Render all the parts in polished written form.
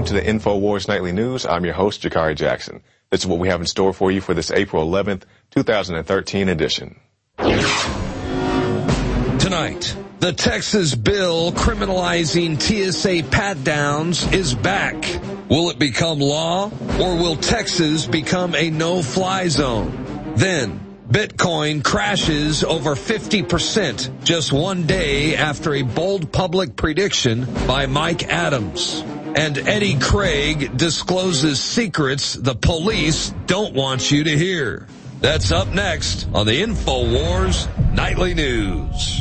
to the InfoWars Nightly News. I'm your host, Jakari Jackson. This is what we have in store for you for this April 11th, 2013 edition. Tonight, the Texas bill criminalizing TSA pat-downs is back. Will it become law, or will Texas become a no-fly zone? Then, Bitcoin crashes over 50% just one day after a bold public prediction by Mike Adams. And Eddie Craig discloses secrets the police don't want you to hear. That's up next on the InfoWars Nightly News.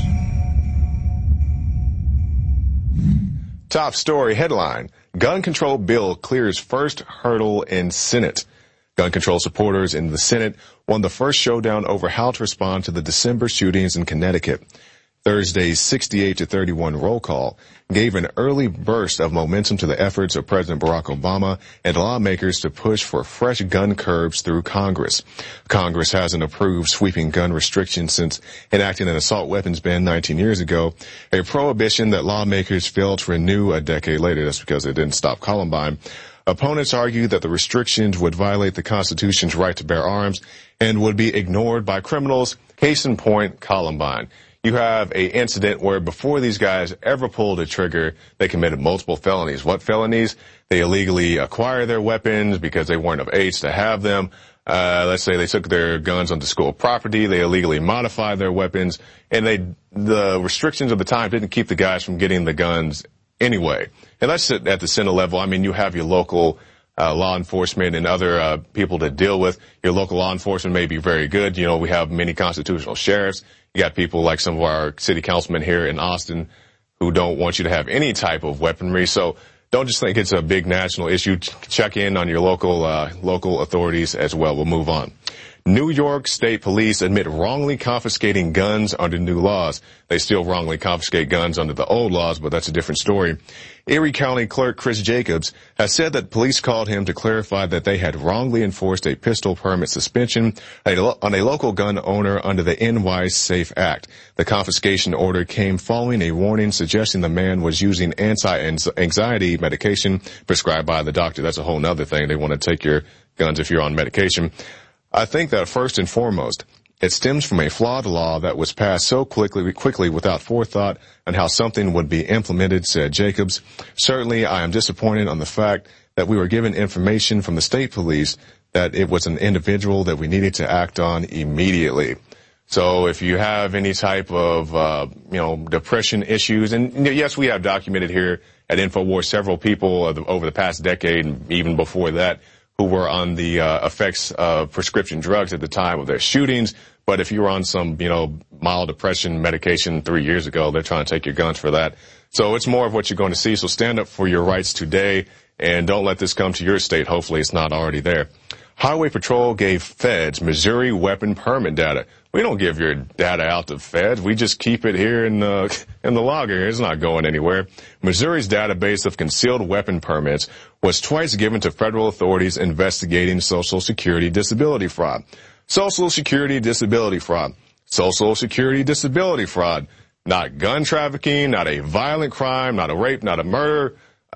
Top story headline: Gun control bill clears first hurdle in Senate. Gun control supporters in the Senate won the first showdown over how to respond to the December shootings in Connecticut. Thursday's 68-31 roll call gave an early burst of momentum to the efforts of President Barack Obama and lawmakers to push for fresh gun curbs through Congress. Congress hasn't approved sweeping gun restrictions since enacting an assault weapons ban 19 years ago, a prohibition that lawmakers failed to renew a decade later. That's because they didn't stop Columbine. Opponents argue that the restrictions would violate the Constitution's right to bear arms and would be ignored by criminals. Case in point, Columbine. You have an incident where before these guys ever pulled a trigger, they committed multiple felonies. What felonies? They illegally acquired their weapons because they weren't of age to have them. Let's say they took their guns onto school property. They illegally modified their weapons, and the restrictions of the time didn't keep the guys from getting the guns anyway. And that's at the Senate level. I mean, you have your local law enforcement and other people to deal with. Your local law enforcement may be very good. You know, we have many constitutional sheriffs. You got people like some of our city councilmen here in Austin who don't want you to have any type of weaponry. So don't just think it's a big national issue. Check in on your local authorities as well. We'll move on. New York State Police admit wrongly confiscating guns under new laws. They still wrongly confiscate guns under the old laws, but that's a different story. Erie County Clerk Chris Jacobs has said that police called him to clarify that they had wrongly enforced a pistol permit suspension on a local gun owner under the NY SAFE Act. The confiscation order came following a warning suggesting the man was using anti-anxiety medication prescribed by the doctor. That's a whole nother thing. They want to take your guns if you're on medication. I think that first and foremost, it stems from a flawed law that was passed so quickly without forethought on how something would be implemented, said Jacobs. Certainly, I am disappointed on the fact that we were given information from the state police that it was an individual that we needed to act on immediately. So if you have any type of, depression issues, and yes, we have documented here at InfoWars several people over the past decade and even before that who were on the effects of prescription drugs at the time of their shootings. But if you were on some, mild depression medication 3 years ago, they're trying to take your guns for that. So it's more of what you're going to see. So stand up for your rights today and don't let this come to your state. Hopefully it's not already there. Highway Patrol gave feds Missouri weapon permit data. We don't give your data out to feds. We just keep it here in the logger. It's not going anywhere. Missouri's database of concealed weapon permits was twice given to federal authorities investigating Social Security disability fraud. Social Security disability fraud. Social Security disability fraud. Not gun trafficking, not a violent crime, not a rape, not a murder.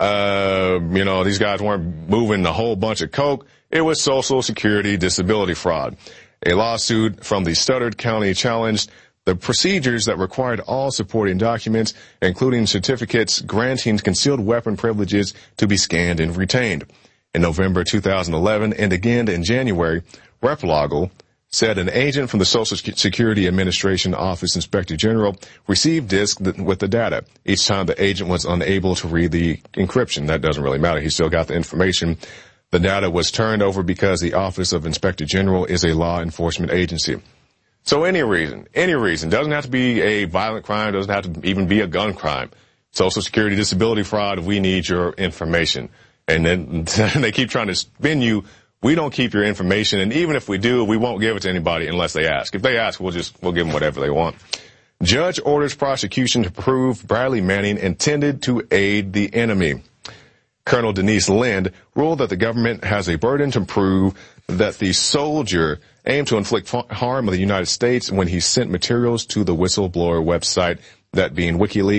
These guys weren't moving a whole bunch of coke. It was Social Security disability fraud. A lawsuit from the Stuttgart County challenged the procedures that required all supporting documents, including certificates granting concealed weapon privileges, to be scanned and retained. In November 2011 and again in January, Replogle said an agent from the Social Security Administration Office Inspector General received disks with the data. Each time the agent was unable to read the encryption. That doesn't really matter. He still got the information. The data was turned over because the Office of Inspector General is a law enforcement agency. So any reason, doesn't have to be a violent crime, doesn't have to even be a gun crime. Social Security disability fraud, we need your information. And then they keep trying to spin you. We don't keep your information, and even if we do, we won't give it to anybody unless they ask. If they ask, we'll give them whatever they want. Judge orders prosecution to prove Bradley Manning intended to aid the enemy. Colonel Denise Lind ruled that the government has a burden to prove that the soldier aimed to inflict harm on the United States when he sent materials to the whistleblower website, that being WikiLeaks.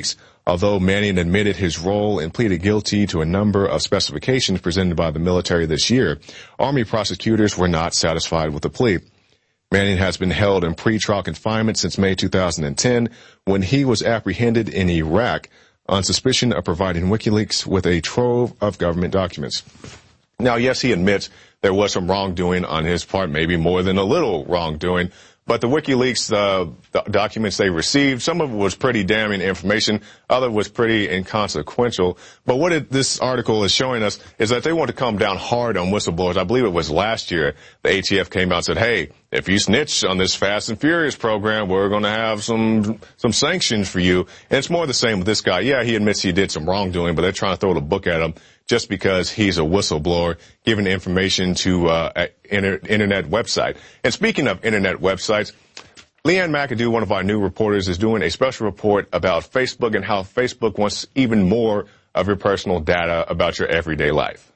Although Manning admitted his role and pleaded guilty to a number of specifications presented by the military this year, Army prosecutors were not satisfied with the plea. Manning has been held in pretrial confinement since May 2010 when he was apprehended in Iraq on suspicion of providing WikiLeaks with a trove of government documents. Now, yes, he admits there was some wrongdoing on his part, maybe more than a little wrongdoing. But the WikiLeaks the documents they received, some of it was pretty damning information, other was pretty inconsequential. But what this article is showing us is that they want to come down hard on whistleblowers. I believe it was last year the ATF came out and said, hey, if you snitch on this Fast and Furious program, we're going to have some sanctions for you. And it's more the same with this guy. Yeah, he admits he did some wrongdoing, but they're trying to throw the book at him just because he's a whistleblower, giving information to an internet website. And speaking of internet websites, Leanne McAdoo, one of our new reporters, is doing a special report about Facebook and how Facebook wants even more of your personal data about your everyday life.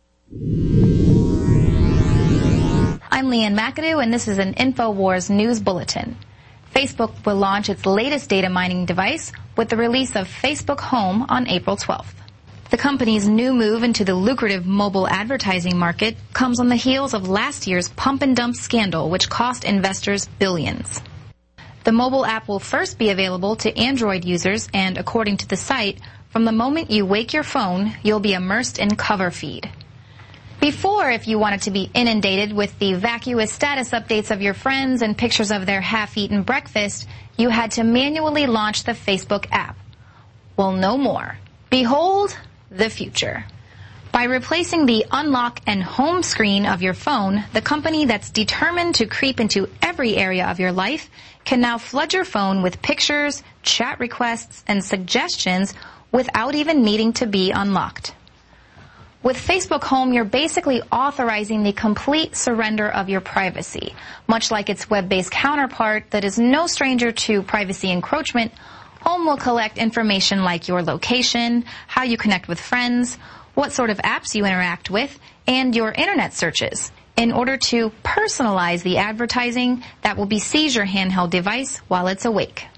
I'm Leanne McAdoo, and this is an InfoWars News Bulletin. Facebook will launch its latest data mining device with the release of Facebook Home on April 12th. The company's new move into the lucrative mobile advertising market comes on the heels of last year's pump and dump scandal, which cost investors billions. The mobile app will first be available to Android users, and according to the site, from the moment you wake your phone, you'll be immersed in cover feed. Before, if you wanted to be inundated with the vacuous status updates of your friends and pictures of their half-eaten breakfast, you had to manually launch the Facebook app. Well, no more. Behold the future. By replacing the unlock and home screen of your phone, the company that's determined to creep into every area of your life can now flood your phone with pictures, chat requests, and suggestions without even needing to be unlocked. With Facebook Home, you're basically authorizing the complete surrender of your privacy. Much like its web-based counterpart that is no stranger to privacy encroachment, Home will collect information like your location, how you connect with friends, what sort of apps you interact with, and your internet searches in order to personalize the advertising that will besiege your handheld device while it's awake.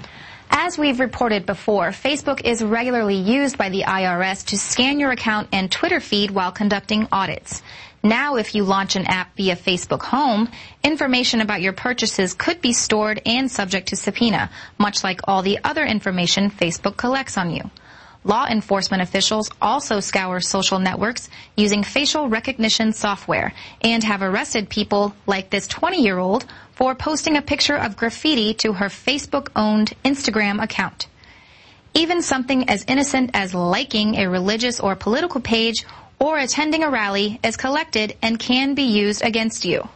As we've reported before, Facebook is regularly used by the IRS to scan your account and Twitter feed while conducting audits. Now, if you launch an app via Facebook Home, information about your purchases could be stored and subject to subpoena, much like all the other information Facebook collects on you. Law enforcement officials also scour social networks using facial recognition software and have arrested people like this 20-year-old for posting a picture of graffiti to her Facebook-owned Instagram account. Even something as innocent as liking a religious or political page or attending a rally is collected and can be used against you.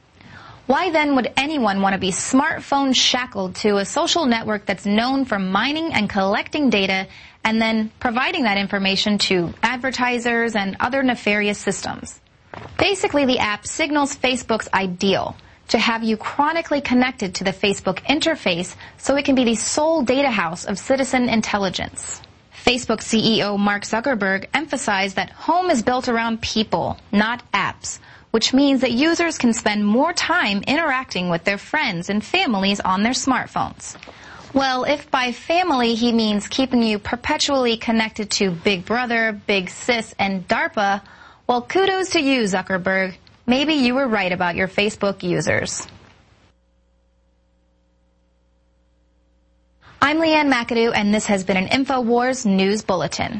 Why then would anyone want to be smartphone shackled to a social network that's known for mining and collecting data and then providing that information to advertisers and other nefarious systems? Basically, the app signals Facebook's ideal to have you chronically connected to the Facebook interface so it can be the sole data house of citizen intelligence. Facebook CEO Mark Zuckerberg emphasized that Home is built around people, not apps, which means that users can spend more time interacting with their friends and families on their smartphones. Well, if by family he means keeping you perpetually connected to Big Brother, Big Sis, and DARPA, well, kudos to you, Zuckerberg. Maybe you were right about your Facebook users. I'm Leanne McAdoo, and this has been an InfoWars News Bulletin.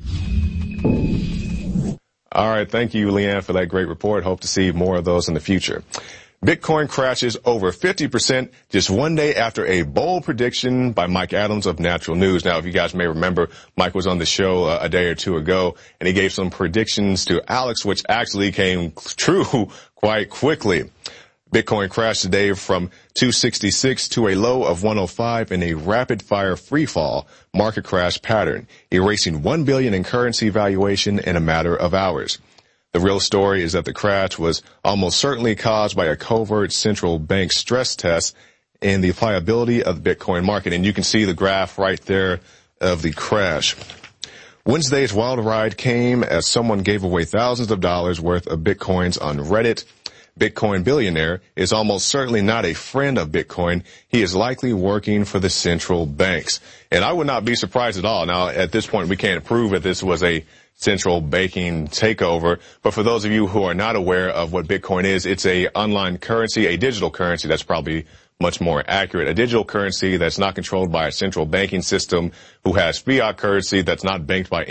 All right. Thank you, Leanne, for that great report. Hope to see more of those in the future. Bitcoin crashes over 50% just one day after a bold prediction by Mike Adams of Natural News. Now, if you guys may remember, Mike was on the show a day or two ago, and he gave some predictions to Alex, which actually came true quite quickly. Bitcoin crashed today from 266 to a low of 105 in a rapid-fire free-fall market crash pattern, erasing $1 billion in currency valuation in a matter of hours. The real story is that the crash was almost certainly caused by a covert central bank stress test in the pliability of the Bitcoin market. And you can see the graph right there of the crash. Wednesday's wild ride came as someone gave away thousands of dollars worth of Bitcoins on Reddit. Bitcoin billionaire, is almost certainly not a friend of Bitcoin. He is likely working for the central banks. And I would not be surprised at all. Now, at this point, we can't prove that this was a central banking takeover. But for those of you who are not aware of what Bitcoin is, it's a online currency, a digital currency that's probably much more accurate. A digital currency that's not controlled by a central banking system, who has fiat currency that's not backed by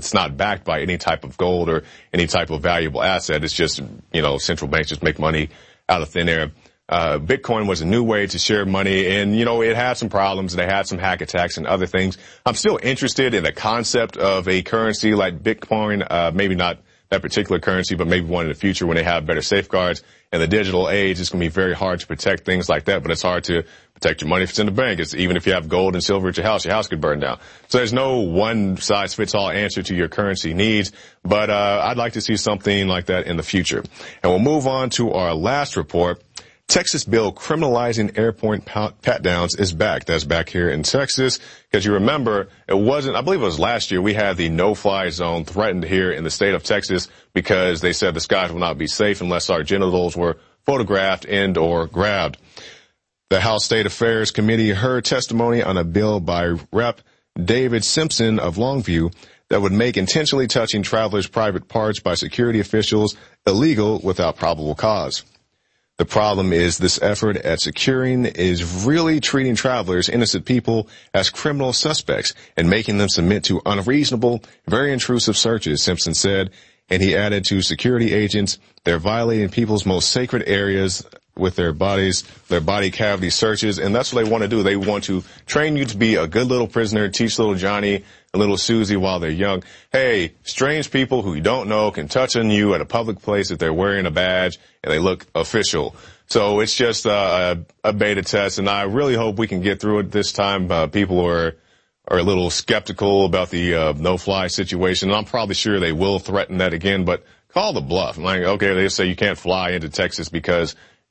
any type of gold or any type of valuable asset. It's just, central banks just make money out of thin air. Bitcoin was a new way to share money, and, it had some problems, and they had some hack attacks and other things. I'm still interested in the concept of a currency like Bitcoin, maybe not that particular currency, but maybe one in the future when they have better safeguards. In the digital age, it's going to be very hard to protect things like that, but it's hard to protect your money if it's in the bank. Even if you have gold and silver at your house could burn down. So there's no one-size-fits-all answer to your currency needs, but I'd like to see something like that in the future. And we'll move on to our last report. Texas bill criminalizing airport pat-downs is back. That's back here in Texas. Because you remember, I believe it was last year, we had the no-fly zone threatened here in the state of Texas because they said the skies will not be safe unless our genitals were photographed and or grabbed. The House State Affairs Committee heard testimony on a bill by Rep. David Simpson of Longview that would make intentionally touching travelers' private parts by security officials illegal without probable cause. The problem is this effort at securing is really treating travelers, innocent people, as criminal suspects and making them submit to unreasonable, very intrusive searches, Simpson said. And he added to security agents, they're violating people's most sacred areas with their body cavity searches. And that's what they want to do. They want to train you to be a good little prisoner, teach little Johnny and little Susie while they're young. Hey, strange people who you don't know can touch on you at a public place if they're wearing a badge and they look official. So it's just a beta test, and I really hope we can get through it this time. People are a little skeptical about the no-fly situation, and I'm probably sure they will threaten that again, but call the bluff. Like, okay, they say you can't fly into Texas because,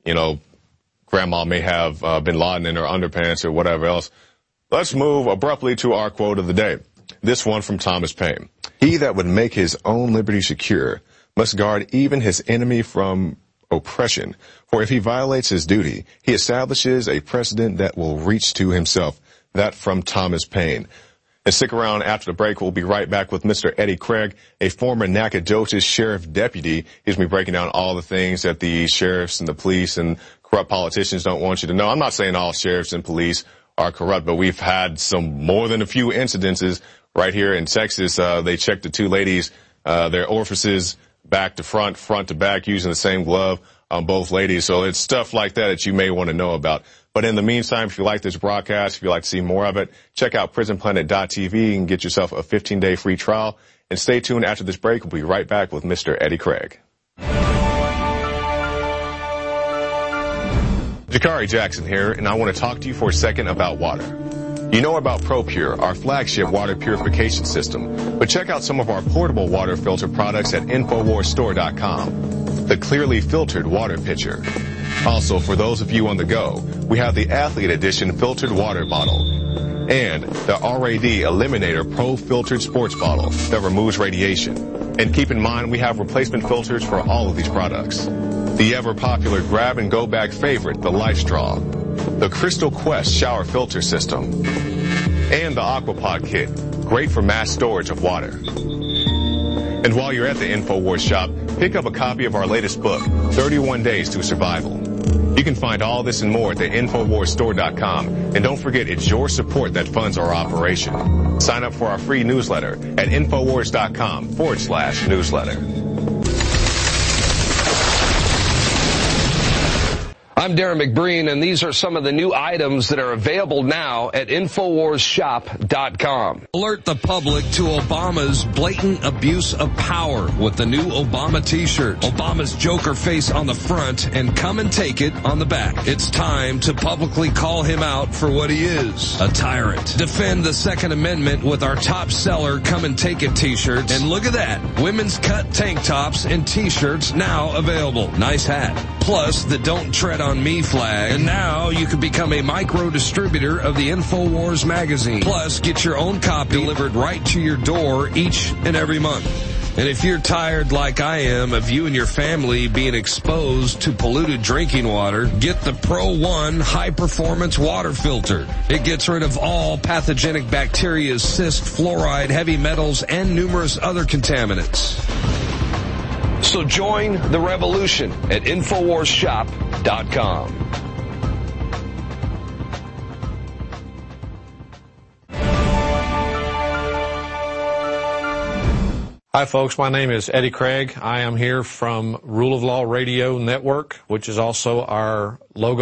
grandma may have bin Laden in her underpants or whatever else. Let's move abruptly to our quote of the day. This one from Thomas Paine. He that would make his own liberty secure must guard even his enemy from oppression. For if he violates his duty, he establishes a precedent that will reach to himself. That from Thomas Paine. And stick around after the break. We'll be right back with Mr. Eddie Craig, a former Nacogdoches sheriff deputy. He's going to be breaking down all the things that the sheriffs and the police and corrupt politicians don't want you to know. I'm not saying all sheriffs and police are corrupt, but we've had more than a few incidences right here in Texas. They checked the two ladies, their orifices back to front to back, using the same glove on both ladies. So it's stuff like that you may want to know about. But in the meantime, if you like this broadcast, if you'd like to see more of it, check out prisonplanet.tv and get yourself a 15-day free trial. And stay tuned after this break. We'll be right back with Mr. Eddie Craig. Jakari Jackson here, and I want to talk to you for a second about water. You know about ProPure, our flagship water purification system, but check out some of our portable water filter products at InfoWarsStore.com. The clearly filtered water pitcher. Also, for those of you on the go, we have the Athlete Edition filtered water bottle and the RAD Eliminator Pro filtered sports bottle that removes radiation. And keep in mind, we have replacement filters for all of these products. The ever-popular grab-and-go bag favorite, the Life Straw, the Crystal Quest shower filter system, and the Aquapod kit, great for mass storage of water. And while you're at the InfoWars shop, pick up a copy of our latest book, 31 Days to Survival. You can find all this and more at the InfoWarsStore.com. And don't forget, it's your support that funds our operation. Sign up for our free newsletter at InfoWars.com/newsletter. I'm Darren McBreen, and these are some of the new items that are available now at InfoWarsShop.com. Alert the public to Obama's blatant abuse of power with the new Obama t-shirt. Obama's Joker face on the front and come and take it on the back. It's time to publicly call him out for what he is, a tyrant. Defend the Second Amendment with our top seller Come and Take It t-shirts. And look at that, women's cut tank tops and t-shirts now available. Nice hat. Plus the Don't Tread on Me flag. And now you can become a micro distributor of the InfoWars magazine. Plus get your own copy delivered right to your door each and every month. And if you're tired like I am of you and your family being exposed to polluted drinking water, get the Pro One high-performance water filter. It gets rid of all pathogenic bacteria, cyst, fluoride, heavy metals, and numerous other contaminants. So join the revolution at InfoWarsShop.com. Hi folks, my name is Eddie Craig. I am here from Rule of Law Radio Network, which is also our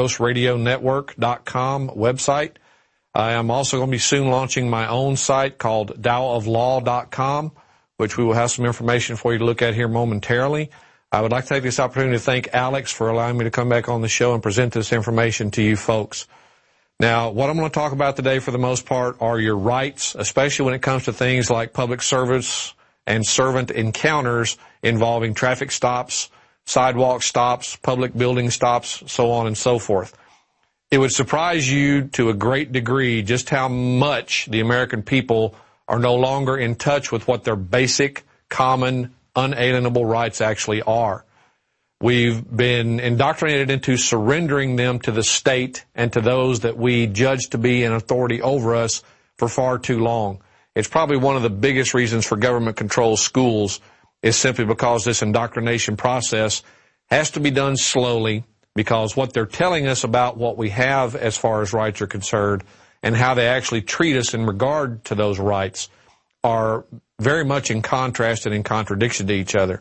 LogosRadioNetwork.com website. I am also going to be soon launching my own site called DowofLaw.com, which we will have some information for you to look at here momentarily. I would like to take this opportunity to thank Alex for allowing me to come back on the show and present this information to you folks. Now, what I'm going to talk about today for the most part are your rights, especially when it comes to things like public service and servant encounters involving traffic stops, sidewalk stops, public building stops, so on and so forth. It would surprise you to a great degree just how much the American people are no longer in touch with what their basic, common, unalienable rights actually are. We've been indoctrinated into surrendering them to the state and to those that we judge to be an authority over us for far too long. It's probably one of the biggest reasons for government-controlled schools is simply because this indoctrination process has to be done slowly, because what they're telling us about what we have as far as rights are concerned and how they actually treat us in regard to those rights are very much in contrast and in contradiction to each other.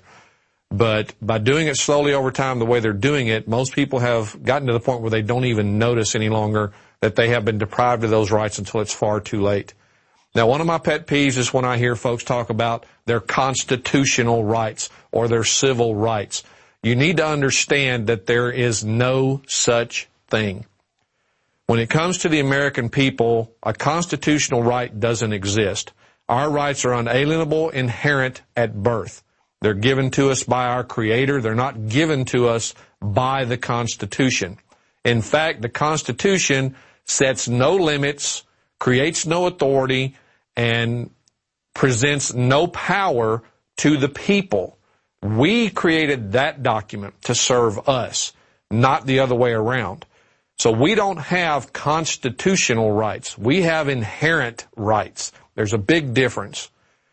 But by doing it slowly over time the way they're doing it, most people have gotten to the point where they don't even notice any longer that they have been deprived of those rights until it's far too late. Now, one of my pet peeves is when I hear folks talk about their constitutional rights or their civil rights. You need to understand that there is no such thing. When it comes to the American people, a constitutional right doesn't exist. Our rights are unalienable, inherent at birth. They're given to us by our Creator. They're not given to us by the Constitution. In fact, the Constitution sets no limits, creates no authority, and presents no power to the people. We created that document to serve us, not the other way around. So we don't have constitutional rights. We have inherent rights. There's a big difference.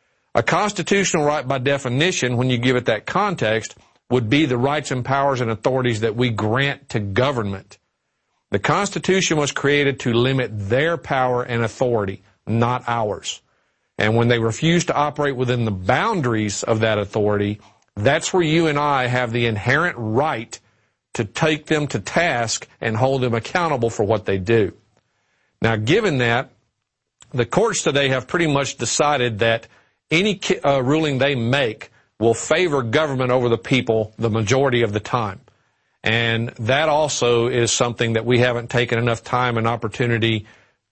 A constitutional right, by definition, when you give it that context, would be the rights and powers and authorities that we grant to government. The Constitution was created to limit their power and authority, not ours. And when they refuse to operate within the boundaries of that authority, that's where you and I have the inherent right to take them to task and hold them accountable for what they do. Now, given that, the courts today have pretty much decided that any ruling they make will favor government over the people the majority of the time. And that also is something that we haven't taken enough time and opportunity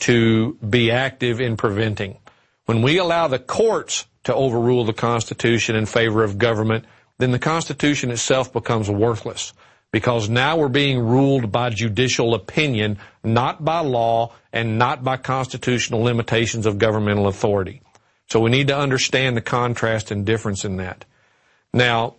to be active in preventing. When we allow the courts to overrule the Constitution in favor of government, then the Constitution itself becomes worthless, because now we're being ruled by judicial opinion, not by law and not by constitutional limitations of governmental authority. So we need to understand the contrast and difference in that. Now,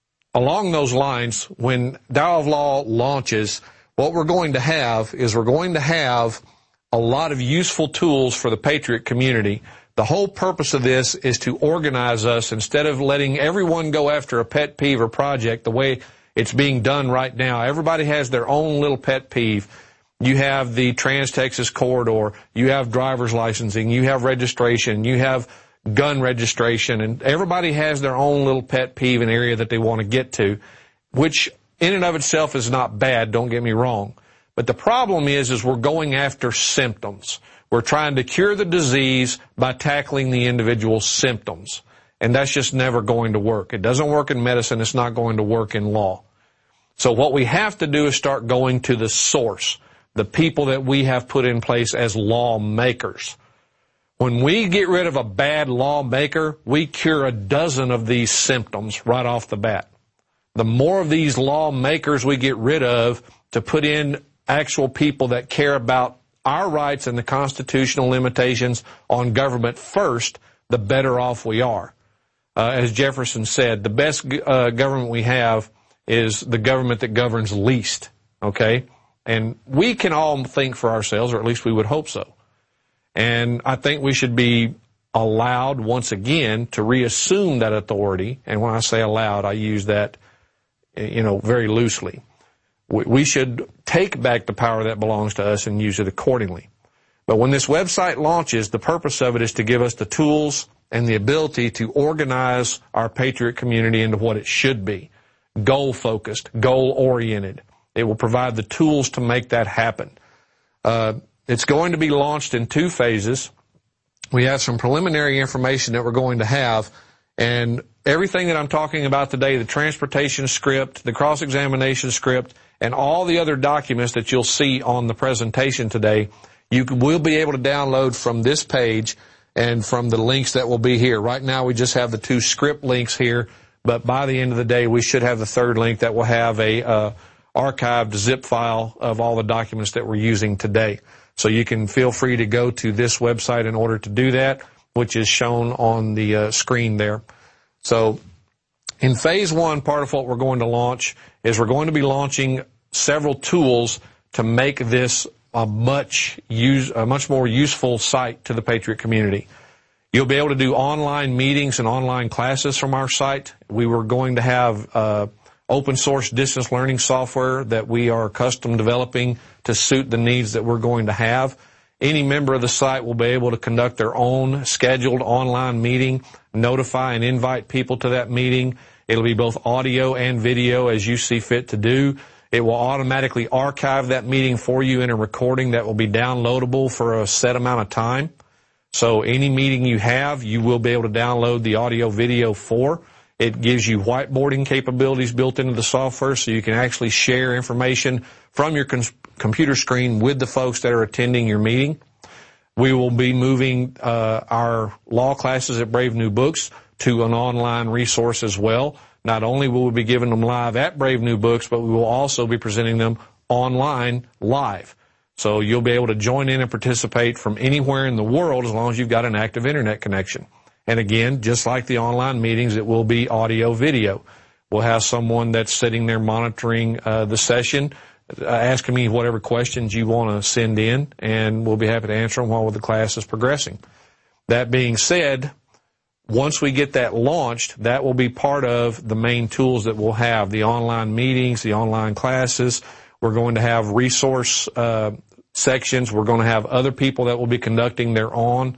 along those lines, when Dow of Law launches, what we're going to have is we're going to have a lot of useful tools for the patriot community. The whole purpose of this is to organize us instead of letting everyone go after a pet peeve or project the way it's being done right now. Everybody has their own little pet peeve. You have the Trans-Texas Corridor, you have driver's licensing, you have registration, you have gun registration, and everybody has their own little pet peeve and area that they want to get to, which in and of itself is not bad, don't get me wrong. But the problem is we're going after symptoms. We're trying to cure the disease by tackling the individual symptoms. And that's just never going to work. It doesn't work in medicine. It's not going to work in law. So what we have to do is start going to the source, the people that we have put in place as lawmakers. When we get rid of a bad lawmaker, we cure a dozen of these symptoms right off the bat. The more of these lawmakers we get rid of to put in actual people that care about our rights and the constitutional limitations on government first, the better off we are. as Jefferson said, the best government we have is the government that governs least, okay? And we can all think for ourselves, or at least we would hope so. And I think we should be allowed, once again, to reassume that authority. And when I say allowed, I use that, very loosely. We should take back the power that belongs to us and use it accordingly. But when this website launches, the purpose of it is to give us the tools and the ability to organize our Patriot community into what it should be. Goal-focused, goal-oriented. It will provide the tools to make that happen. It's going to be launched in 2 phases. We have some preliminary information that we're going to have, and everything that I'm talking about today, the transportation script, the cross-examination script, and all the other documents that you'll see on the presentation today, you will be able to download from this page and from the links that will be here. Right now we just have the 2 script links here, but by the end of the day we should have the 3rd link that will have a archived zip file of all the documents that we're using today. So you can feel free to go to this website in order to do that, which is shown on the screen there. So in phase 1, part of what we're going to launch is we're going to be launching several tools to make this a much more useful site to the Patriot community. You'll be able to do online meetings and online classes from our site. We were going to have open source distance learning software that we are custom developing to suit the needs that we're going to have. Any member of the site will be able to conduct their own scheduled online meeting, notify and invite people to that meeting. It'll be both audio and video as you see fit to do. It will automatically archive that meeting for you in a recording that will be downloadable for a set amount of time. So any meeting you have, you will be able to download the audio video for. It gives you whiteboarding capabilities built into the software so you can actually share information from your computer screen with the folks that are attending your meeting. We will be moving our law classes at Brave New Books to an online resource as well. Not only will we be giving them live at Brave New Books, but we will also be presenting them online live. So you'll be able to join in and participate from anywhere in the world as long as you've got an active internet connection. And again, just like the online meetings, it will be audio video. We'll have someone that's sitting there monitoring the session, asking me whatever questions you want to send in, and we'll be happy to answer them while the class is progressing. That being said, once we get that launched, that will be part of the main tools that we'll have, the online meetings, the online classes. We're going to have resource sections. We're going to have other people that will be conducting their own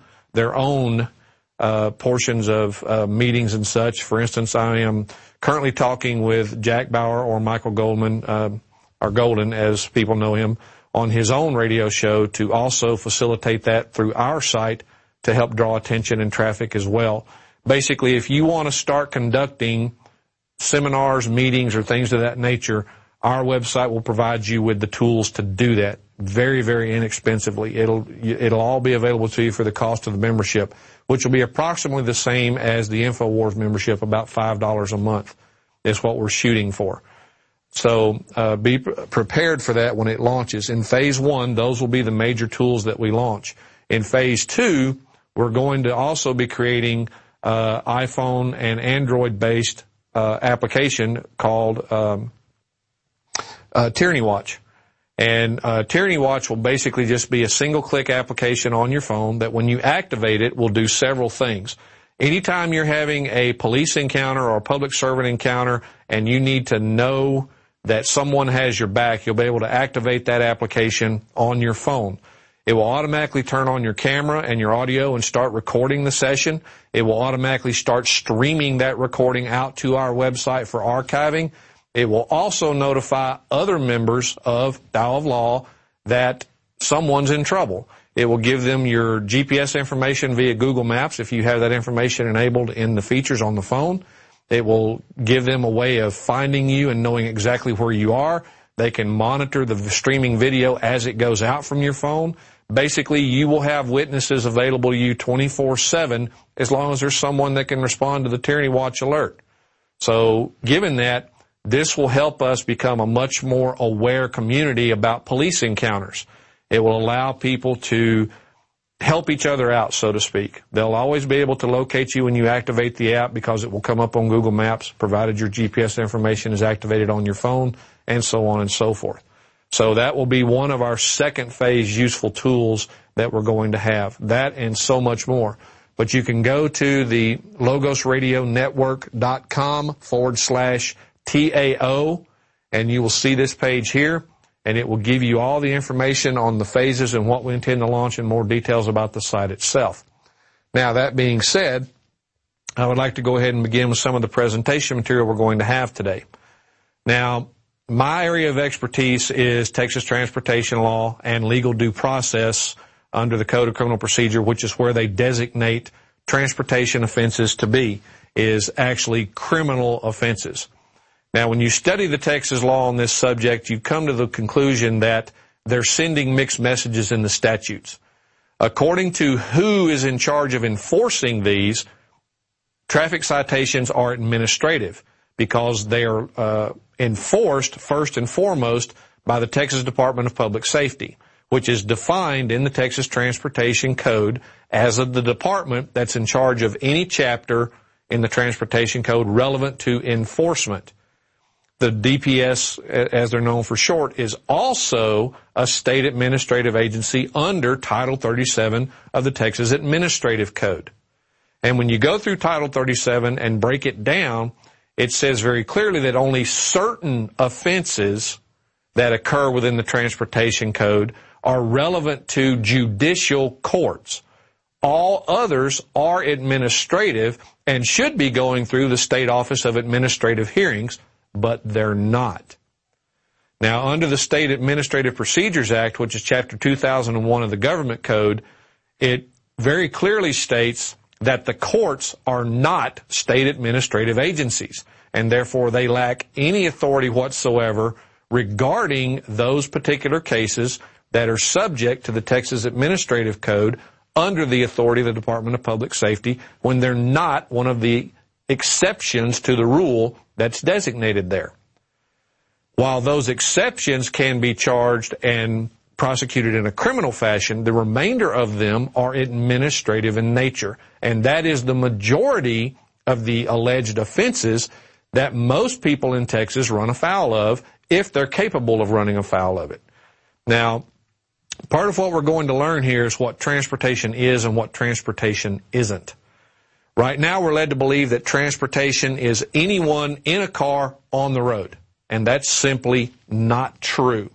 portions of meetings and such. For instance, I am currently talking with Jack Bauer, or Michael Goldman, or Golden as people know him, on his own radio show to also facilitate that through our site to help draw attention and traffic as well. Basically, if you want to start conducting seminars, meetings, or things of that nature, our website will provide you with the tools to do that very, very inexpensively. It'll all be available to you for the cost of the membership, which will be approximately the same as the InfoWars membership, about $5 a month is what we're shooting for. So be prepared for that when it launches. In phase 1, those will be the major tools that we launch. In phase 2, we're going to also be creating iPhone and Android-based application called Tyranny Watch. And Tyranny Watch will basically just be a single-click application on your phone that when you activate it will do several things. Anytime you're having a police encounter or a public servant encounter and you need to know that someone has your back, you'll be able to activate that application on your phone. It will automatically turn on your camera and your audio and start recording the session. It will automatically start streaming that recording out to our website for archiving. It will also notify other members of Tao of Law that someone's in trouble. It will give them your GPS information via Google Maps if you have that information enabled in the features on the phone. It will give them a way of finding you and knowing exactly where you are. They can monitor the streaming video as it goes out from your phone. Basically, you will have witnesses available to you 24/7 as long as there's someone that can respond to the Tyranny Watch alert. So given that, this will help us become a much more aware community about police encounters. It will allow people to help each other out, so to speak. They'll always be able to locate you when you activate the app because it will come up on Google Maps, provided your GPS information is activated on your phone, and so on and so forth. So that will be one of our second phase useful tools that we're going to have. That and so much more. But you can go to the logosradionetwork.com/TAO, and you will see this page here, and it will give you all the information on the phases and what we intend to launch and more details about the site itself. Now, that being said, I would like to go ahead and begin with some of the presentation material we're going to have today. Now, my area of expertise is Texas transportation law and legal due process under the Code of Criminal Procedure, which is where they designate transportation offenses to be, is actually criminal offenses. Now, when you study the Texas law on this subject, you come to the conclusion that they're sending mixed messages in the statutes. According to who is in charge of enforcing these, traffic citations are administrative because they are enforced first and foremost by the Texas Department of Public Safety, which is defined in the Texas Transportation Code as the department that's in charge of any chapter in the Transportation Code relevant to enforcement. The DPS, as they're known for short, is also a state administrative agency under Title 37 of the Texas Administrative Code. And when you go through Title 37 and break it down, it says very clearly that only certain offenses that occur within the Transportation Code are relevant to judicial courts. All others are administrative and should be going through the State Office of Administrative Hearings, but they're not. Now, under the State Administrative Procedures Act, which is Chapter 2001 of the Government Code, it very clearly states that the courts are not state administrative agencies, and therefore they lack any authority whatsoever regarding those particular cases that are subject to the Texas Administrative Code under the authority of the Department of Public Safety when they're not one of the exceptions to the rule that's designated there. While those exceptions can be charged and prosecuted in a criminal fashion, the remainder of them are administrative in nature. And that is the majority of the alleged offenses that most people in Texas run afoul of if they're capable of running afoul of it. Now, part of what we're going to learn here is what transportation is and what transportation isn't. Right now, we're led to believe that transportation is anyone in a car on the road, and that's simply not true.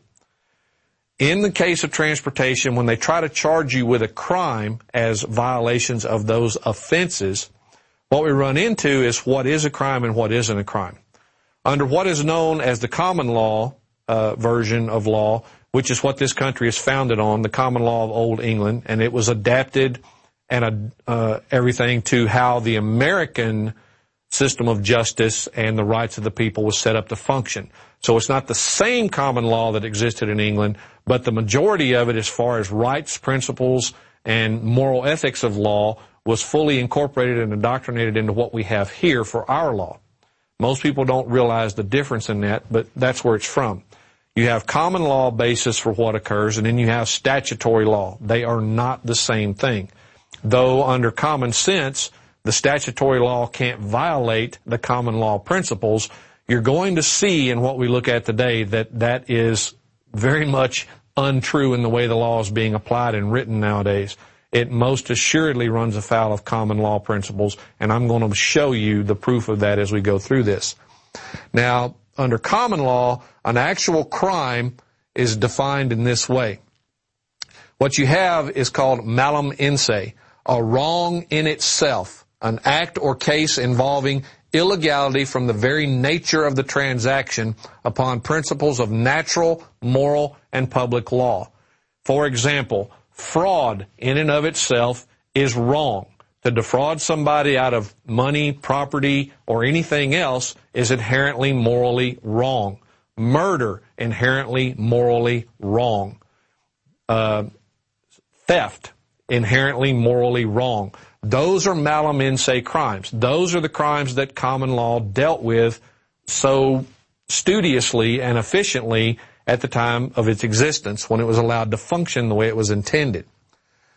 In the case of transportation, when they try to charge you with a crime as violations of those offenses, what we run into is what is a crime and what isn't a crime. Under what is known as the common law version of law, which is what this country is founded on, the common law of Old England, and it was adapted and everything to how the American system of justice and the rights of the people was set up to function. So it's not the same common law that existed in England, but the majority of it as far as rights, principles, and moral ethics of law was fully incorporated and indoctrinated into what we have here for our law. Most people don't realize the difference in that, but that's where it's from. You have common law basis for what occurs, and then you have statutory law. They are not the same thing. Though under common sense, the statutory law can't violate the common law principles, you're going to see in what we look at today that that is very much untrue in the way the law is being applied and written nowadays. It most assuredly runs afoul of common law principles, and I'm going to show you the proof of that as we go through this. Now, under common law, an actual crime is defined in this way. What you have is called malum in se, a wrong in itself, an act or case involving illegality from the very nature of the transaction upon principles of natural, moral, and public law. For example, fraud in and of itself is wrong. To defraud somebody out of money, property, or anything else is inherently morally wrong. Murder, inherently morally wrong. Theft, inherently morally wrong. Those are malum in se crimes. Those are the crimes that common law dealt with so studiously and efficiently at the time of its existence when it was allowed to function the way it was intended.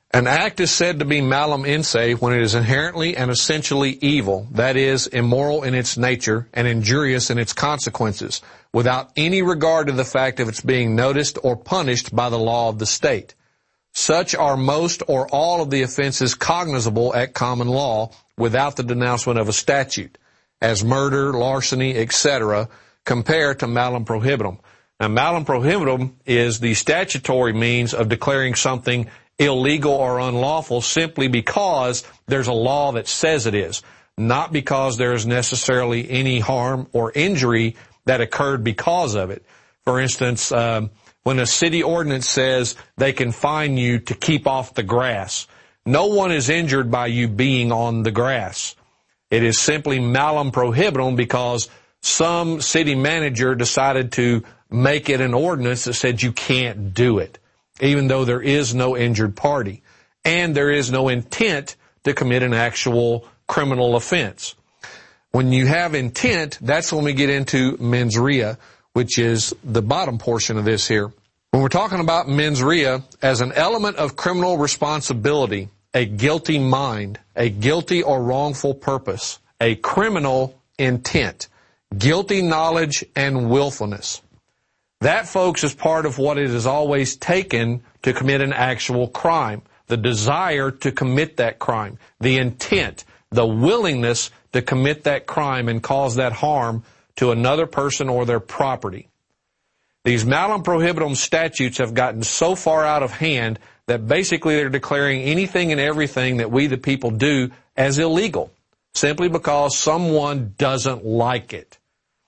An act is said to be malum in se when it is inherently and essentially evil, that is, immoral in its nature and injurious in its consequences, without any regard to the fact of its being noticed or punished by the law of the state. Such are most or all of the offenses cognizable at common law without the denouncement of a statute, as murder, larceny, etc., compared to malum prohibitum. Now, malum prohibitum is the statutory means of declaring something illegal or unlawful simply because there's a law that says it is, not because there is necessarily any harm or injury that occurred because of it. For instance, when a city ordinance says they can fine you to keep off the grass, no one is injured by you being on the grass. It is simply malum prohibitum because some city manager decided to make it an ordinance that said you can't do it, even though there is no injured party and there is no intent to commit an actual criminal offense. When you have intent, that's when we get into mens rea, which is the bottom portion of this here. When we're talking about mens rea as an element of criminal responsibility, a guilty mind, a guilty or wrongful purpose, a criminal intent, guilty knowledge and willfulness. That, folks, is part of what it is always taken to commit an actual crime. The desire to commit that crime, the intent, the willingness to commit that crime and cause that harm to another person or their property. These malum prohibitum statutes have gotten so far out of hand that basically they're declaring anything and everything that we the people do as illegal, simply because someone doesn't like it.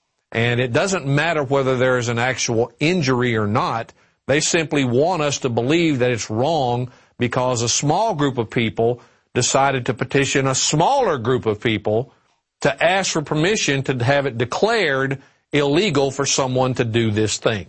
And it doesn't matter whether there is an actual injury or not. They simply want us to believe that it's wrong because a small group of people decided to petition a smaller group of people to ask for permission to have it declared illegal for someone to do this thing.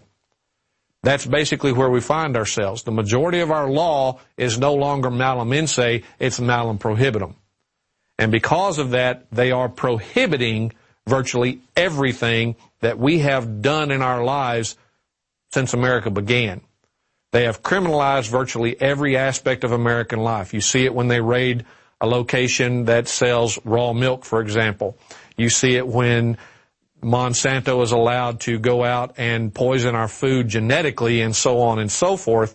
That's basically where we find ourselves. The majority of our law is no longer malum in se, it's malum prohibitum. And because of that, they are prohibiting virtually everything that we have done in our lives since America began. They have criminalized virtually every aspect of American life. You see it when they raid a location that sells raw milk, for example. You see it when Monsanto is allowed to go out and poison our food genetically and so on and so forth.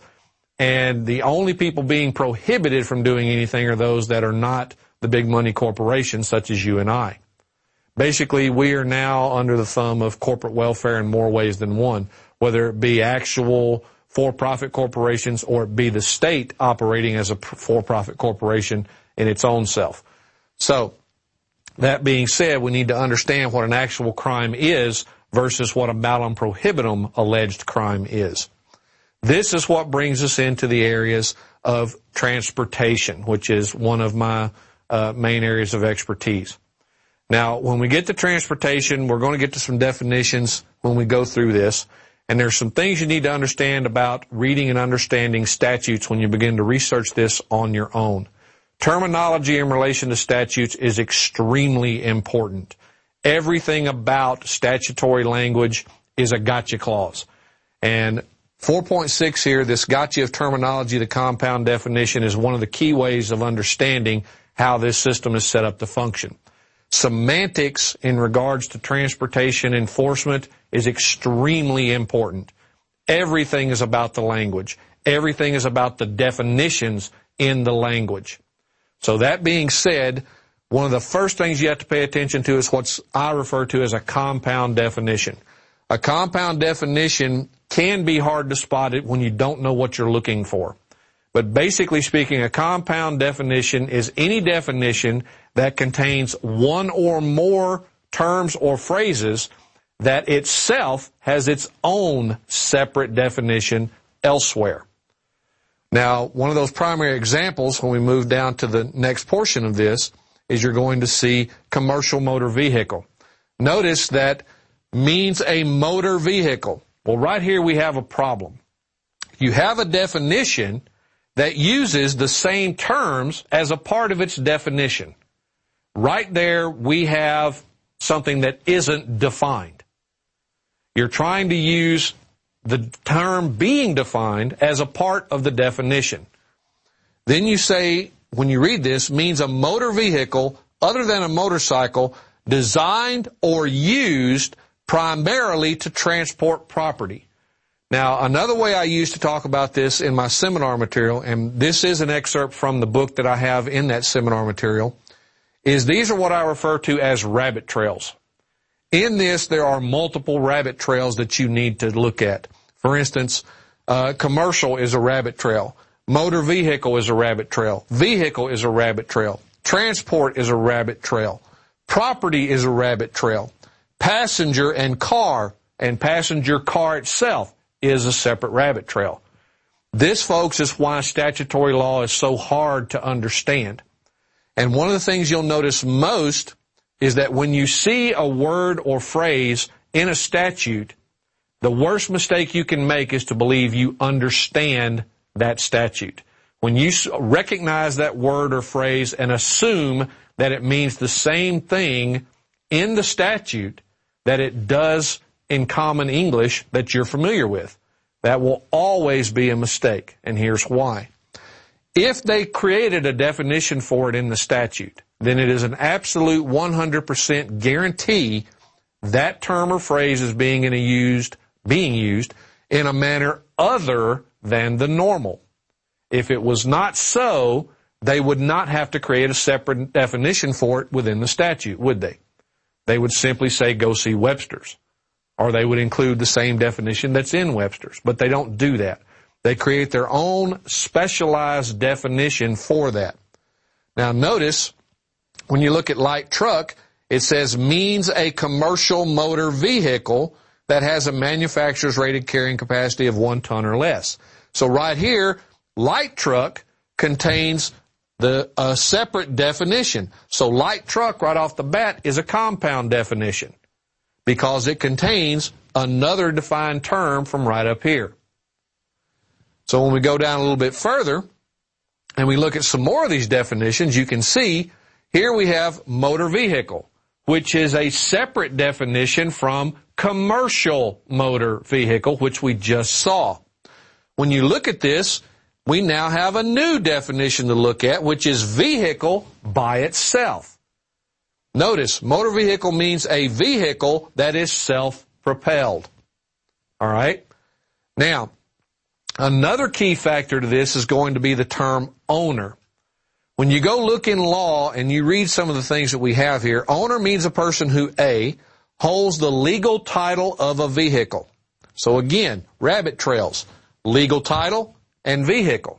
And the only people being prohibited from doing anything are those that are not the big money corporations such as you and I. Basically, we are now under the thumb of corporate welfare in more ways than one, whether it be actual for-profit corporations or it be the state operating as a for-profit corporation in its own self. So, that being said, we need to understand what an actual crime is versus what a malum prohibitum alleged crime is. This is what brings us into the areas of transportation, which is one of my main areas of expertise. Now, when we get to transportation, we're going to get to some definitions when we go through this. And there's some things you need to understand about reading and understanding statutes when you begin to research this on your own. Terminology in relation to statutes is extremely important. Everything about statutory language is a gotcha clause. And 4.6 here, this gotcha of terminology, the compound definition, is one of the key ways of understanding how this system is set up to function. Semantics in regards to transportation enforcement is extremely important. Everything is about the language. Everything is about the definitions in the language. So that being said, one of the first things you have to pay attention to is what I refer to as a compound definition. A compound definition can be hard to spot it when you don't know what you're looking for. But basically speaking, a compound definition is any definition that contains one or more terms or phrases that itself has its own separate definition elsewhere. Now, one of those primary examples when we move down to the next portion of this is you're going to see commercial motor vehicle. Notice that means a motor vehicle. Well, right here we have a problem. You have a definition that uses the same terms as a part of its definition. Right there we have something that isn't defined. You're trying to use the term being defined as a part of the definition. Then you say, when you read this, means a motor vehicle other than a motorcycle designed or used primarily to transport property. Now, another way I used to talk about this in my seminar material, and this is an excerpt from the book that I have in that seminar material, is these are what I refer to as rabbit trails. In this, there are multiple rabbit trails that you need to look at. For instance, commercial is a rabbit trail. Motor vehicle is a rabbit trail. Vehicle is a rabbit trail. Transport is a rabbit trail. Property is a rabbit trail. Passenger and passenger car itself is a separate rabbit trail. This, folks, is why statutory law is so hard to understand. And one of the things you'll notice most is that when you see a word or phrase in a statute, the worst mistake you can make is to believe you understand that statute. When you recognize that word or phrase and assume that it means the same thing in the statute that it does in common English that you're familiar with, that will always be a mistake, and here's why. If they created a definition for it in the statute, then it is an absolute 100% guarantee that term or phrase is being used in a manner other than the normal. If it was not so, they would not have to create a separate definition for it within the statute, would they? They would simply say, go see Webster's. Or they would include the same definition that's in Webster's. But they don't do that. They create their own specialized definition for that. Now notice, when you look at light truck, it says means a commercial motor vehicle that has a manufacturer's rated carrying capacity of 1 ton or less. So right here, light truck contains a separate definition. So light truck right off the bat is a compound definition because it contains another defined term from right up here. So when we go down a little bit further and we look at some more of these definitions, you can see here we have motor vehicle, which is a separate definition from commercial motor vehicle, which we just saw. When you look at this, we now have a new definition to look at, which is vehicle by itself. Notice, motor vehicle means a vehicle that is self-propelled. All right? Now, another key factor to this is going to be the term owner. When you go look in law and you read some of the things that we have here, owner means a person who, A, holds the legal title of a vehicle. So again, rabbit trails, legal title and vehicle.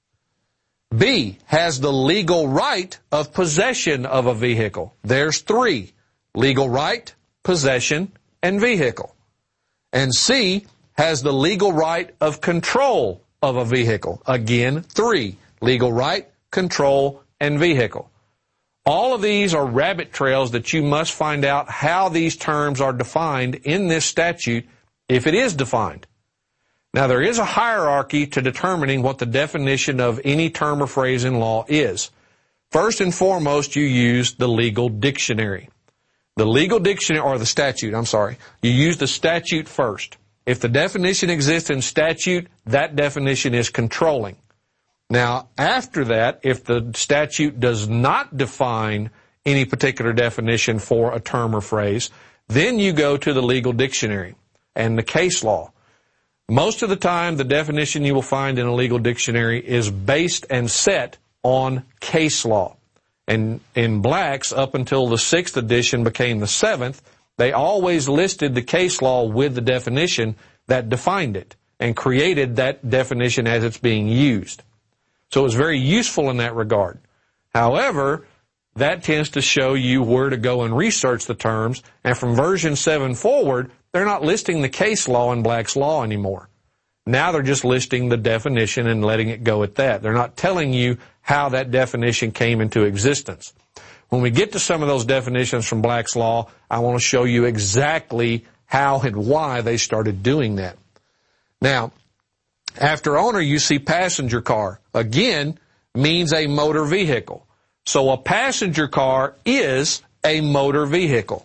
B, has the legal right of possession of a vehicle. There's 3, legal right, possession, and vehicle. And C, has the legal right of control of a vehicle. Again, 3, legal right, control, and vehicle. All of these are rabbit trails that you must find out how these terms are defined in this statute, if it is defined. Now, there is a hierarchy to determining what the definition of any term or phrase in law is. First and foremost, you use the legal dictionary. The legal dictionary, or the statute, you use the statute first. If the definition exists in statute, that definition is controlling. Now, after that, if the statute does not define any particular definition for a term or phrase, then you go to the legal dictionary and the case law. Most of the time, the definition you will find in a legal dictionary is based and set on case law. And in Black's, up until the 6th edition became the 7th, they always listed the case law with the definition that defined it and created that definition as it's being used. So it was very useful in that regard. However, that tends to show you where to go and research the terms, and from version 7 forward, they're not listing the case law in Black's Law anymore. Now they're just listing the definition and letting it go at that. They're not telling you how that definition came into existence. When we get to some of those definitions from Black's Law, I want to show you exactly how and why they started doing that. Now, after owner, you see passenger car. Again, means a motor vehicle. So a passenger car is a motor vehicle.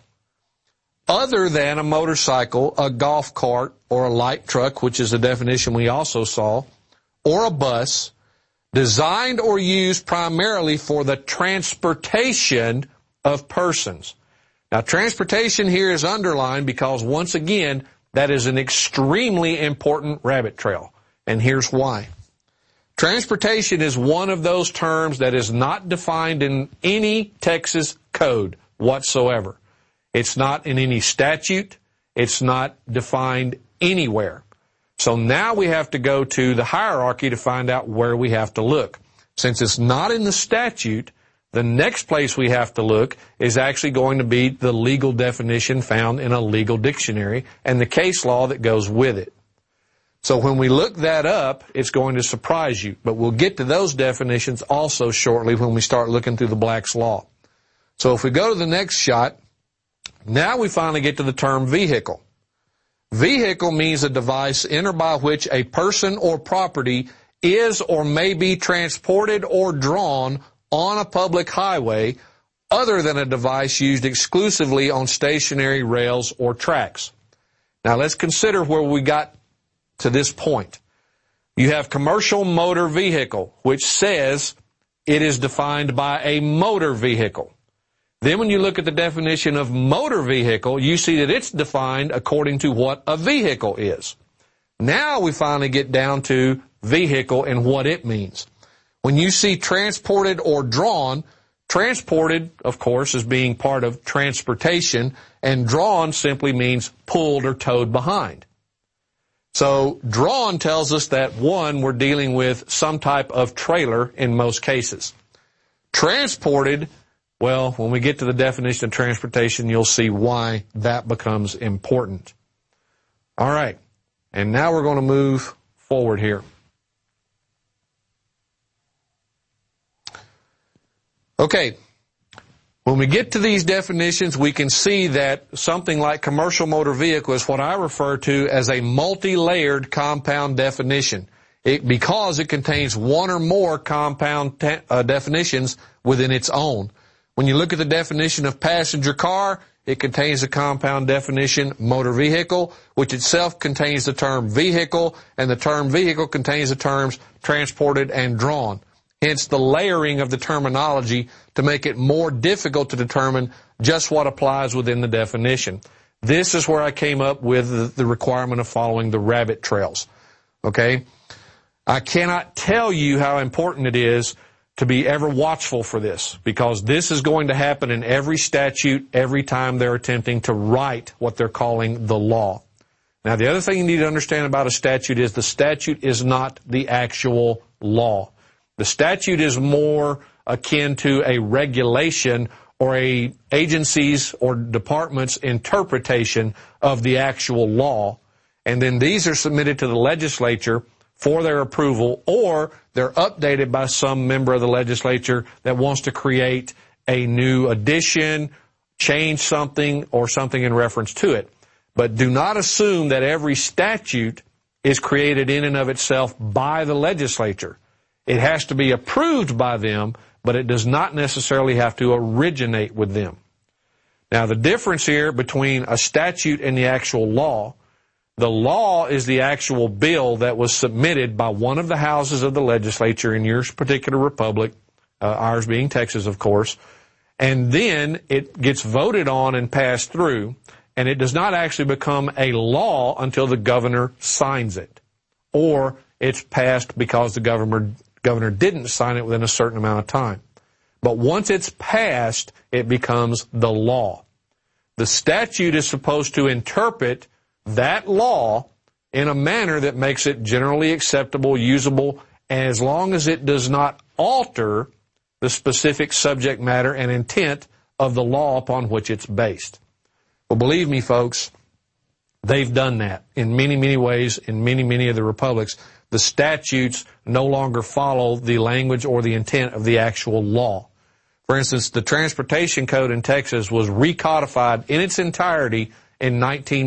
Other than a motorcycle, a golf cart, or a light truck, which is the definition we also saw, or a bus, designed or used primarily for the transportation of persons. Now, transportation here is underlined because, once again, that is an extremely important rabbit trail, and here's why. Transportation is one of those terms that is not defined in any Texas code whatsoever. It's not in any statute. It's not defined anywhere. So now we have to go to the hierarchy to find out where we have to look. Since it's not in the statute, the next place we have to look is actually going to be the legal definition found in a legal dictionary and the case law that goes with it. So when we look that up, it's going to surprise you. But we'll get to those definitions also shortly when we start looking through the Black's Law. So if we go to the next shot, now we finally get to the term vehicle. Vehicle means a device in or by which a person or property is or may be transported or drawn on a public highway other than a device used exclusively on stationary rails or tracks. Now let's consider where we got to this point. You have commercial motor vehicle, which says it is defined by a motor vehicle. Then when you look at the definition of motor vehicle, you see that it's defined according to what a vehicle is. Now we finally get down to vehicle and what it means. When you see transported or drawn, transported, of course, is being part of transportation, and drawn simply means pulled or towed behind. So drawn tells us that, one, we're dealing with some type of trailer in most cases. Transported, well, when we get to the definition of transportation, you'll see why that becomes important. All right, and now we're going to move forward here. Okay, when we get to these definitions, we can see that something like commercial motor vehicle is what I refer to as a multi-layered compound definition, because it contains one or more compound definitions within its own. When you look at the definition of passenger car, it contains the compound definition motor vehicle, which itself contains the term vehicle, and the term vehicle contains the terms transported and drawn. Hence the layering of the terminology to make it more difficult to determine just what applies within the definition. This is where I came up with the requirement of following the rabbit trails. Okay? I cannot tell you how important it is to be ever watchful for this, because this is going to happen in every statute every time they're attempting to write what they're calling the law. Now, the other thing you need to understand about a statute is the statute is not the actual law. The statute is more akin to a regulation or a agency's or department's interpretation of the actual law, and then these are submitted to the legislature for their approval, or they're updated by some member of the legislature that wants to create a new addition, change something, or something in reference to it. But do not assume that every statute is created in and of itself by the legislature. It has to be approved by them, but it does not necessarily have to originate with them. Now, the difference here between a statute and the actual law, the law is the actual bill that was submitted by one of the houses of the legislature in your particular republic, ours being Texas, of course, and then it gets voted on and passed through, and it does not actually become a law until the governor signs it, or it's passed because the governor didn't sign it within a certain amount of time. But once it's passed, it becomes the law. The statute is supposed to interpret that law in a manner that makes it generally acceptable, usable, as long as it does not alter the specific subject matter and intent of the law upon which it's based. Well, believe me, folks, they've done that in many, many ways in many, many of the republics. The statutes no longer follow the language or the intent of the actual law. For instance, the Transportation Code in Texas was recodified in its entirety in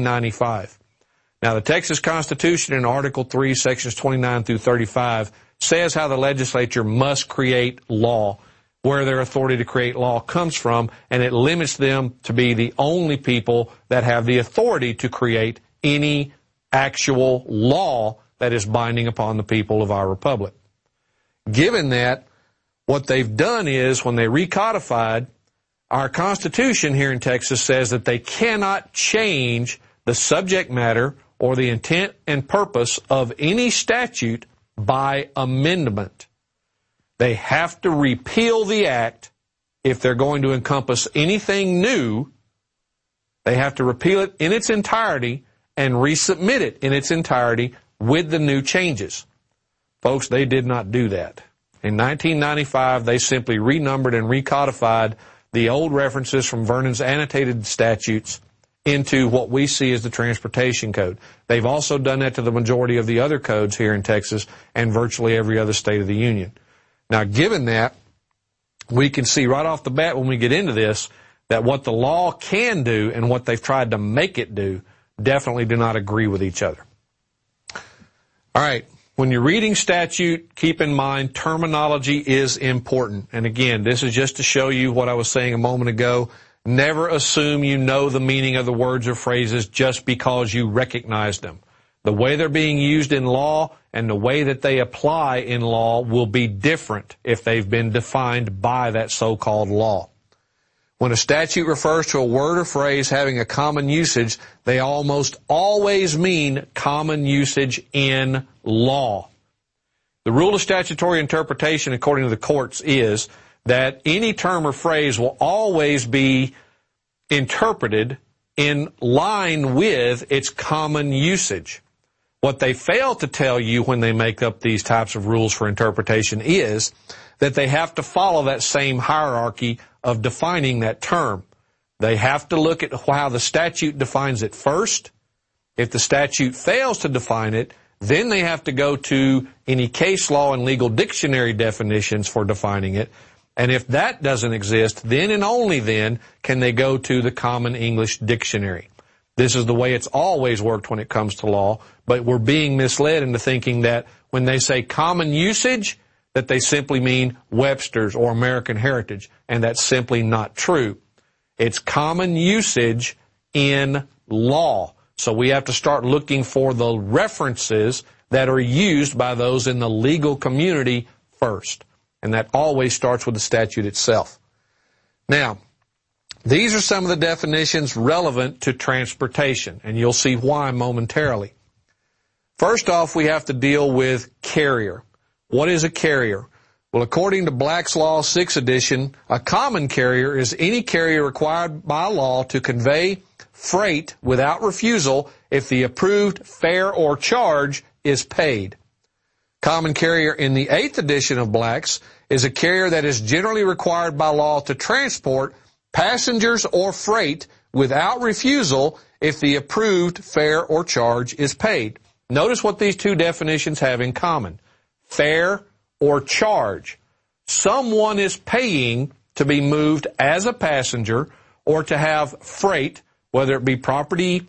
1995. Now, the Texas Constitution in Article 3, Sections 29 through 35, says how the legislature must create law, where their authority to create law comes from, and it limits them to be the only people that have the authority to create any actual law that is binding upon the people of our republic. given that what they've done is when they recodified, our Constitution here in Texas says that they cannot change the subject matter or the intent and purpose of any statute by amendment. They have to repeal the act if they're going to encompass anything new. They have to repeal it in its entirety and resubmit it in its entirety with the new changes. Folks, they did not do that. In 1995, they simply renumbered and recodified the old references from Vernon's annotated statutes into what we see as the Transportation Code. They've also done that to the majority of the other codes here in Texas and virtually every other state of the union. Now, given that, we can see right off the bat when we get into this that what the law can do and what they've tried to make it do definitely do not agree with each other. All right. When you're reading statute, keep in mind terminology is important. And again, this is just to show you what I was saying a moment ago. Never assume you know the meaning of the words or phrases just because you recognize them. The way they're being used in law and the way that they apply in law will be different if they've been defined by that so-called law. When a statute refers to a word or phrase having a common usage, they almost always mean common usage in law. The rule of statutory interpretation, according to the courts, is that any term or phrase will always be interpreted in line with its common usage. What they fail to tell you when they make up these types of rules for interpretation is that they have to follow that same hierarchy of defining that term. They have to look at how the statute defines it first. If the statute fails to define it, then they have to go to any case law and legal dictionary definitions for defining it. And if that doesn't exist, then and only then can they go to the Common English Dictionary. This is the way it's always worked when it comes to law, but we're being misled into thinking that when they say common usage, that they simply mean Webster's or American Heritage, and that's simply not true. It's common usage in law. So we have to start looking for the references that are used by those in the legal community first. And that always starts with the statute itself. Now, these are some of the definitions relevant to transportation, and you'll see why momentarily. First off, we have to deal with carrier. What is a carrier? Well, according to Black's Law 6th edition, a common carrier is any carrier required by law to convey freight without refusal if the approved fare or charge is paid. Common carrier in the 8th edition of Black's is a carrier that is generally required by law to transport passengers or freight without refusal if the approved fare or charge is paid. Notice what these two definitions have in common. Fare or charge. Someone is paying to be moved as a passenger or to have freight, whether it be property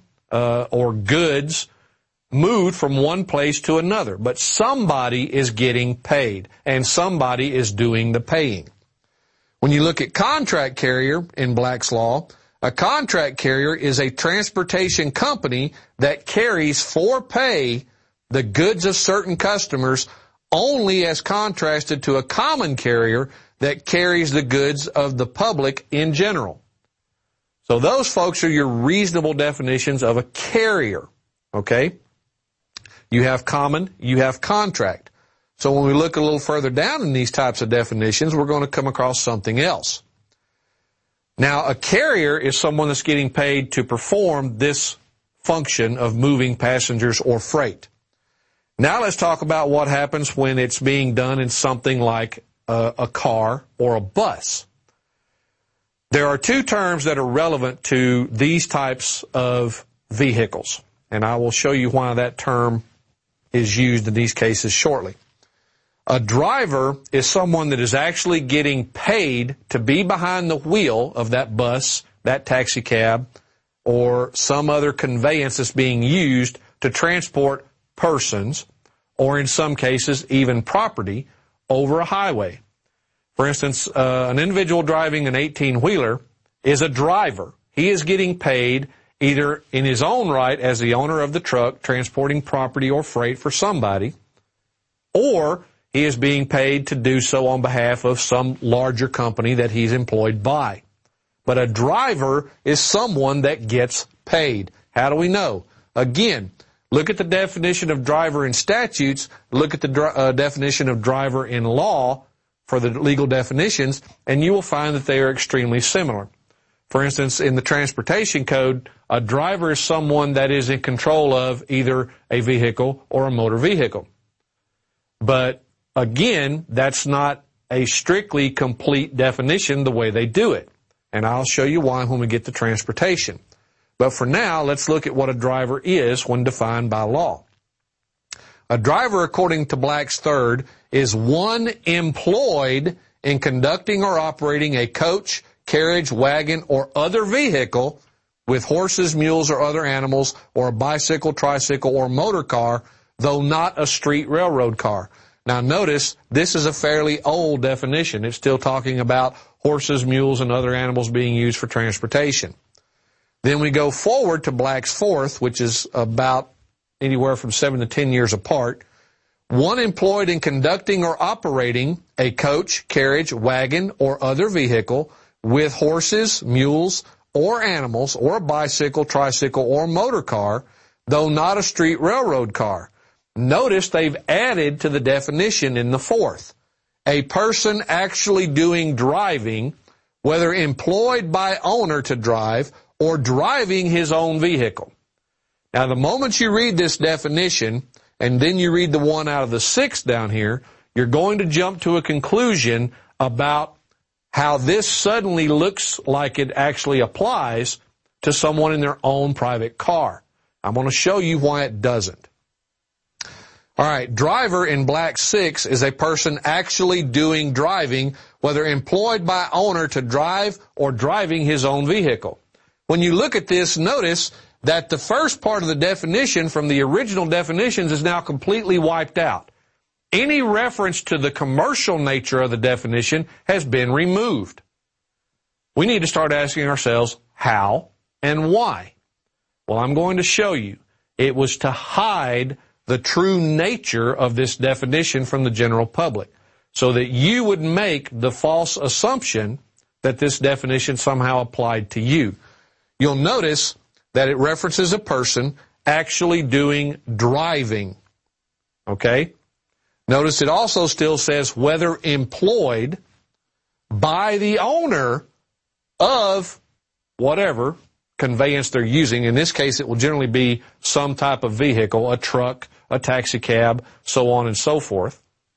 or goods, moved from one place to another. But somebody is getting paid, and somebody is doing the paying. When you look at contract carrier in Black's Law, a contract carrier is a transportation company that carries for pay the goods of certain customers only as contrasted to a common carrier that carries the goods of the public in general. So those folks are your reasonable definitions of a carrier, okay? You have common, you have contract. So when we look a little further down in these types of definitions, we're going to come across something else. Now, a carrier is someone that's getting paid to perform this function of moving passengers or freight. Now let's talk about what happens when it's being done in something like a car or a bus. There are two terms that are relevant to these types of vehicles, and I will show you why that term is used in these cases shortly. A driver is someone that is actually getting paid to be behind the wheel of that bus, that taxi cab, or some other conveyance that's being used to transport persons, or in some cases even property, over a highway. For instance, an individual driving an 18-wheeler is a driver. He is getting paid either in his own right as the owner of the truck transporting property or freight for somebody, or he is being paid to do so on behalf of some larger company that he's employed by. But a driver is someone that gets paid. How do we know? Again, look at the definition of driver in statutes, look at the definition of driver in law for the legal definitions, and you will find that they are extremely similar. For instance, in the Transportation Code, a driver is someone that is in control of either a vehicle or a motor vehicle. But again, that's not a strictly complete definition the way they do it. And I'll show you why when we get to transportation. But for now, let's look at what a driver is when defined by law. A driver, according to Black's Third, is one employed in conducting or operating a coach, carriage, wagon, or other vehicle with horses, mules, or other animals, or a bicycle, tricycle, or motor car, though not a street railroad car. Now notice, this is a fairly old definition. It's still talking about horses, mules, and other animals being used for transportation. Then we go forward to Black's Fourth, which is about anywhere from 7 to 10 years apart. One employed in conducting or operating a coach, carriage, wagon, or other vehicle with horses, mules, or animals, or a bicycle, tricycle, or motor car, though not a street railroad car. Notice they've added to the definition in the fourth. A person actually doing driving, whether employed by owner to drive or driving his own vehicle. Now, the moment you read this definition, and then you read the one out of the sixth down here, you're going to jump to a conclusion about how this suddenly looks like it actually applies to someone in their own private car. I'm going to show you why it doesn't. All right, driver in Black 6 is a person actually doing driving, whether employed by owner to drive or driving his own vehicle. When you look at this, notice that the first part of the definition from the original definitions is now completely wiped out. Any reference to the commercial nature of the definition has been removed. We need to start asking ourselves how and why. Well, I'm going to show you. It was to hide the true nature of this definition from the general public, so that you would make the false assumption that this definition somehow applied to you. You'll notice that it references a person actually doing driving. Okay? Notice it also still says whether employed by the owner of whatever conveyance they're using. In this case, it will generally be some type of vehicle, a truck, a taxi cab, so on and so forth.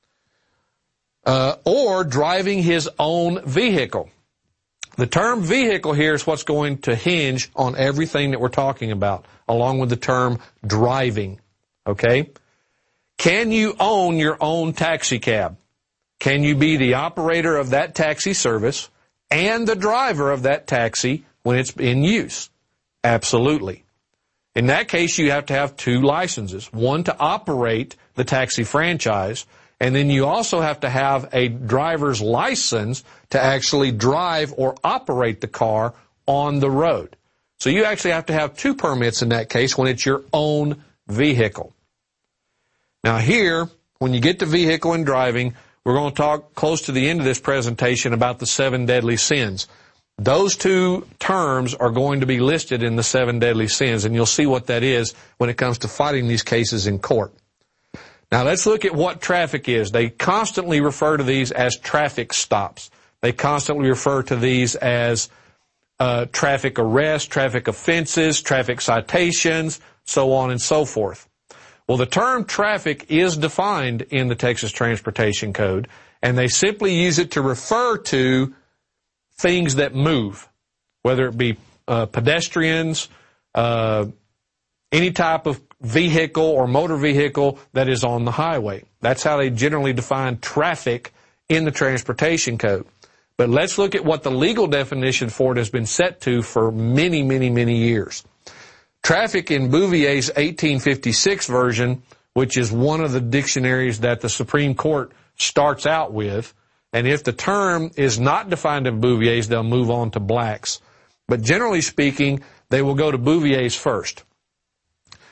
Or driving his own vehicle. The term vehicle here is what's going to hinge on everything that we're talking about, along with the term driving. Okay? Can you own your own taxi cab? Can you be the operator of that taxi service and the driver of that taxi when it's in use? Absolutely. In that case, you have to have two licenses, one to operate the taxi franchise, and then you also have to have a driver's license to actually drive or operate the car on the road. So you actually have to have two permits in that case when it's your own vehicle. Now here, when you get to vehicle and driving, we're going to talk close to the end of this presentation about the 7 deadly sins. Those two terms are going to be listed in the 7 deadly sins, and you'll see what that is when it comes to fighting these cases in court. Now let's look at what traffic is. They constantly refer to these as traffic stops. They constantly refer to these as traffic arrests, traffic offenses, traffic citations, so on and so forth. Well, the term traffic is defined in the Texas Transportation Code, and they simply use it to refer to things that move, whether it be pedestrians, any type of vehicle or motor vehicle that is on the highway. That's how they generally define traffic in the Transportation Code. But let's look at what the legal definition for it has been set to for many, many, many years. Traffic in Bouvier's 1856 version, which is one of the dictionaries that the Supreme Court starts out with, and if the term is not defined in Bouvier's, they'll move on to Black's. But generally speaking, they will go to Bouvier's first.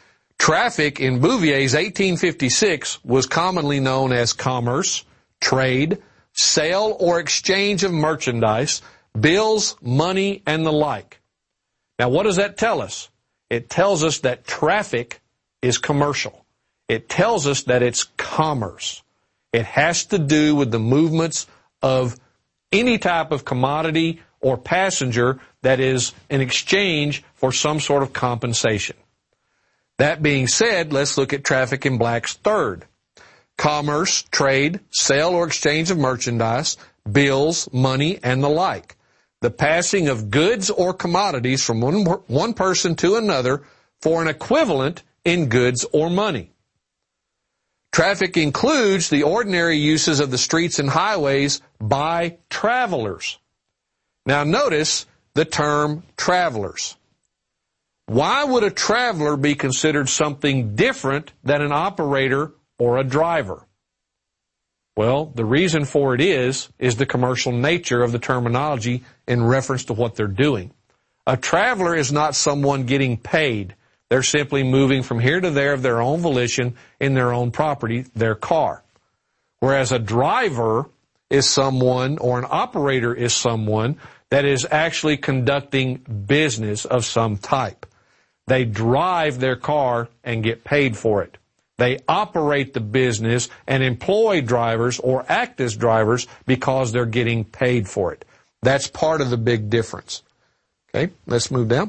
Traffic in Bouvier's 1856 was commonly known as commerce, trade, sale or exchange of merchandise, bills, money, and the like. Now, what does that tell us? It tells us that traffic is commercial. It tells us that it's commerce. It has to do with the movements of any type of commodity or passenger that is in exchange for some sort of compensation. That being said, let's look at traffic in Black's third. Commerce, trade, sale or exchange of merchandise, bills, money, and the like. The passing of goods or commodities from one person to another for an equivalent in goods or money. Traffic includes the ordinary uses of the streets and highways by travelers. Now notice the term travelers. Why would a traveler be considered something different than an operator or a driver? Well, the reason for it is the commercial nature of the terminology in reference to what they're doing. A traveler is not someone getting paid. They're simply moving from here to there of their own volition in their own property, their car. Whereas a driver is someone, or an operator is someone, that is actually conducting business of some type. They drive their car and get paid for it. They operate the business and employ drivers or act as drivers because they're getting paid for it. That's part of the big difference. Okay, let's move down.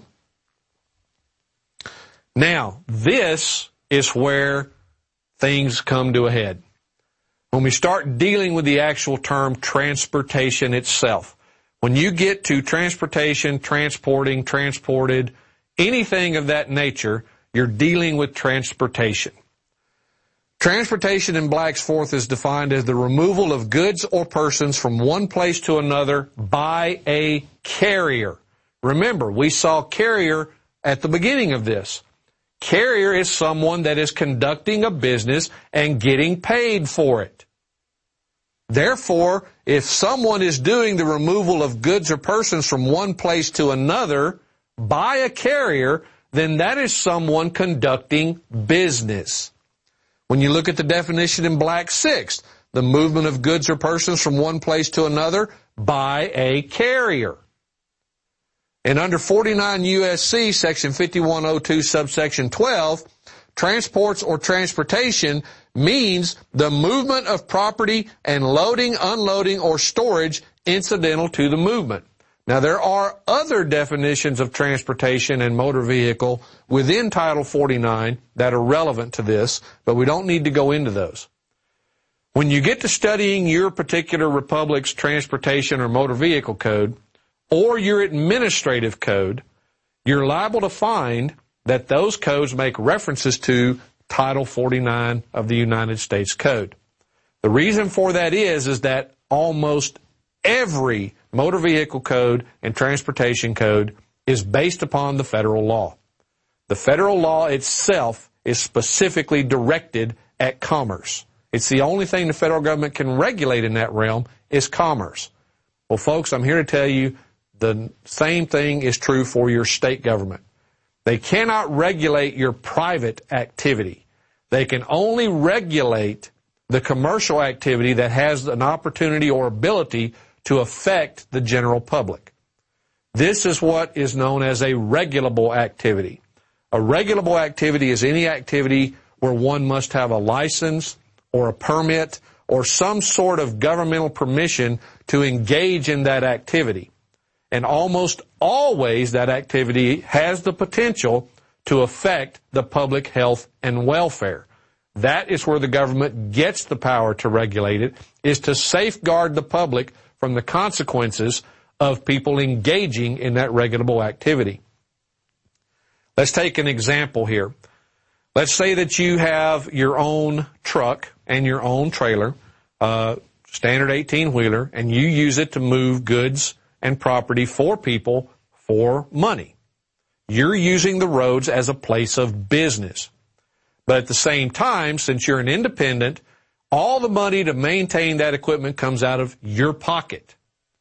Now, this is where things come to a head. When we start dealing with the actual term transportation itself, when you get to transportation, transporting, transported, anything of that nature, you're dealing with transportation. Transportation in Black's fourth is defined as the removal of goods or persons from one place to another by a carrier. Remember, we saw carrier at the beginning of this. Carrier is someone that is conducting a business and getting paid for it. Therefore, if someone is doing the removal of goods or persons from one place to another by a carrier, then that is someone conducting business. When you look at the definition in Black's sixth, the movement of goods or persons from one place to another by a carrier. And under 49 U.S.C. section 5102 subsection 12, transports or transportation means the movement of property and loading, unloading, or storage incidental to the movement. Now, there are other definitions of transportation and motor vehicle within Title 49 that are relevant to this, but we don't need to go into those. When you get to studying your particular republic's transportation or motor vehicle code, or your administrative code, you're liable to find that those codes make references to Title 49 of the United States Code. The reason for that is that almost every motor vehicle code and transportation code is based upon the federal law. The federal law itself is specifically directed at commerce. It's the only thing the federal government can regulate in that realm is commerce. Well, folks, I'm here to tell you the same thing is true for your state government. They cannot regulate your private activity. They can only regulate the commercial activity that has an opportunity or ability to affect the general public. This is what is known as a regulable activity. A regulable activity is any activity where one must have a license or a permit or some sort of governmental permission to engage in that activity. And almost always that activity has the potential to affect the public health and welfare. That is where the government gets the power to regulate it, is to safeguard the public from the consequences of people engaging in that regulable activity. Let's take an example here. Let's say that you have your own truck and your own trailer, standard 18-wheeler, and you use it to move goods and property for people for money. You're using the roads as a place of business. But at the same time, since you're an independent, all the money to maintain that equipment comes out of your pocket.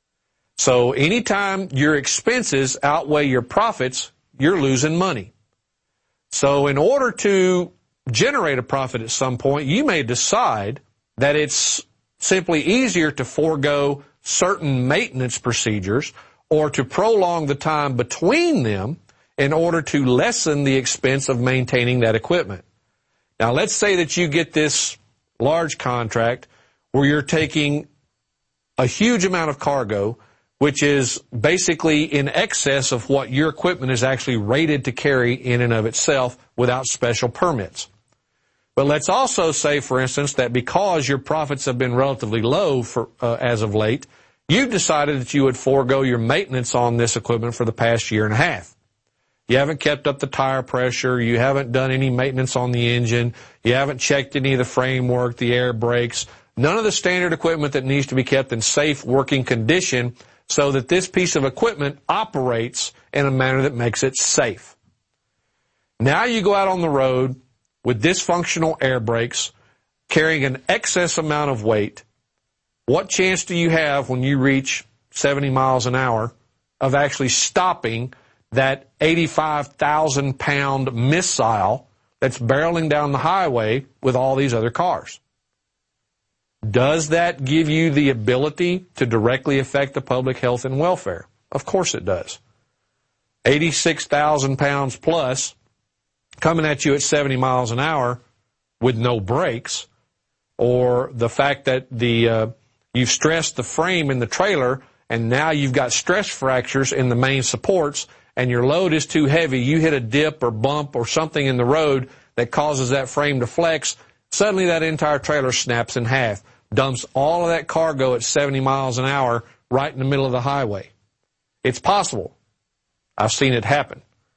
So anytime your expenses outweigh your profits, you're losing money. So in order to generate a profit at some point, you may decide that it's simply easier to forego certain maintenance procedures or to prolong the time between them in order to lessen the expense of maintaining that equipment. Now, let's say that you get this large contract where you're taking a huge amount of cargo, which is basically in excess of what your equipment is actually rated to carry in and of itself without special permits. But let's also say, for instance, that because your profits have been relatively low as of late, you've decided that you would forego your maintenance on this equipment for the past year and a half. You haven't kept up the tire pressure. You haven't done any maintenance on the engine. You haven't checked any of the framework, the air brakes, none of the standard equipment that needs to be kept in safe working condition so that this piece of equipment operates in a manner that makes it safe. Now you go out on the road with dysfunctional air brakes, carrying an excess amount of weight. What chance do you have when you reach 70 miles an hour of actually stopping that 85,000-pound missile that's barreling down the highway with all these other cars? Does that give you the ability to directly affect the public health and welfare? Of course it does. 86,000 pounds plus coming at you at 70 miles an hour with no brakes, or the fact that you've stressed the frame in the trailer and now you've got stress fractures in the main supports and your load is too heavy, you hit a dip or bump or something in the road that causes that frame to flex, suddenly that entire trailer snaps in half, dumps all of that cargo at 70 miles an hour right in the middle of the highway. It's possible. I've seen it happen.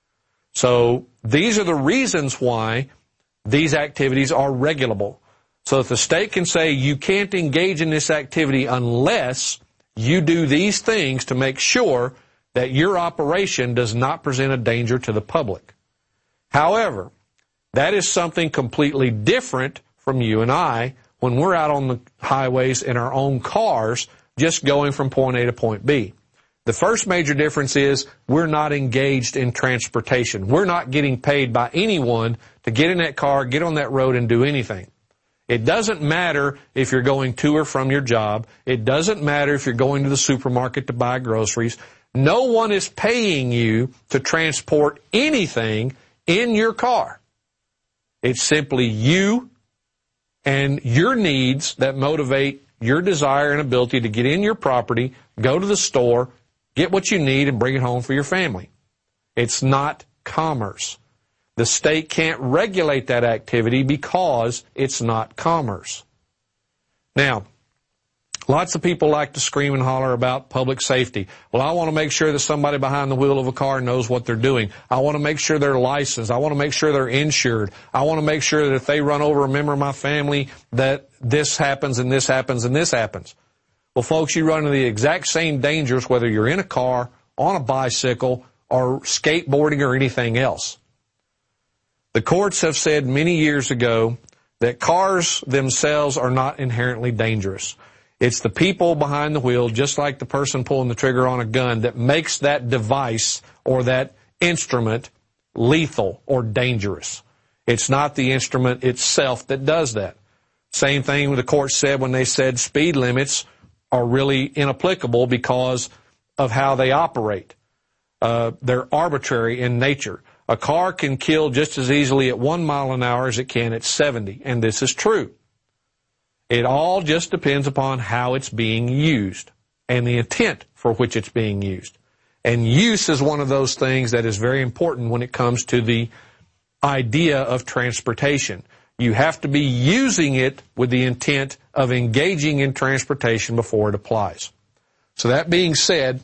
So these are the reasons why these activities are regulable. So if the state can say you can't engage in this activity unless you do these things to make sure that your operation does not present a danger to the public. However, that is something completely different from you and I when we're out on the highways in our own cars just going from point A to point B. The first major difference is we're not engaged in transportation. We're not getting paid by anyone to get in that car, get on that road, and do anything. It doesn't matter if you're going to or from your job. It doesn't matter if you're going to the supermarket to buy groceries. No one is paying you to transport anything in your car. It's simply you and your needs that motivate your desire and ability to get in your property, go to the store, get what you need, and bring it home for your family. It's not commerce. The state can't regulate that activity because it's not commerce. Now, lots of people like to scream and holler about public safety. Well, I want to make sure that somebody behind the wheel of a car knows what they're doing. I want to make sure they're licensed. I want to make sure they're insured. I want to make sure that if they run over a member of my family that this happens and this happens and this happens. Well, folks, you run into the exact same dangers whether you're in a car, on a bicycle, or skateboarding or anything else. The courts have said many years ago that cars themselves are not inherently dangerous. It's the people behind the wheel, just like the person pulling the trigger on a gun, that makes that device or that instrument lethal or dangerous. It's not the instrument itself that does that. Same thing the court said when they said speed limits are really inapplicable because of how they operate. They're arbitrary in nature. A car can kill just as easily at 1 mile an hour as it can at 70, and this is true. It all just depends upon how it's being used and the intent for which it's being used. And use is one of those things that is very important when it comes to the idea of transportation. You have to be using it with the intent of engaging in transportation before it applies. So that being said,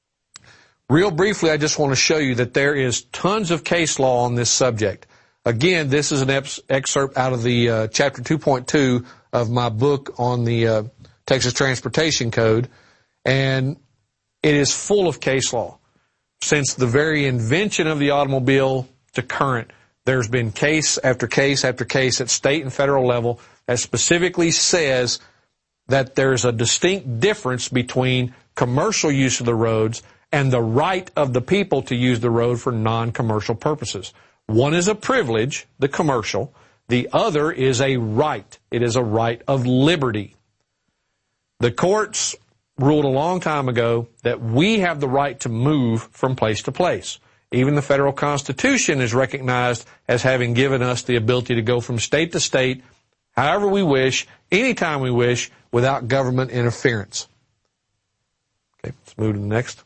real briefly, I just want to show you that there is tons of case law on this subject. Again, this is an excerpt out of the Chapter 2.2 of my book on the Texas Transportation Code, and it is full of case law. Since the very invention of the automobile to current, there's been case after case after case at state and federal level that specifically says that there's a distinct difference between commercial use of the roads and the right of the people to use the road for non-commercial purposes. One is a privilege, the commercial. The other is a right. It is a right of liberty. The courts ruled a long time ago that we have the right to move from place to place. Even the federal Constitution is recognized as having given us the ability to go from state to state, however we wish, anytime we wish, without government interference. Okay, let's move to the next.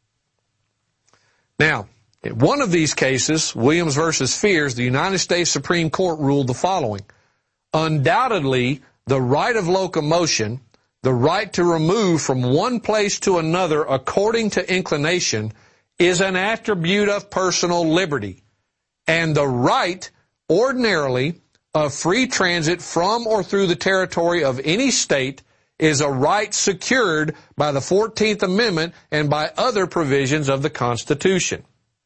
Now, in one of these cases, Williams versus Fears, the United States Supreme Court ruled the following. Undoubtedly, the right of locomotion, the right to remove from one place to another according to inclination, is an attribute of personal liberty, and the right, ordinarily, of free transit from or through the territory of any state is a right secured by the 14th Amendment and by other provisions of the Constitution.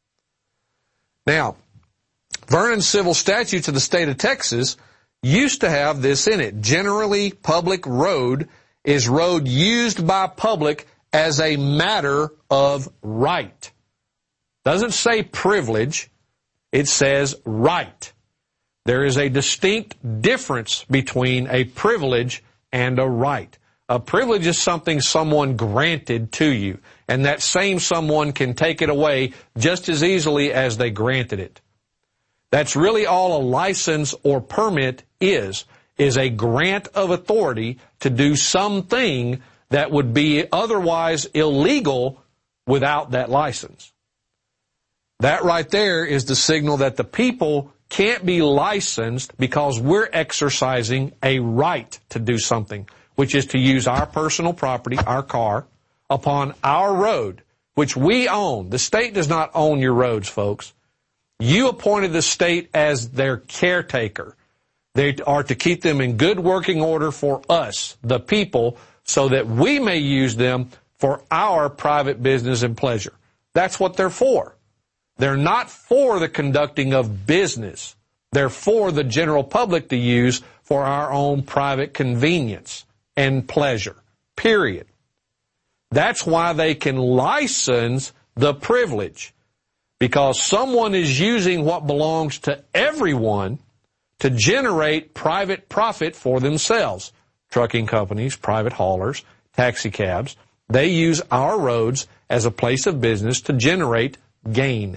Now, Vernon's civil statutes of the state of Texas used to have this in it. Generally, public road is road used by public as a matter of right. Doesn't say privilege, it says right. There is a distinct difference between a privilege and a right. A privilege is something someone granted to you, and that same someone can take it away just as easily as they granted it. That's really all a license or permit is a grant of authority to do something that would be otherwise illegal without that license. That right there is the signal that the people can't be licensed because we're exercising a right to do something, which is to use our personal property, our car, upon our road, which we own. The state does not own your roads, folks. You appointed the state as their caretaker. They are to keep them in good working order for us, the people, so that we may use them for our private business and pleasure. That's what they're for. They're not for the conducting of business. They're for the general public to use for our own private convenience and pleasure, period. That's why they can license the privilege, because someone is using what belongs to everyone to generate private profit for themselves. Trucking companies, private haulers, taxi cabs, they use our roads as a place of business to generate gain.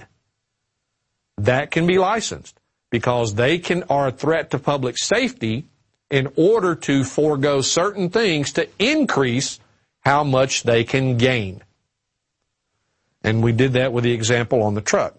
That can be licensed because they are a threat to public safety in order to forego certain things to increase how much they can gain. And we did that with the example on the truck.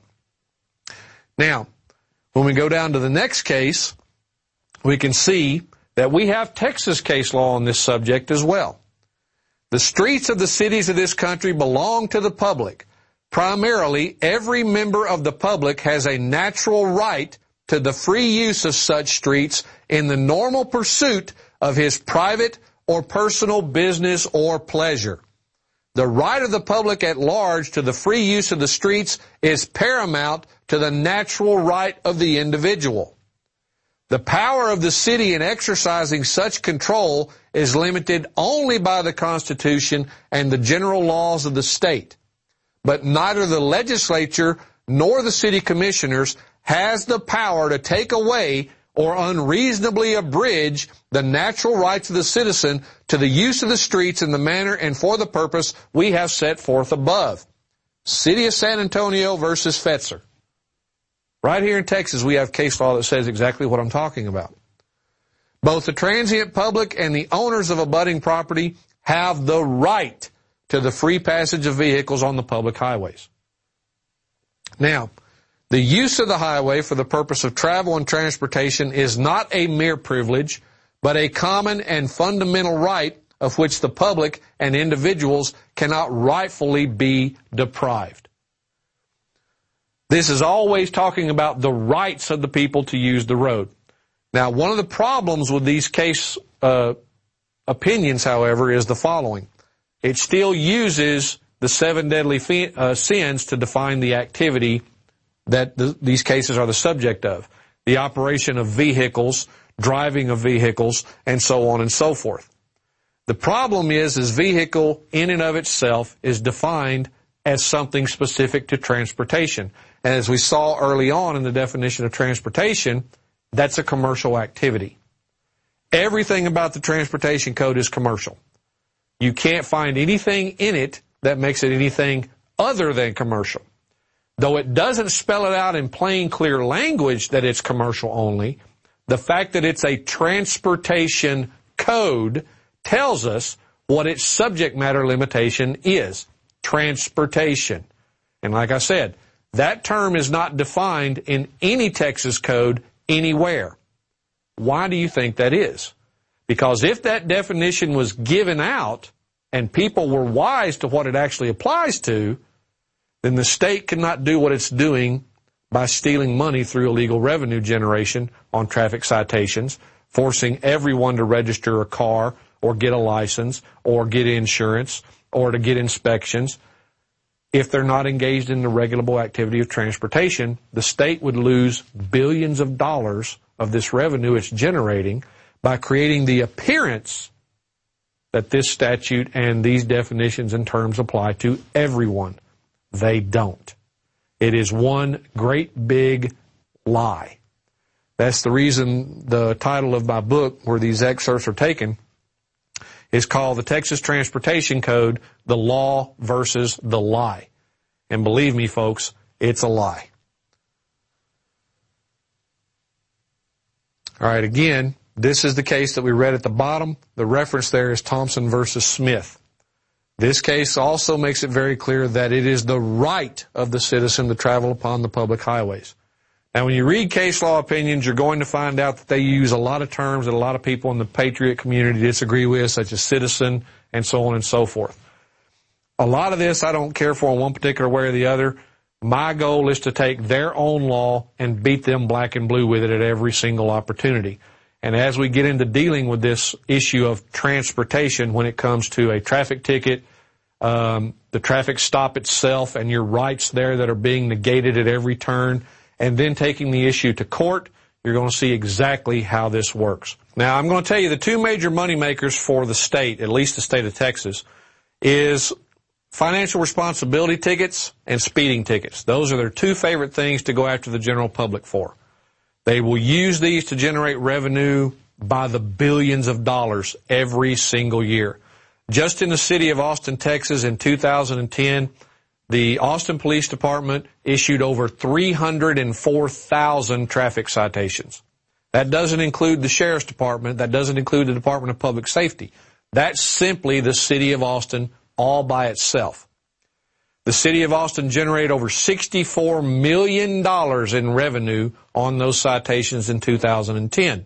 Now, when we go down to the next case, we can see that we have Texas case law on this subject as well. The streets of the cities of this country belong to the public. Primarily, every member of the public has a natural right to the free use of such streets in the normal pursuit of his private or personal business or pleasure. The right of the public at large to the free use of the streets is paramount to the natural right of the individual. The power of the city in exercising such control is limited only by the Constitution and the general laws of the state. But neither the legislature nor the city commissioners has the power to take away or unreasonably abridge the natural rights of the citizen to the use of the streets in the manner and for the purpose we have set forth above. City of San Antonio versus Fetzer. Right here in Texas, we have case law that says exactly what I'm talking about. Both the transient public and the owners of abutting property have the right to the free passage of vehicles on the public highways. Now, the use of the highway for the purpose of travel and transportation is not a mere privilege, but a common and fundamental right of which the public and individuals cannot rightfully be deprived. This is always talking about the rights of the people to use the road. Now, one of the problems with these case opinions, however, is the following. It still uses the 7 deadly sins to define the activity that these cases are the subject of. The operation of vehicles, driving of vehicles, and so on and so forth. The problem is vehicle in and of itself is defined as something specific to transportation. And as we saw early on in the definition of transportation, that's a commercial activity. Everything about the transportation code is commercial. You can't find anything in it that makes it anything other than commercial. Though it doesn't spell it out in plain, clear language that it's commercial only, the fact that it's a transportation code tells us what its subject matter limitation is. Transportation. And like I said, that term is not defined in any Texas code anywhere. Why do you think that is? Because if that definition was given out and people were wise to what it actually applies to, then the state cannot do what it's doing by stealing money through illegal revenue generation on traffic citations, forcing everyone to register a car or get a license or get insurance or to get inspections. If they're not engaged in the regulable activity of transportation, the state would lose billions of dollars of this revenue it's generating by creating the appearance that this statute and these definitions and terms apply to everyone. They don't. It is one great big lie. That's the reason the title of my book, where these excerpts are taken, is called The Texas Transportation Code, The Law versus the Lie. And believe me, folks, it's a lie. All right, again, this is the case that we read at the bottom. The reference there is Thompson versus Smith. This case also makes it very clear that it is the right of the citizen to travel upon the public highways. Now, when you read case law opinions, you're going to find out that they use a lot of terms that a lot of people in the patriot community disagree with, such as citizen and so on and so forth. A lot of this I don't care for in one particular way or the other. My goal is to take their own law and beat them black and blue with it at every single opportunity. And as we get into dealing with this issue of transportation when it comes to a traffic ticket, the traffic stop itself and your rights there that are being negated at every turn, and then taking the issue to court, you're going to see exactly how this works. Now, I'm going to tell you the two major moneymakers for the state, at least the state of Texas, is financial responsibility tickets and speeding tickets. Those are their two favorite things to go after the general public for. They will use these to generate revenue by the billions of dollars every single year. Just in the city of Austin, Texas in 2010, the Austin Police Department issued over 304,000 traffic citations. That doesn't include the Sheriff's Department. That doesn't include the Department of Public Safety. That's simply the city of Austin all by itself. The city of Austin generated over $64 million in revenue on those citations in 2010.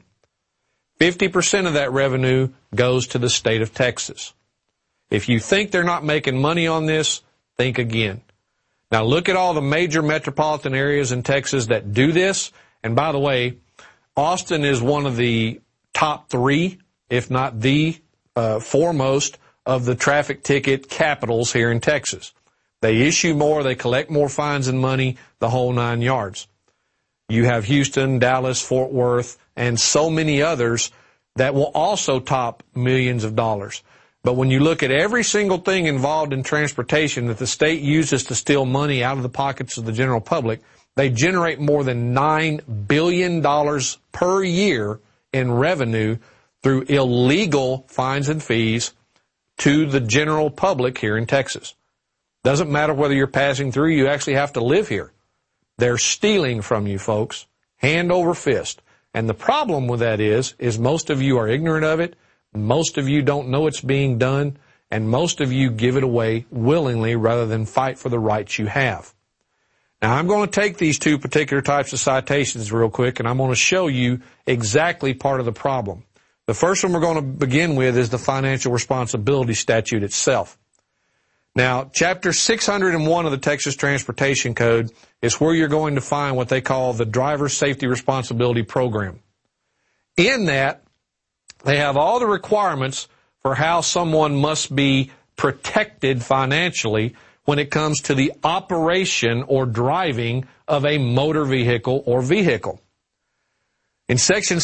50% of that revenue goes to the state of Texas. If you think they're not making money on this, think again. Now look at all the major metropolitan areas in Texas that do this. And by the way, Austin is one of the top three, if not the foremost, of the traffic ticket capitals here in Texas. They issue more, they collect more fines and money, the whole 9 yards. You have Houston, Dallas, Fort Worth, and so many others that will also top millions of dollars. But when you look at every single thing involved in transportation that the state uses to steal money out of the pockets of the general public, they generate more than $9 billion per year in revenue through illegal fines and fees to the general public here in Texas. Doesn't matter whether you're passing through, you actually have to live here. They're stealing from you, folks, hand over fist. And the problem with that is most of you are ignorant of it, most of you don't know it's being done, and most of you give it away willingly rather than fight for the rights you have. Now, I'm going to take these two particular types of citations real quick, and I'm going to show you exactly part of the problem. The first one we're going to begin with is the financial responsibility statute itself. Now, Chapter 601 of the Texas Transportation Code is where you're going to find what they call the Driver Safety Responsibility Program. In that, they have all the requirements for how someone must be protected financially when it comes to the operation or driving of a motor vehicle or vehicle. In Section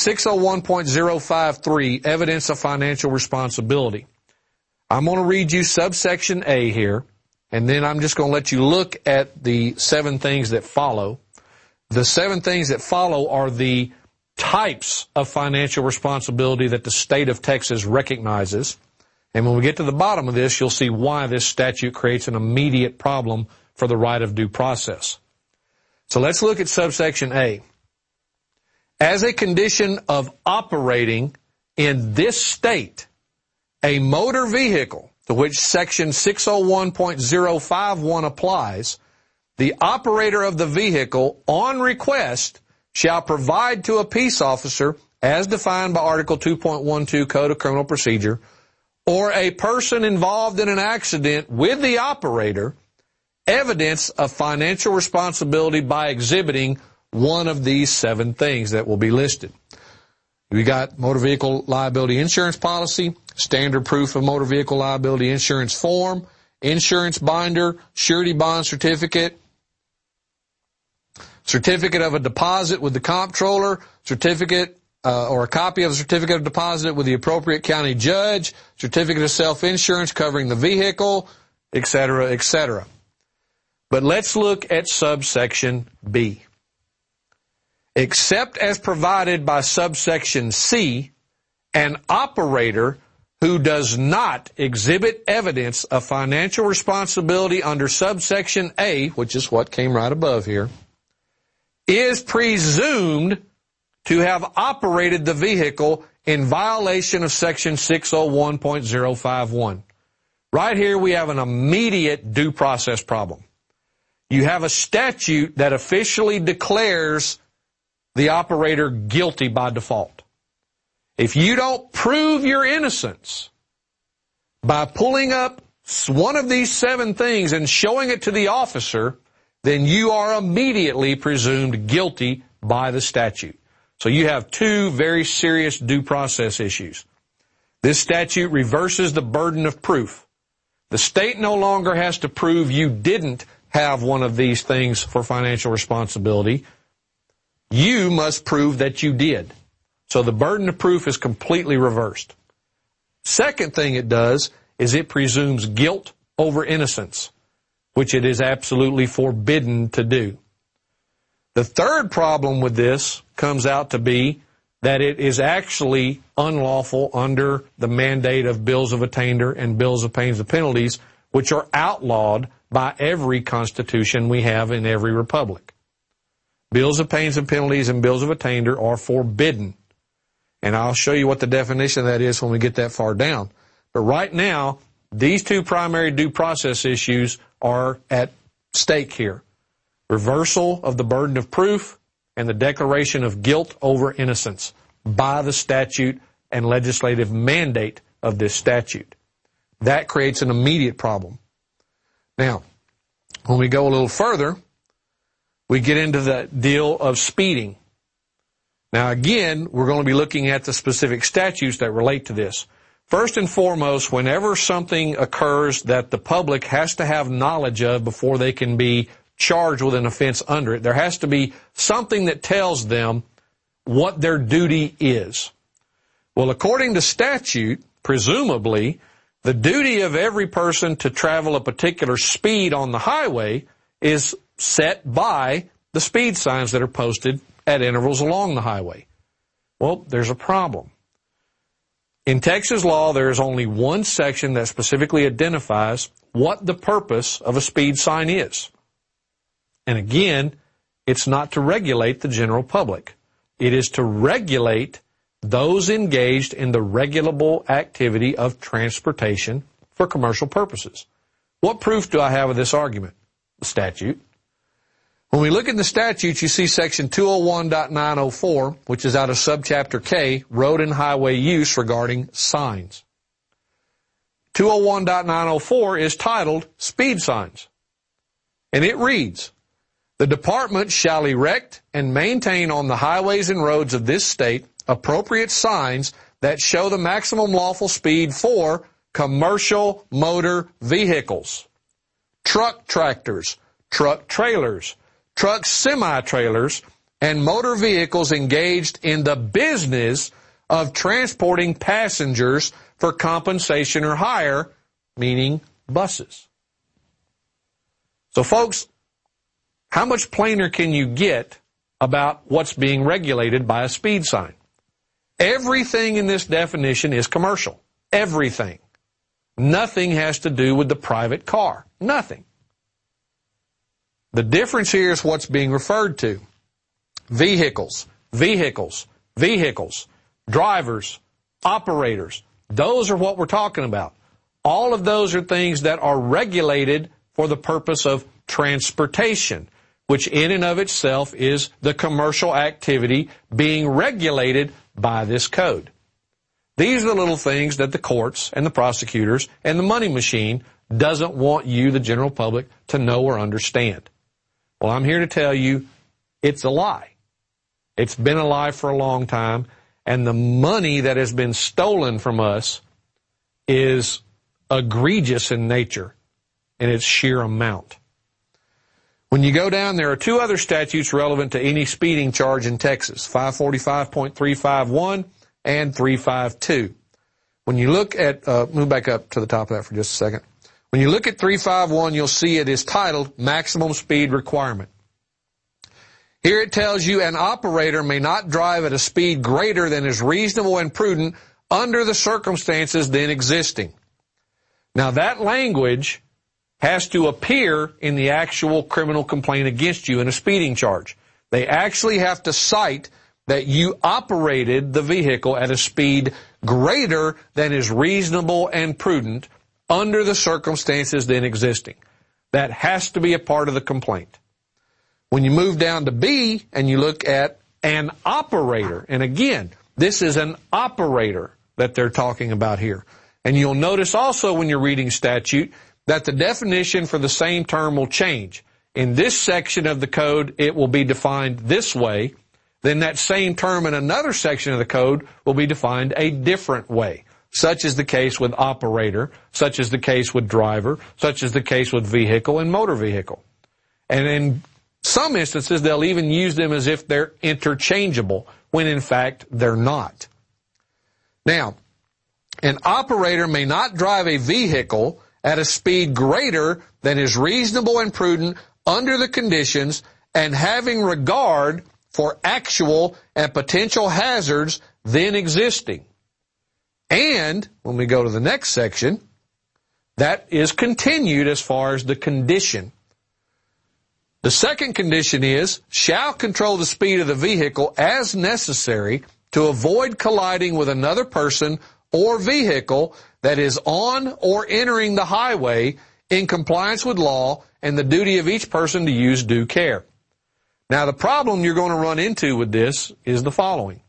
601.053, Evidence of Financial Responsibility, I'm going to read you subsection A here, and then I'm just going to let you look at the 7 things that follow. The 7 things that follow are the types of financial responsibility that the state of Texas recognizes. And when we get to the bottom of this, you'll see why this statute creates an immediate problem for the right of due process. So let's look at subsection A. As a condition of operating in this state, a motor vehicle to which section 601.051 applies, the operator of the vehicle, on request, shall provide to a peace officer, as defined by Article 2.12 Code of Criminal Procedure, or a person involved in an accident with the operator, evidence of financial responsibility by exhibiting one of these 7 things that will be listed. We got motor vehicle liability insurance policy, standard proof of motor vehicle liability insurance form, insurance binder, surety bond certificate, certificate of a deposit with the comptroller, certificate or a copy of the certificate of deposit with the appropriate county judge, certificate of self-insurance covering the vehicle, etc., etc. But let's look at subsection B. Except as provided by subsection C, an operator who does not exhibit evidence of financial responsibility under subsection A, which is what came right above here, is presumed to have operated the vehicle in violation of section 601.051. Right here we have an immediate due process problem. You have a statute that officially declares the operator guilty by default. If you don't prove your innocence by pulling up one of these 7 things and showing it to the officer, then you are immediately presumed guilty by the statute. So you have 2 very serious due process issues. This statute reverses the burden of proof. The state no longer has to prove you didn't have one of these things for financial responsibility. You must prove that you did. So the burden of proof is completely reversed. Second thing it does is it presumes guilt over innocence, which it is absolutely forbidden to do. The third problem with this comes out to be that it is actually unlawful under the mandate of bills of attainder and bills of pains and penalties, which are outlawed by every constitution we have in every republic. Bills of pains and penalties and bills of attainder are forbidden. And I'll show you what the definition of that is when we get that far down. But right now, these 2 primary due process issues are at stake here. Reversal of the burden of proof and the declaration of guilt over innocence by the statute and legislative mandate of this statute. That creates an immediate problem. Now, when we go a little further, we get into the deal of speeding. Now, again, we're going to be looking at the specific statutes that relate to this. First and foremost, whenever something occurs that the public has to have knowledge of before they can be charged with an offense under it, there has to be something that tells them what their duty is. Well, according to statute, presumably, the duty of every person to travel a particular speed on the highway is set by the speed signs that are posted at intervals along the highway. Well, there's a problem. In Texas law, there is only one section that specifically identifies what the purpose of a speed sign is. And again, it's not to regulate the general public. It is to regulate those engaged in the regulable activity of transportation for commercial purposes. What proof do I have of this argument? The statute. When we look at the statute, you see section 201.904, which is out of subchapter K, Road and Highway Use regarding signs. 201.904 is titled Speed Signs. And it reads, the department shall erect and maintain on the highways and roads of this state appropriate signs that show the maximum lawful speed for commercial motor vehicles, truck tractors, truck trailers, truck semi-trailers, and motor vehicles engaged in the business of transporting passengers for compensation or hire, meaning buses. So folks, how much plainer can you get about what's being regulated by a speed sign? Everything in this definition is commercial. Everything. Nothing has to do with the private car. Nothing. The difference here is what's being referred to. Vehicles, vehicles, vehicles, drivers, operators. Those are what we're talking about. All of those are things that are regulated for the purpose of transportation, which in and of itself is the commercial activity being regulated by this code. These are the little things that the courts and the prosecutors and the money machine doesn't want you, the general public, to know or understand. Well, I'm here to tell you it's a lie. It's been a lie for a long time, and the money that has been stolen from us is egregious in nature in its sheer amount. When you go down, there are two other statutes relevant to any speeding charge in Texas, 545.351 and 352. When you look at, move back up to the top of that for just a second. When you look at 351, you'll see it is titled Maximum Speed Requirement. Here it tells you an operator may not drive at a speed greater than is reasonable and prudent under the circumstances then existing. Now that language has to appear in the actual criminal complaint against you in a speeding charge. They actually have to cite that you operated the vehicle at a speed greater than is reasonable and prudent under the circumstances then existing. That has to be a part of the complaint. When you move down to B and you look at an operator, and again, this is an operator that they're talking about here. And you'll notice also when you're reading statute that the definition for the same term will change. In this section of the code, it will be defined this way. Then that same term in another section of the code will be defined a different way. Such is the case with operator, such is the case with driver, such is the case with vehicle and motor vehicle. And in some instances, they'll even use them as if they're interchangeable, when in fact they're not. Now, an operator may not drive a vehicle at a speed greater than is reasonable and prudent under the conditions and having regard for actual and potential hazards then existing. And when we go to the next section, that is continued as far as the condition. The second condition is, shall control the speed of the vehicle as necessary to avoid colliding with another person or vehicle that is on or entering the highway in compliance with law and the duty of each person to use due care. Now, the problem you're going to run into with this is the following.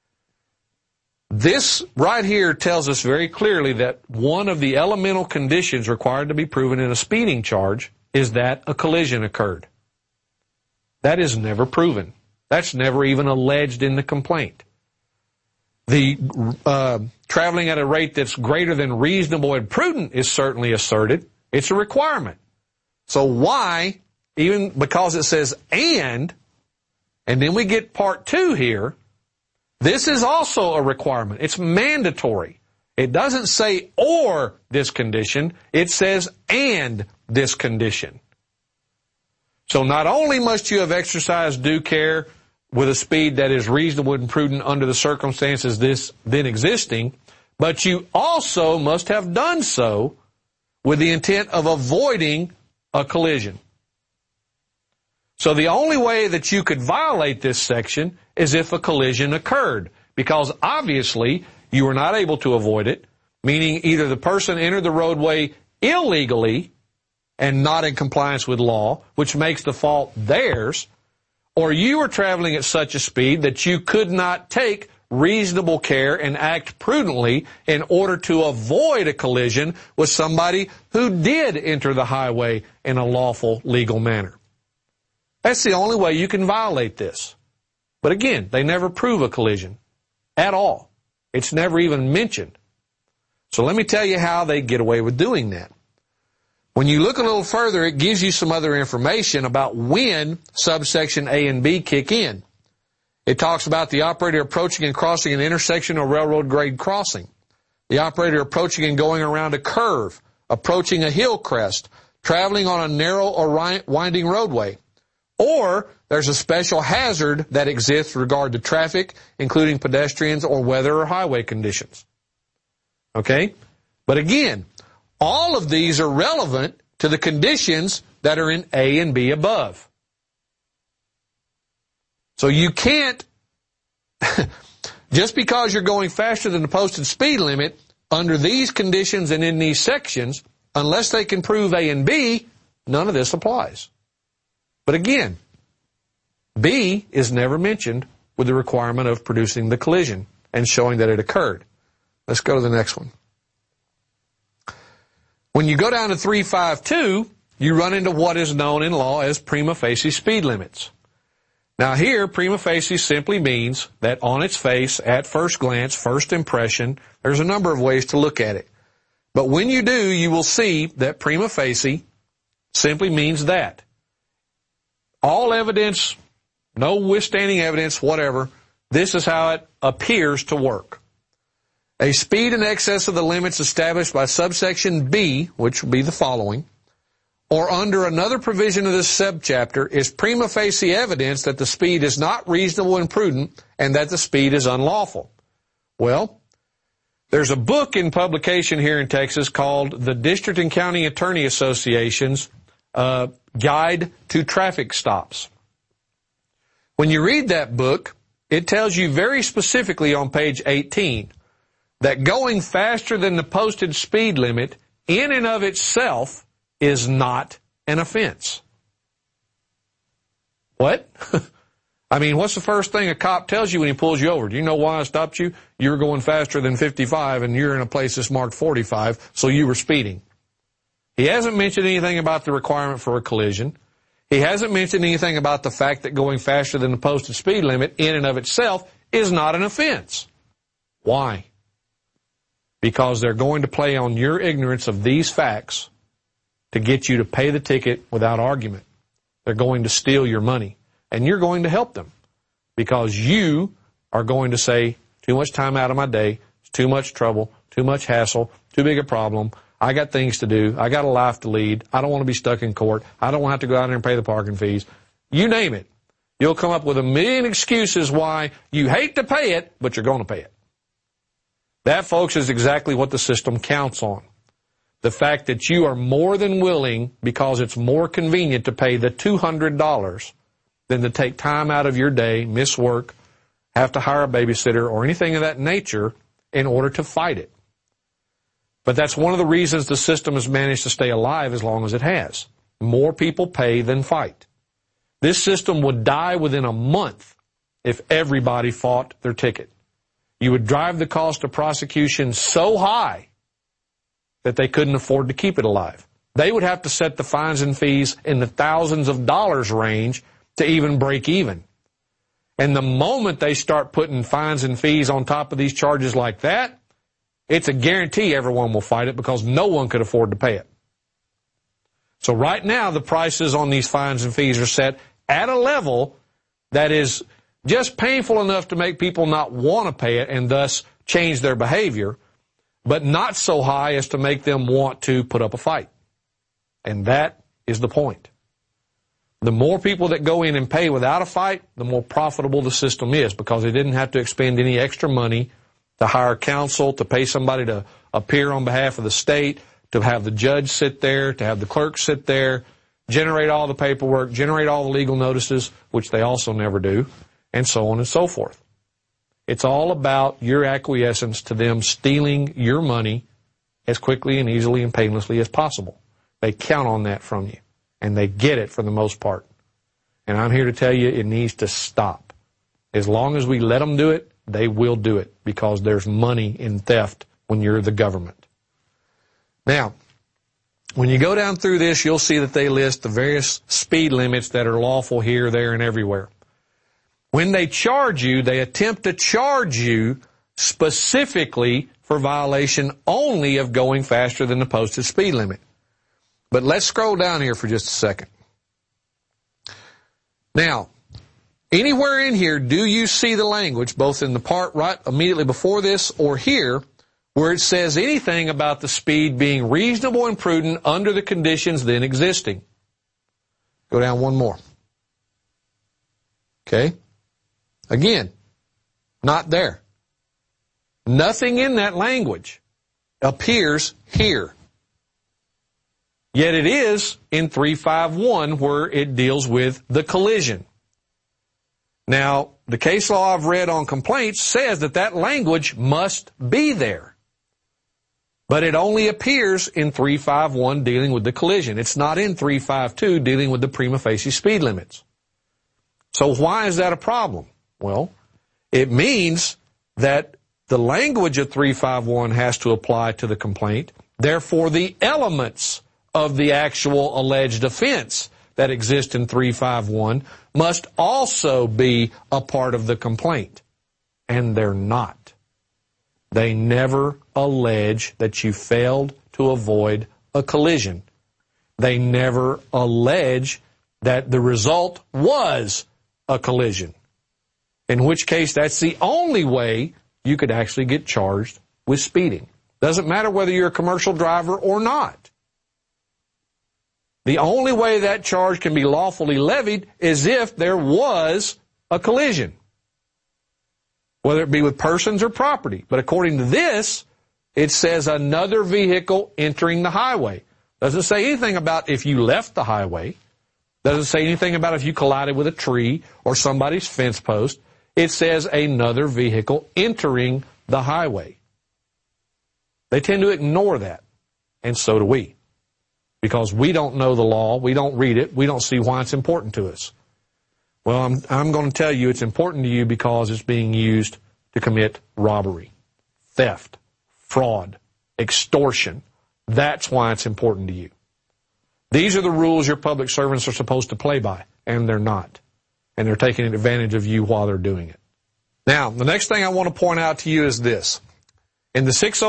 This right here tells us very clearly that one of the elemental conditions required to be proven in a speeding charge is that a collision occurred. That is never proven. That's never even alleged in the complaint. The traveling at a rate that's greater than reasonable and prudent is certainly asserted. It's a requirement. So why, even because it says and then we get part 2 here, this is also a requirement. It's mandatory. It doesn't say or this condition. It says and this condition. So not only must you have exercised due care with a speed that is reasonable and prudent under the circumstances this then existing, but you also must have done so with the intent of avoiding a collision. So the only way that you could violate this section is if a collision occurred, because obviously you were not able to avoid it, meaning either the person entered the roadway illegally and not in compliance with law, which makes the fault theirs, or you were traveling at such a speed that you could not take reasonable care and act prudently in order to avoid a collision with somebody who did enter the highway in a lawful, legal manner. That's the only way you can violate this. But again, they never prove a collision at all. It's never even mentioned. So let me tell you how they get away with doing that. When you look a little further, it gives you some other information about when subsection A and B kick in. It talks about the operator approaching and crossing an intersection or railroad grade crossing, the operator approaching and going around a curve, approaching a hill crest, traveling on a narrow or winding roadway. Or there's a special hazard that exists with regard to traffic, including pedestrians or weather or highway conditions. Okay? But again, all of these are relevant to the conditions that are in A and B above. So you can't, just because you're going faster than the posted speed limit, under these conditions and in these sections, unless they can prove A and B, none of this applies. But again, B is never mentioned with the requirement of producing the collision and showing that it occurred. Let's go to the next one. When you go down to 352, you run into what is known in law as prima facie speed limits. Now here, prima facie simply means that on its face, at first glance, first impression, there's a number of ways to look at it. But when you do, you will see that prima facie simply means that. All evidence, no withstanding evidence, whatever, this is how it appears to work. A speed in excess of the limits established by subsection B, which will be the following, or under another provision of this subchapter, is prima facie evidence that the speed is not reasonable and prudent and that the speed is unlawful. Well, there's a book in publication here in Texas called the District and County Attorney Association's Guide to Traffic Stops. When you read that book, it tells you very specifically on page 18 that going faster than the posted speed limit in and of itself is not an offense. What? I mean, what's the first thing a cop tells you when he pulls you over? Do you know why I stopped you? You were going faster than 55 and you're in a place that's marked 45, so you were speeding. He hasn't mentioned anything about the requirement for a collision. He hasn't mentioned anything about the fact that going faster than the posted speed limit in and of itself is not an offense. Why? Because they're going to play on your ignorance of these facts to get you to pay the ticket without argument. They're going to steal your money. And you're going to help them because you are going to say, too much time out of my day, it's too much trouble, too much hassle, too big a problem. I got things to do. I got a life to lead. I don't want to be stuck in court. I don't want to have to go out there and pay the parking fees. You name it. You'll come up with a million excuses why you hate to pay it, but you're going to pay it. That, folks, is exactly what the system counts on. The fact that you are more than willing, because it's more convenient to pay the $200 than to take time out of your day, miss work, have to hire a babysitter, or anything of that nature in order to fight it. But that's one of the reasons the system has managed to stay alive as long as it has. More people pay than fight. This system would die within a month if everybody fought their ticket. You would drive the cost of prosecution so high that they couldn't afford to keep it alive. They would have to set the fines and fees in the thousands of dollars range to even break even. And the moment they start putting fines and fees on top of these charges like that, it's a guarantee everyone will fight it because no one could afford to pay it. So right now, the prices on these fines and fees are set at a level that is just painful enough to make people not want to pay it and thus change their behavior, but not so high as to make them want to put up a fight. And that is the point. The more people that go in and pay without a fight, the more profitable the system is because they didn't have to expend any extra money to hire counsel, to pay somebody to appear on behalf of the state, to have the judge sit there, to have the clerk sit there, generate all the paperwork, generate all the legal notices, which they also never do, and so on and so forth. It's all about your acquiescence to them stealing your money as quickly and easily and painlessly as possible. They count on that from you, and they get it for the most part. And I'm here to tell you it needs to stop. As long as we let them do it, they will do it because there's money in theft when you're the government. Now, when you go down through this, you'll see that they list the various speed limits that are lawful here, there, and everywhere. When they charge you, they attempt to charge you specifically for violation only of going faster than the posted speed limit. But let's scroll down here for just a second. Now, anywhere in here, do you see the language, both in the part right immediately before this or here, where it says anything about the speed being reasonable and prudent under the conditions then existing. Go down one more. Okay? Again, not there. Nothing in that language appears here. Yet it is in 351 where it deals with the collision. Now, the case law I've read on complaints says that that language must be there. But it only appears in 351 dealing with the collision. It's not in 352 dealing with the prima facie speed limits. So why is that a problem? Well, it means that the language of 351 has to apply to the complaint. Therefore, the elements of the actual alleged offense that exist in 351 must also be a part of the complaint. And they're not. They never allege that you failed to avoid a collision. They never allege that the result was a collision. In which case, that's the only way you could actually get charged with speeding. Doesn't matter whether you're a commercial driver or not. The only way that charge can be lawfully levied is if there was a collision, whether it be with persons or property. But according to this, it says another vehicle entering the highway. Doesn't say anything about if you left the highway. Doesn't say anything about if you collided with a tree or somebody's fence post. It says another vehicle entering the highway. They tend to ignore that, and so do we. Because we don't know the law, we don't read it, we don't see why it's important to us. Well, I'm going to tell you it's important to you because it's being used to commit robbery, theft, fraud, extortion. That's why it's important to you. These are the rules your public servants are supposed to play by, and they're not. And they're taking advantage of you while they're doing it. Now, the next thing I want to point out to you is this. In the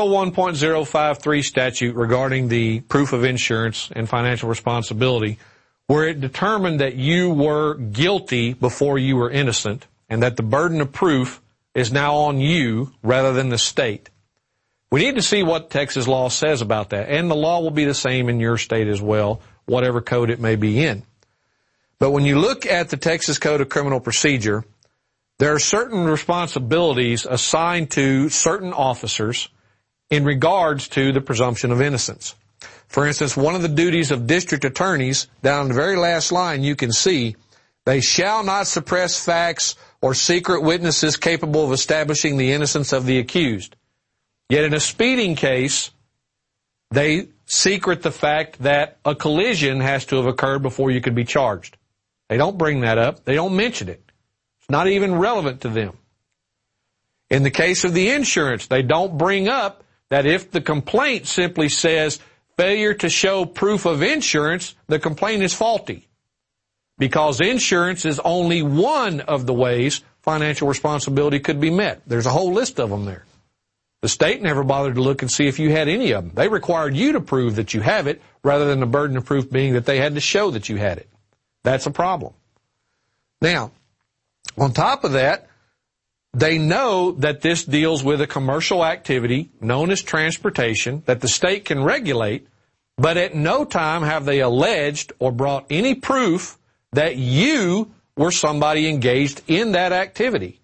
601.053 statute regarding the proof of insurance and financial responsibility, where it determined that you were guilty before you were innocent and that the burden of proof is now on you rather than the state. We need to see what Texas law says about that, and the law will be the same in your state as well, whatever code it may be in. But when you look at the Texas Code of Criminal Procedure, there are certain responsibilities assigned to certain officers in regards to the presumption of innocence. For instance, one of the duties of district attorneys, down the very last line you can see, they shall not suppress facts or secret witnesses capable of establishing the innocence of the accused. Yet in a speeding case, they secret the fact that a collision has to have occurred before you could be charged. They don't bring that up. They don't mention it. It's not even relevant to them. In the case of the insurance, they don't bring up that if the complaint simply says failure to show proof of insurance, the complaint is faulty. Because insurance is only one of the ways financial responsibility could be met. There's a whole list of them there. The state never bothered to look and see if you had any of them. They required you to prove that you have it rather than the burden of proof being that they had to show that you had it. That's a problem. Now, on top of that, they know that this deals with a commercial activity known as transportation that the state can regulate, but at no time have they alleged or brought any proof that you were somebody engaged in that activity.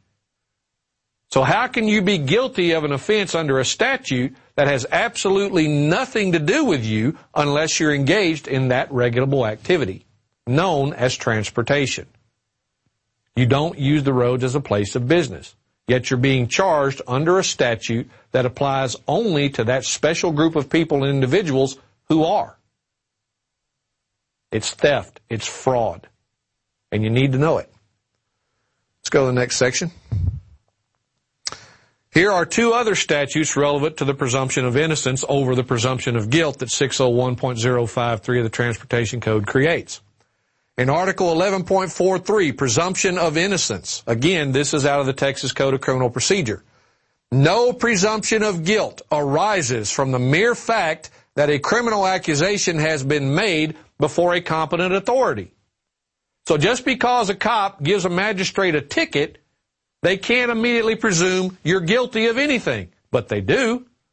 So how can you be guilty of an offense under a statute that has absolutely nothing to do with you unless you're engaged in that regulable activity known as transportation? You don't use the roads as a place of business, yet you're being charged under a statute that applies only to that special group of people and individuals who are. It's theft. It's fraud. And you need to know it. Let's go to the next section. Here are two other statutes relevant to the presumption of innocence over the presumption of guilt that 601.053 of the Transportation Code creates. In Article 11.43, presumption of innocence, again, this is out of the Texas Code of Criminal Procedure. No presumption of guilt arises from the mere fact that a criminal accusation has been made before a competent authority. So just because a cop gives a magistrate a ticket, they can't immediately presume you're guilty of anything, but they do.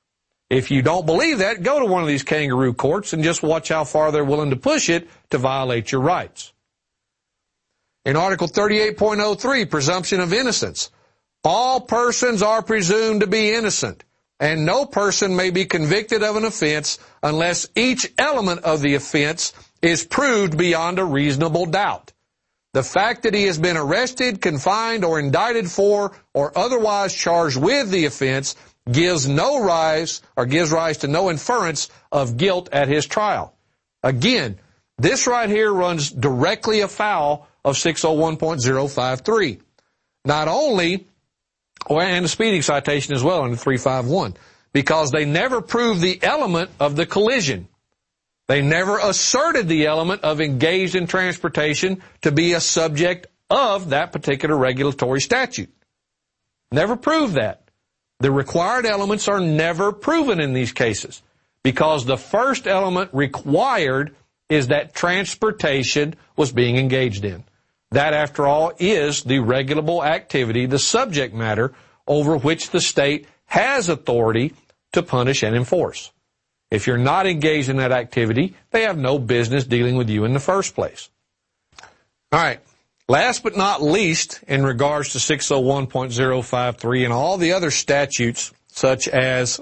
If you don't believe that, go to one of these kangaroo courts and just watch how far they're willing to push it to violate your rights. In Article 38.03, presumption of innocence, all persons are presumed to be innocent, and no person may be convicted of an offense unless each element of the offense is proved beyond a reasonable doubt. The fact that he has been arrested, confined, or indicted for, or otherwise charged with the offense gives rise to no inference of guilt at his trial. Again, this right here runs directly afoul of 601.053. Not only, and the speeding citation as well under 351, because they never proved the element of the collision. They never asserted the element of engaged in transportation to be a subject of that particular regulatory statute. Never proved that. The required elements are never proven in these cases because the first element required is that transportation was being engaged in. That, after all, is the regulable activity, the subject matter over which the state has authority to punish and enforce. If you're not engaged in that activity, they have no business dealing with you in the first place. All right. Last but not least, in regards to 601.053 and all the other statutes, such as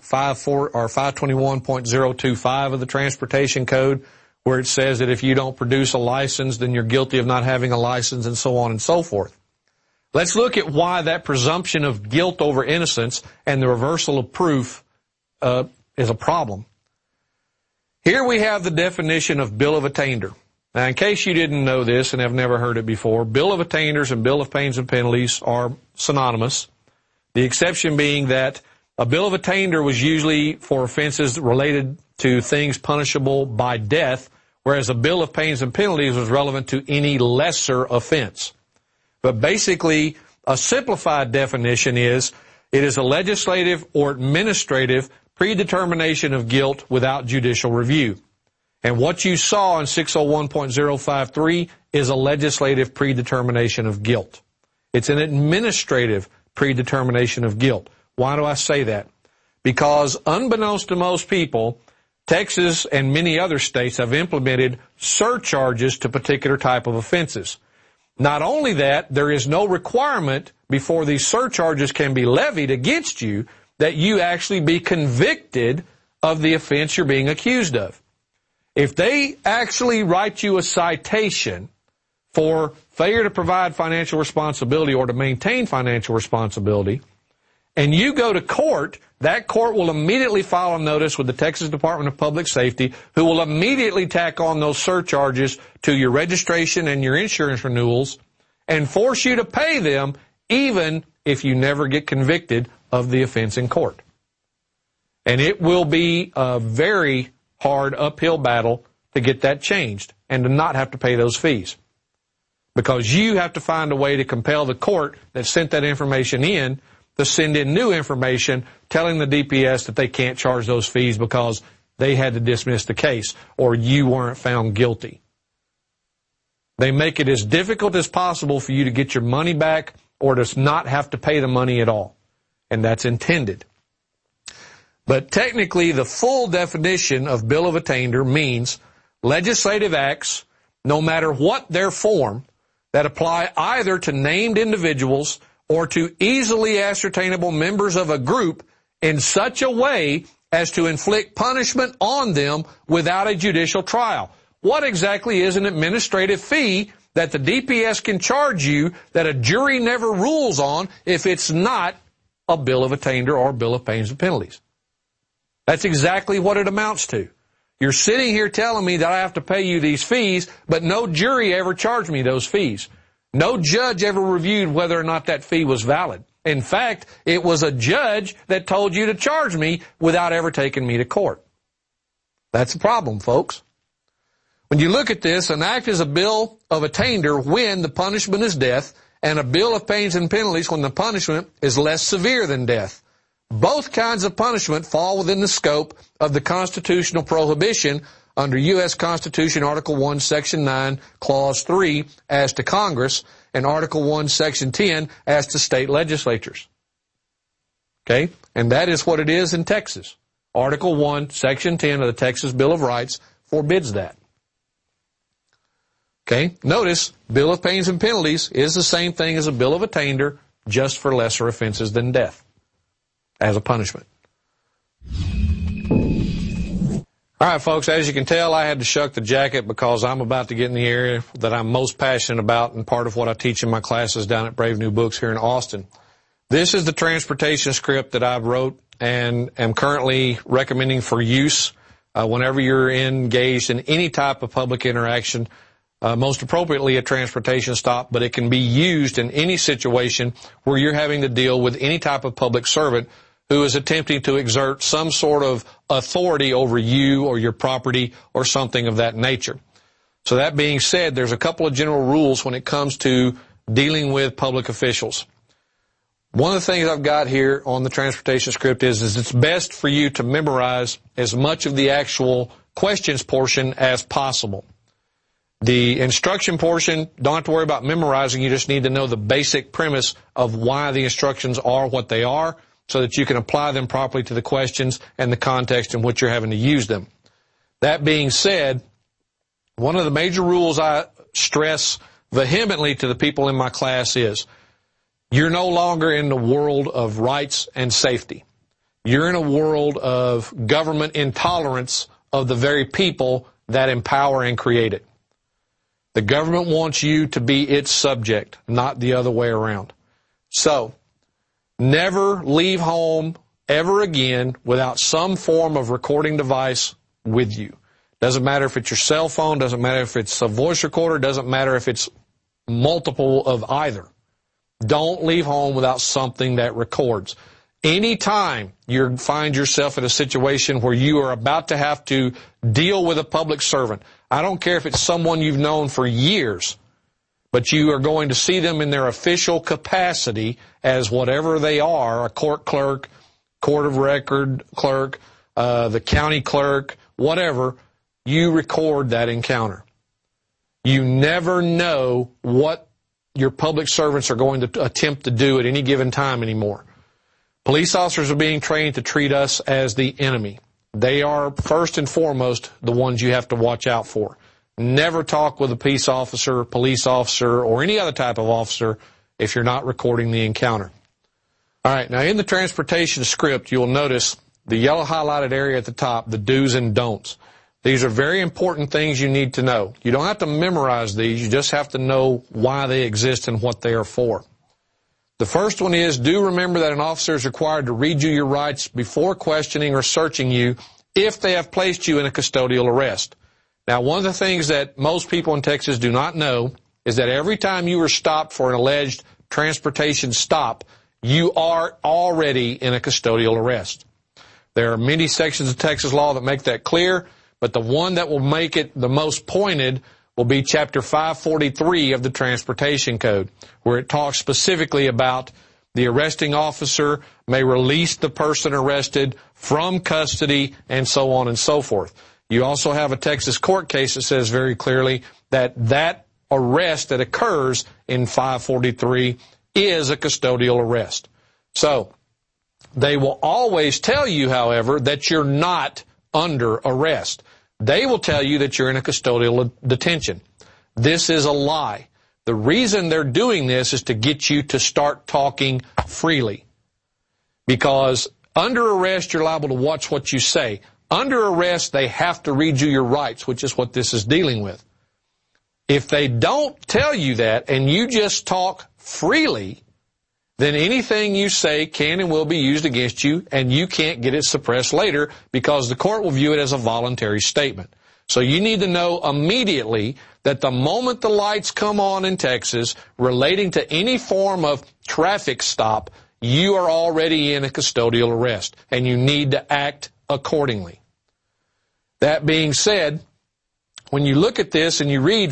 521.025 of the Transportation Code, where it says that if you don't produce a license, then you're guilty of not having a license, and so on and so forth. Let's look at why that presumption of guilt over innocence and the reversal of proof is a problem. Here we have the definition of bill of attainder. Now, in case you didn't know this and have never heard it before, bill of attainders and bill of pains and penalties are synonymous. The exception being that a bill of attainder was usually for offenses related to things punishable by death, whereas a bill of pains and penalties was relevant to any lesser offense. But basically, a simplified definition is it is a legislative or administrative predetermination of guilt without judicial review. And what you saw in 601.053 is a legislative predetermination of guilt. It's an administrative predetermination of guilt. Why do I say that? Because unbeknownst to most people, Texas and many other states have implemented surcharges to particular type of offenses. Not only that, there is no requirement before these surcharges can be levied against you that you actually be convicted of the offense you're being accused of. If they actually write you a citation for failure to provide financial responsibility or to maintain financial responsibility, and you go to court, that court will immediately file a notice with the Texas Department of Public Safety, who will immediately tack on those surcharges to your registration and your insurance renewals and force you to pay them even if you never get convicted of the offense in court. And it will be a very hard uphill battle to get that changed and to not have to pay those fees. Because you have to find a way to compel the court that sent that information in to send in new information telling the DPS that they can't charge those fees because they had to dismiss the case or you weren't found guilty. They make it as difficult as possible for you to get your money back or to not have to pay the money at all. And that's intended. But technically, the full definition of bill of attainder means legislative acts, no matter what their form, that apply either to named individuals or to easily ascertainable members of a group in such a way as to inflict punishment on them without a judicial trial. What exactly is an administrative fee that the DPS can charge you that a jury never rules on if it's not a bill of attainder or bill of pains and penalties? That's exactly what it amounts to. You're sitting here telling me that I have to pay you these fees, but no jury ever charged me those fees. No judge ever reviewed whether or not that fee was valid. In fact, it was a judge that told you to charge me without ever taking me to court. That's a problem, folks. When you look at this, an act is a bill of attainder when the punishment is death, and a bill of pains and penalties when the punishment is less severe than death. Both kinds of punishment fall within the scope of the constitutional prohibition under U.S. Constitution Article 1, Section 9, Clause 3 as to Congress, and Article 1, Section 10 as to state legislatures. Okay? And that is what it is in Texas. Article 1, Section 10 of the Texas Bill of Rights forbids that. Okay, notice, Bill of Pains and Penalties is the same thing as a Bill of Attainder, just for lesser offenses than death as a punishment. All right, folks, as you can tell, I had to shuck the jacket because I'm about to get in the area that I'm most passionate about and part of what I teach in my classes down at Brave New Books here in Austin. This is the transportation script that I wrote and am currently recommending for use whenever you're engaged in any type of public interaction, most appropriately a transportation stop, but it can be used in any situation where you're having to deal with any type of public servant who is attempting to exert some sort of authority over you or your property or something of that nature. So that being said, there's a couple of general rules when it comes to dealing with public officials. One of the things I've got here on the transportation script is it's best for you to memorize as much of the actual questions portion as possible. The instruction portion, don't have to worry about memorizing. You just need to know the basic premise of why the instructions are what they are, so that you can apply them properly to the questions and the context in which you're having to use them. That being said, one of the major rules I stress vehemently to the people in my class is you're no longer in the world of rights and safety. You're in a world of government intolerance of the very people that empower and create it. The government wants you to be its subject, not the other way around. So, never leave home ever again without some form of recording device with you. Doesn't matter if it's your cell phone, doesn't matter if it's a voice recorder, doesn't matter if it's multiple of either. Don't leave home without something that records. Anytime you find yourself in a situation where you are about to have to deal with a public servant, I don't care if it's someone you've known for years, but you are going to see them in their official capacity as whatever they are, a court clerk, court of record clerk, the county clerk, whatever, you record that encounter. You never know what your public servants are going to attempt to do at any given time anymore. Police officers are being trained to treat us as the enemy. They are first and foremost the ones you have to watch out for. Never talk with a peace officer, police officer, or any other type of officer if you're not recording the encounter. All right, now in the transportation script, you'll notice the yellow highlighted area at the top, the do's and don'ts. These are very important things you need to know. You don't have to memorize these, you just have to know why they exist and what they are for. The first one is, do remember that an officer is required to read you your rights before questioning or searching you if they have placed you in a custodial arrest. Now, one of the things that most people in Texas do not know is that every time you are stopped for an alleged transportation stop, you are already in a custodial arrest. There are many sections of Texas law that make that clear, but the one that will make it the most pointed will be Chapter 543 of the Transportation Code, where it talks specifically about the arresting officer may release the person arrested from custody and so on and so forth. You also have a Texas court case that says very clearly that that arrest that occurs in 543 is a custodial arrest. So they will always tell you, however, that you're not under arrest. They will tell you that you're in a custodial detention. This is a lie. The reason they're doing this is to get you to start talking freely. Because under arrest, you're liable to watch what you say. Under arrest, they have to read you your rights, which is what this is dealing with. If they don't tell you that and you just talk freely, then anything you say can and will be used against you, and you can't get it suppressed later because the court will view it as a voluntary statement. So you need to know immediately that the moment the lights come on in Texas relating to any form of traffic stop, you are already in a custodial arrest, and you need to act accordingly. That being said, when you look at this and you read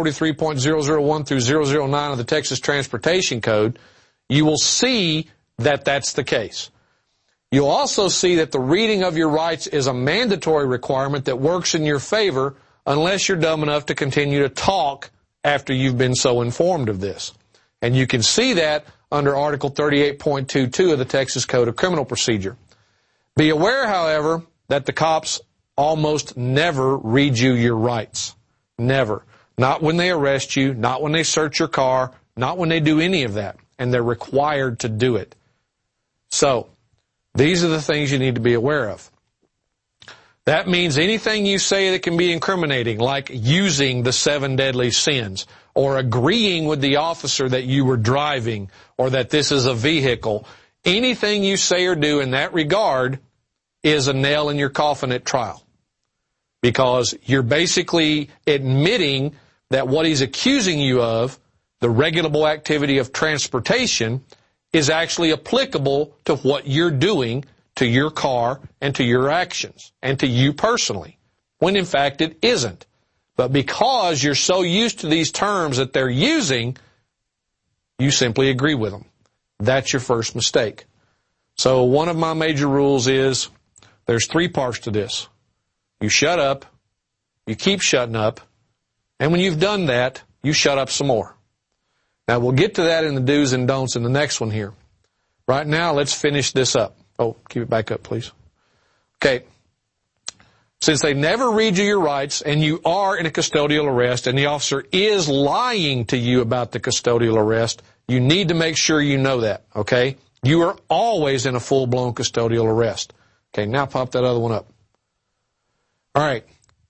543.001 through 009 of the Texas Transportation Code, you will see that that's the case. You'll also see that the reading of your rights is a mandatory requirement that works in your favor unless you're dumb enough to continue to talk after you've been so informed of this. And you can see that under Article 38.22 of the Texas Code of Criminal Procedure. Be aware, however, that the cops almost never read you your rights. Never. Not when they arrest you, not when they search your car, not when they do any of that. And they're required to do it. So, these are the things you need to be aware of. That means anything you say that can be incriminating, like using the 7 deadly sins, or agreeing with the officer that you were driving, or that this is a vehicle, anything you say or do in that regard is a nail in your coffin at trial. Because you're basically admitting that what he's accusing you of, the regulable activity of transportation, is actually applicable to what you're doing to your car and to your actions and to you personally, when in fact it isn't. But because you're so used to these terms that they're using, you simply agree with them. That's your first mistake. So one of my major rules is there's 3 parts to this. You shut up, you keep shutting up, and when you've done that, you shut up some more. Now, we'll get to that in the do's and don'ts in the next one here. Right now, let's finish this up. Oh, keep it back up, please. Okay. Since they never read you your rights, and you are in a custodial arrest, and the officer is lying to you about the custodial arrest, you need to make sure you know that, okay? You are always in a full-blown custodial arrest. Okay, now pop that other one up. All right.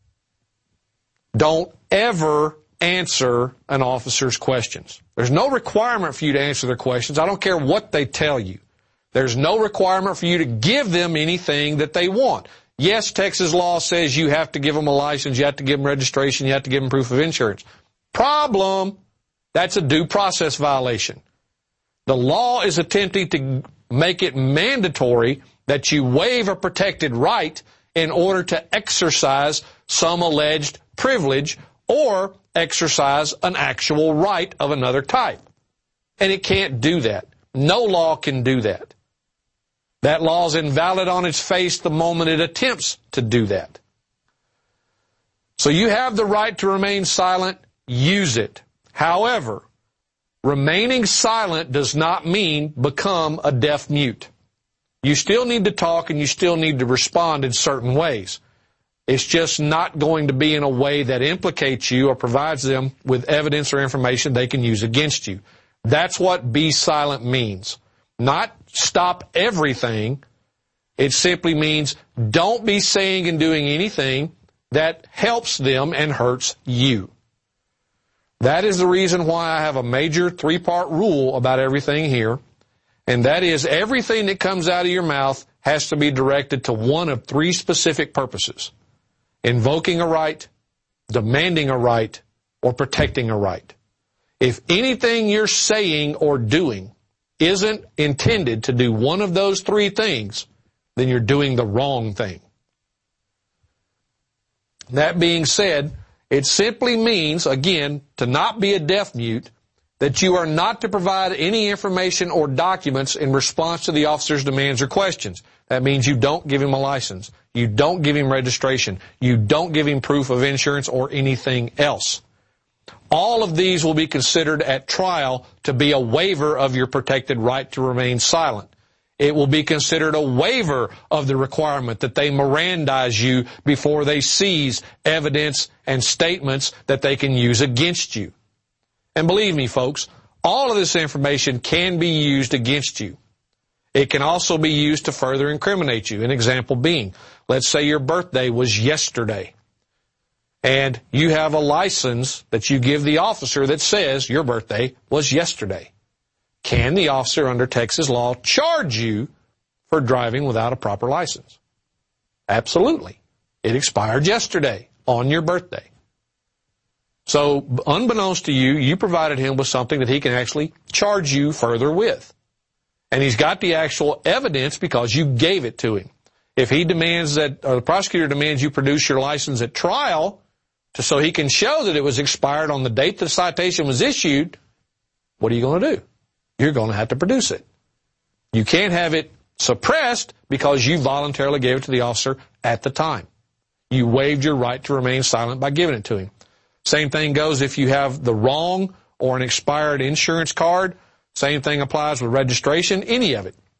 Don't ever answer an officer's questions. There's no requirement for you to answer their questions. I don't care what they tell you. There's no requirement for you to give them anything that they want. Yes, Texas law says you have to give them a license, you have to give them registration, you have to give them proof of insurance. Problem, that's a due process violation. The law is attempting to make it mandatory that you waive a protected right in order to exercise some alleged privilege or exercise an actual right of another type. And it can't do that. No law can do that. That law is invalid on its face the moment it attempts to do that. So you have the right to remain silent. Use it. However, remaining silent does not mean become a deaf mute. You still need to talk and you still need to respond in certain ways. It's just not going to be in a way that implicates you or provides them with evidence or information they can use against you. That's what be silent means. Not stop everything. It simply means don't be saying and doing anything that helps them and hurts you. That is the reason why I have a major 3-part rule about everything here. And that is everything that comes out of your mouth has to be directed to one of 3 specific purposes. Invoking a right, demanding a right, or protecting a right. If anything you're saying or doing isn't intended to do one of those 3 things, then you're doing the wrong thing. That being said, it simply means, again, to not be a deaf mute, that you are not to provide any information or documents in response to the officer's demands or questions. That means you don't give him a license. You don't give him registration. You don't give him proof of insurance or anything else. All of these will be considered at trial to be a waiver of your protected right to remain silent. It will be considered a waiver of the requirement that they Mirandize you before they seize evidence and statements that they can use against you. And believe me, folks, all of this information can be used against you. It can also be used to further incriminate you. An example being, let's say your birthday was yesterday, and you have a license that you give the officer that says your birthday was yesterday. Can the officer under Texas law charge you for driving without a proper license? Absolutely. It expired yesterday on your birthday. So, unbeknownst to you, you provided him with something that he can actually charge you further with. And he's got the actual evidence because you gave it to him. If he demands that, or the prosecutor demands you produce your license at trial, so he can show that it was expired on the date the citation was issued, what are you going to do? You're going to have to produce it. You can't have it suppressed because you voluntarily gave it to the officer at the time. You waived your right to remain silent by giving it to him. Same thing goes if you have the wrong or an expired insurance card. Same thing applies with registration, any of it.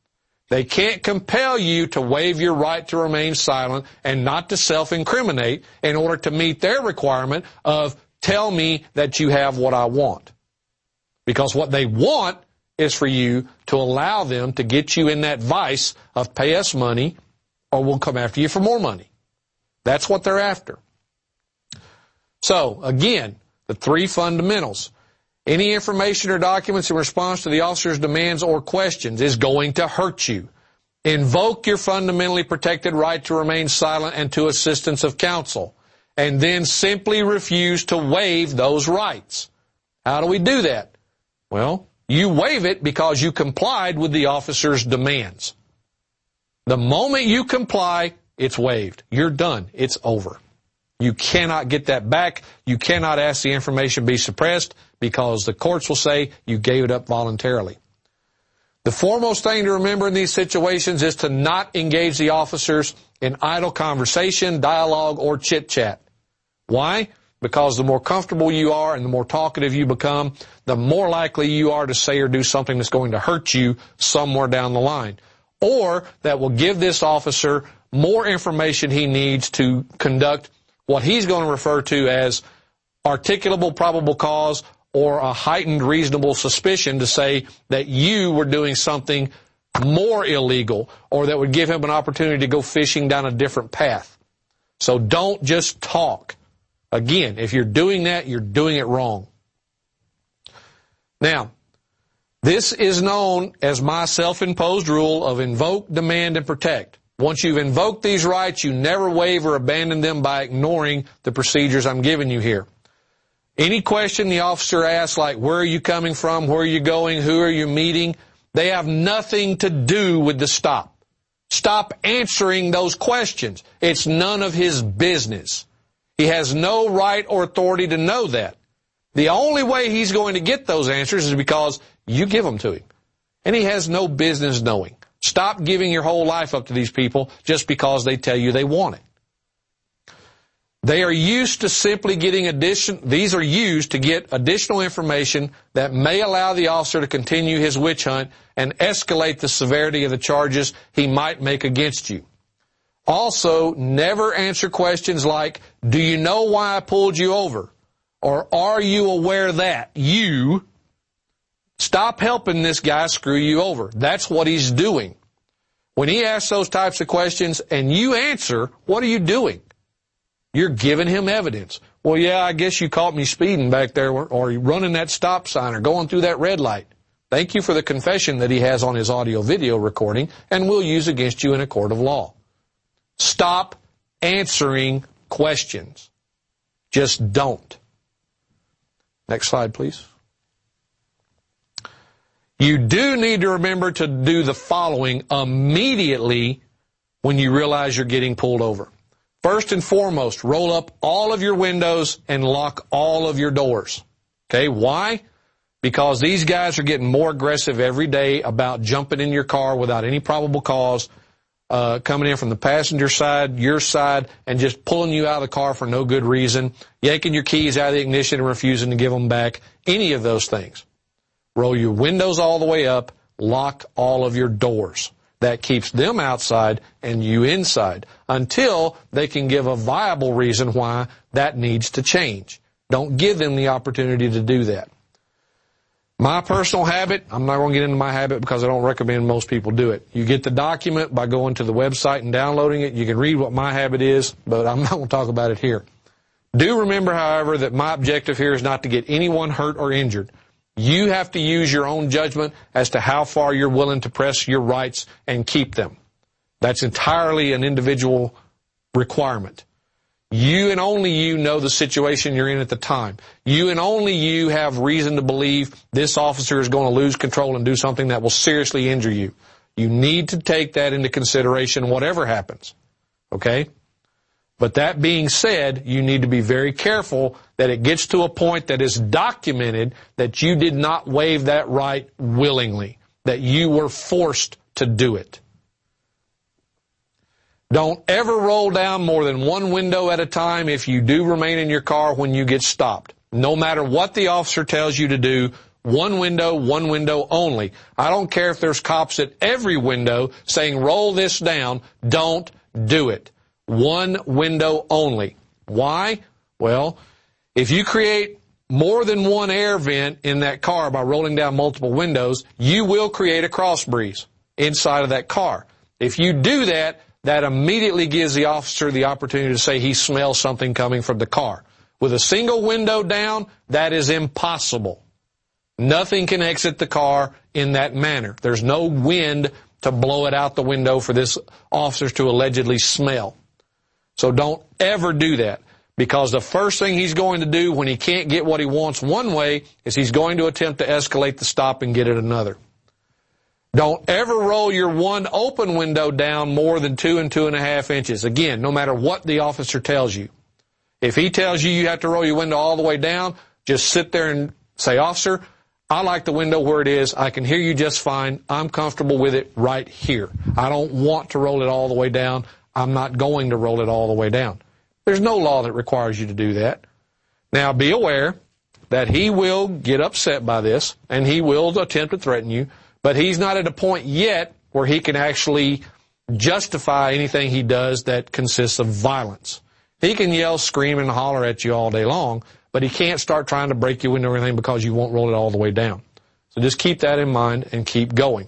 They can't compel you to waive your right to remain silent and not to self-incriminate in order to meet their requirement of tell me that you have what I want. Because what they want is for you to allow them to get you in that vice of pay us money or we'll come after you for more money. That's what they're after. So, again, the three fundamentals. Any information or documents in response to the officer's demands or questions is going to hurt you. Invoke your fundamentally protected right to remain silent and to assistance of counsel. And then simply refuse to waive those rights. How do we do that? Well, you waive it because you complied with the officer's demands. The moment you comply, it's waived. You're done. It's over. You cannot get that back. You cannot ask the information be suppressed because the courts will say you gave it up voluntarily. The foremost thing to remember in these situations is to not engage the officers in idle conversation, dialogue, or chit-chat. Why? Because the more comfortable you are and the more talkative you become, the more likely you are to say or do something that's going to hurt you somewhere down the line. Or that will give this officer more information he needs to conduct what he's going to refer to as articulable probable cause or a heightened reasonable suspicion to say that you were doing something more illegal or that would give him an opportunity to go fishing down a different path. So don't just talk. Again, if you're doing that, you're doing it wrong. Now, this is known as my self-imposed rule of invoke, demand, and protect. Once you've invoked these rights, you never waive or abandon them by ignoring the procedures I'm giving you here. Any question the officer asks, like where are you coming from, where are you going, who are you meeting, they have nothing to do with the stop. Stop answering those questions. It's none of his business. He has no right or authority to know that. The only way he's going to get those answers is because you give them to him. And he has no business knowing. Stop giving your whole life up to these people just because they tell you they want it. They are used to simply getting these are used to get additional information that may allow the officer to continue his witch hunt and escalate the severity of the charges he might make against you. Also, never answer questions like, do you know why I pulled you over? Or are you aware that you... Stop helping this guy screw you over. That's what he's doing. When he asks those types of questions and you answer, what are you doing? You're giving him evidence. Well, yeah, I guess you caught me speeding back there or running that stop sign or going through that red light. Thank you for the confession that he has on his audio-video recording and will use against you in a court of law. Stop answering questions. Just don't. Next slide, please. You do need to remember to do the following immediately when you realize you're getting pulled over. First and foremost, roll up all of your windows and lock all of your doors. Okay, why? Because these guys are getting more aggressive every day about jumping in your car without any probable cause, coming in from the passenger side, your side, and just pulling you out of the car for no good reason, yanking your keys out of the ignition and refusing to give them back, any of those things. Roll your windows all the way up, lock all of your doors. That keeps them outside and you inside until they can give a viable reason why that needs to change. Don't give them the opportunity to do that. My personal habit, I'm not going to get into my habit because I don't recommend most people do it. You get the document by going to the website and downloading it. You can read what my habit is, but I'm not going to talk about it here. Do remember, however, that my objective here is not to get anyone hurt or injured. You have to use your own judgment as to how far you're willing to press your rights and keep them. That's entirely an individual requirement. You and only you know the situation you're in at the time. You and only you have reason to believe this officer is going to lose control and do something that will seriously injure you. You need to take that into consideration whatever happens. Okay? But that being said, you need to be very careful that it gets to a point that is documented that you did not waive that right willingly, that you were forced to do it. Don't ever roll down more than one window at a time if you do remain in your car when you get stopped. No matter what the officer tells you to do, one window only. I don't care if there's cops at every window saying, roll this down. Don't do it. One window only. Why? Well, if you create more than one air vent in that car by rolling down multiple windows, you will create a cross breeze inside of that car. If you do that, that immediately gives the officer the opportunity to say he smells something coming from the car. With a single window down, that is impossible. Nothing can exit the car in that manner. There's no wind to blow it out the window for this officer to allegedly smell. So don't ever do that, because the first thing he's going to do when he can't get what he wants one way is he's going to attempt to escalate the stop and get it another. Don't ever roll your one open window down more than 2 and 2.5 inches. Again, no matter what the officer tells you. If he tells you you have to roll your window all the way down, just sit there and say, officer, I like the window where it is. I can hear you just fine. I'm comfortable with it right here. I don't want to roll it all the way down. I'm not going to roll it all the way down. There's no law that requires you to do that. Now, be aware that he will get upset by this, and he will attempt to threaten you, but he's not at a point yet where he can actually justify anything he does that consists of violence. He can yell, scream, and holler at you all day long, but he can't start trying to break your window or anything because you won't roll it all the way down. So just keep that in mind and keep going.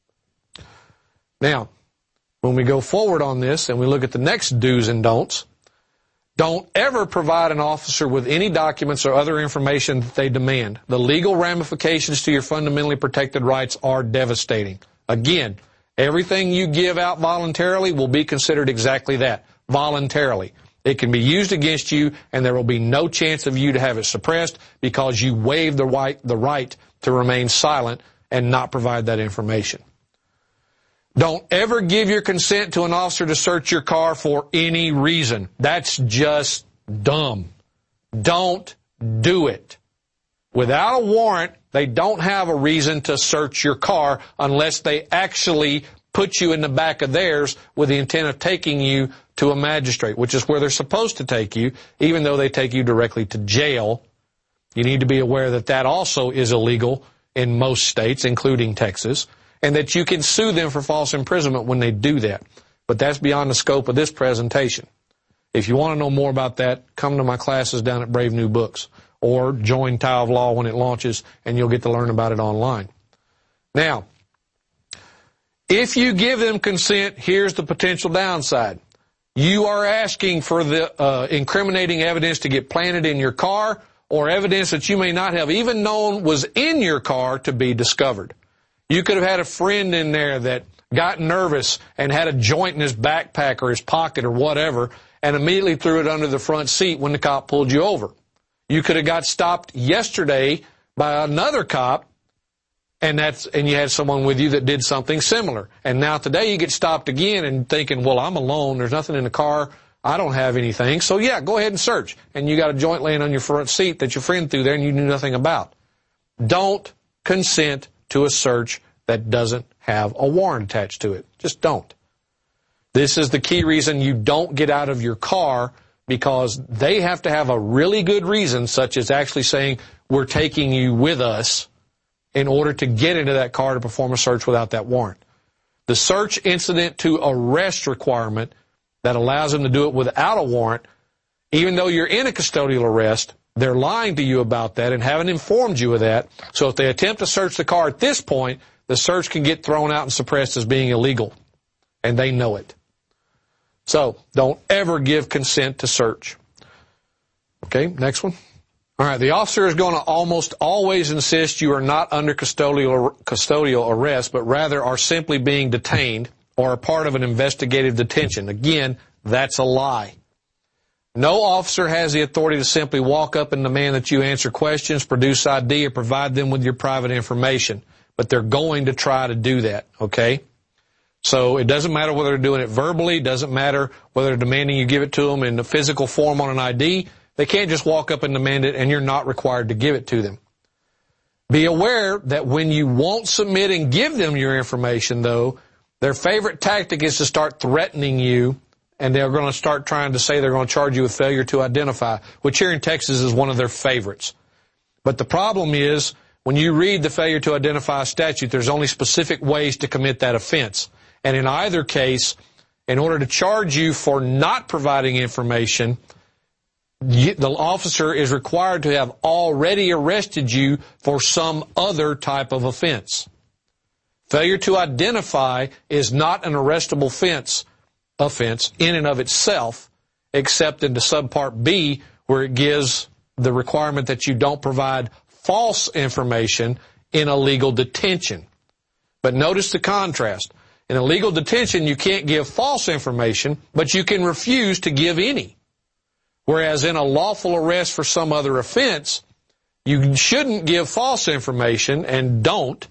Now, when we go forward on this and we look at the next do's and don'ts, don't ever provide an officer with any documents or other information that they demand. The legal ramifications to your fundamentally protected rights are devastating. Again, everything you give out voluntarily will be considered exactly that, voluntarily. It can be used against you, and there will be no chance of you to have it suppressed because you waived the right to remain silent and not provide that information. Don't ever give your consent to an officer to search your car for any reason. That's just dumb. Don't do it. Without a warrant, they don't have a reason to search your car unless they actually put you in the back of theirs with the intent of taking you to a magistrate, which is where they're supposed to take you, even though they take you directly to jail. You need to be aware that that also is illegal in most states, including Texas, and that you can sue them for false imprisonment when they do that. But that's beyond the scope of this presentation. If you want to know more about that, come to my classes down at Brave New Books, or join Tao of Law when it launches, and you'll get to learn about it online. Now, if you give them consent, here's the potential downside. You are asking for the incriminating evidence to get planted in your car, or evidence that you may not have even known was in your car to be discovered. You could have had a friend in there that got nervous and had a joint in his backpack or his pocket or whatever, and immediately threw it under the front seat when the cop pulled you over. You could have got stopped yesterday by another cop, and you had someone with you that did something similar. And now today you get stopped again and thinking, well, I'm alone, there's nothing in the car, I don't have anything, so yeah, go ahead and search. And you got a joint laying on your front seat that your friend threw there and you knew nothing about. Don't consent to a search that doesn't have a warrant attached to it. Just don't. This is the key reason you don't get out of your car, because they have to have a really good reason, such as actually saying, we're taking you with us, in order to get into that car to perform a search without that warrant. The search incident to arrest requirement that allows them to do it without a warrant, even though you're in a custodial arrest, they're lying to you about that and haven't informed you of that. So if they attempt to search the car at this point, the search can get thrown out and suppressed as being illegal, and they know it. So don't ever give consent to search. Okay, next one. All right, the officer is going to almost always insist you are not under custodial arrest, but rather are simply being detained or a part of an investigative detention. Again, that's a lie. No officer has the authority to simply walk up and demand that you answer questions, produce ID, or provide them with your private information. But they're going to try to do that, okay? So it doesn't matter whether they're doing it verbally, doesn't matter whether they're demanding you give it to them in the physical form on an ID. They can't just walk up and demand it, and you're not required to give it to them. Be aware that when you won't submit and give them your information, though, their favorite tactic is to start threatening you, and they're going to start trying to say they're going to charge you with failure to identify, which here in Texas is one of their favorites. But the problem is when you read the failure to identify statute, there's only specific ways to commit that offense. And in either case, in order to charge you for not providing information, the officer is required to have already arrested you for some other type of offense. Failure to identify is not an arrestable offense in and of itself, except into subpart B, where it gives the requirement that you don't provide false information in a legal detention. But notice the contrast. In a legal detention, you can't give false information, but you can refuse to give any. Whereas in a lawful arrest for some other offense, you shouldn't give false information and don't,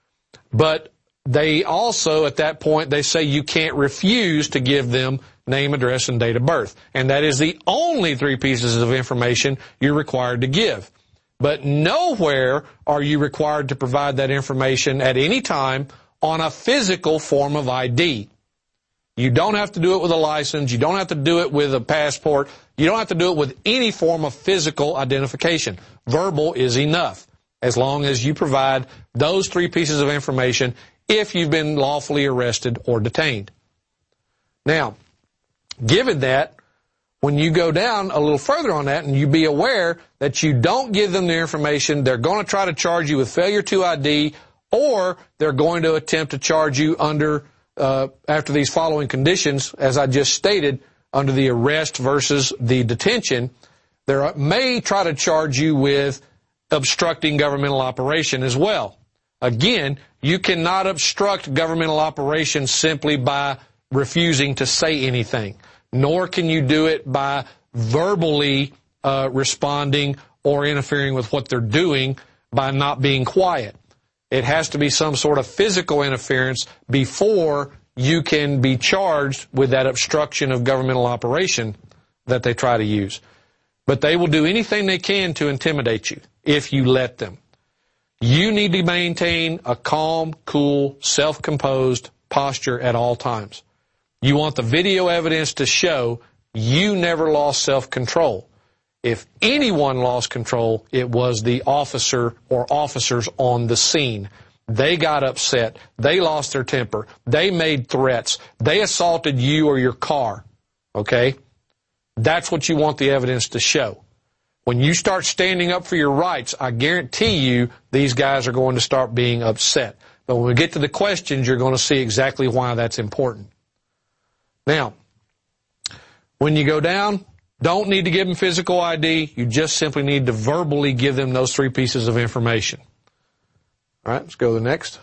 but they also, at that point, they say you can't refuse to give them name, address, and date of birth. And that is the only three pieces of information you're required to give. But nowhere are you required to provide that information at any time on a physical form of ID. You don't have to do it with a license. You don't have to do it with a passport. You don't have to do it with any form of physical identification. Verbal is enough, as long as you provide those three pieces of information if you've been lawfully arrested or detained. Now, given that, when you go down a little further on that and you be aware that you don't give them the information, they're going to try to charge you with failure to ID, or they're going to attempt to charge you under, after these following conditions, as I just stated, under the arrest versus the detention, they may try to charge you with obstructing governmental operation as well. Again, you cannot obstruct governmental operation simply by refusing to say anything, nor can you do it by verbally responding or interfering with what they're doing by not being quiet. It has to be some sort of physical interference before you can be charged with that obstruction of governmental operation that they try to use. But they will do anything they can to intimidate you if you let them. You need to maintain a calm, cool, self-composed posture at all times. You want the video evidence to show you never lost self-control. If anyone lost control, it was the officer or officers on the scene. They got upset. They lost their temper. They made threats. They assaulted you or your car. Okay? That's what you want the evidence to show. When you start standing up for your rights, I guarantee you these guys are going to start being upset. But when we get to the questions, you're going to see exactly why that's important. Now, when you go down, don't need to give them physical ID. You just simply need to verbally give them those three pieces of information. All right, let's go to the next.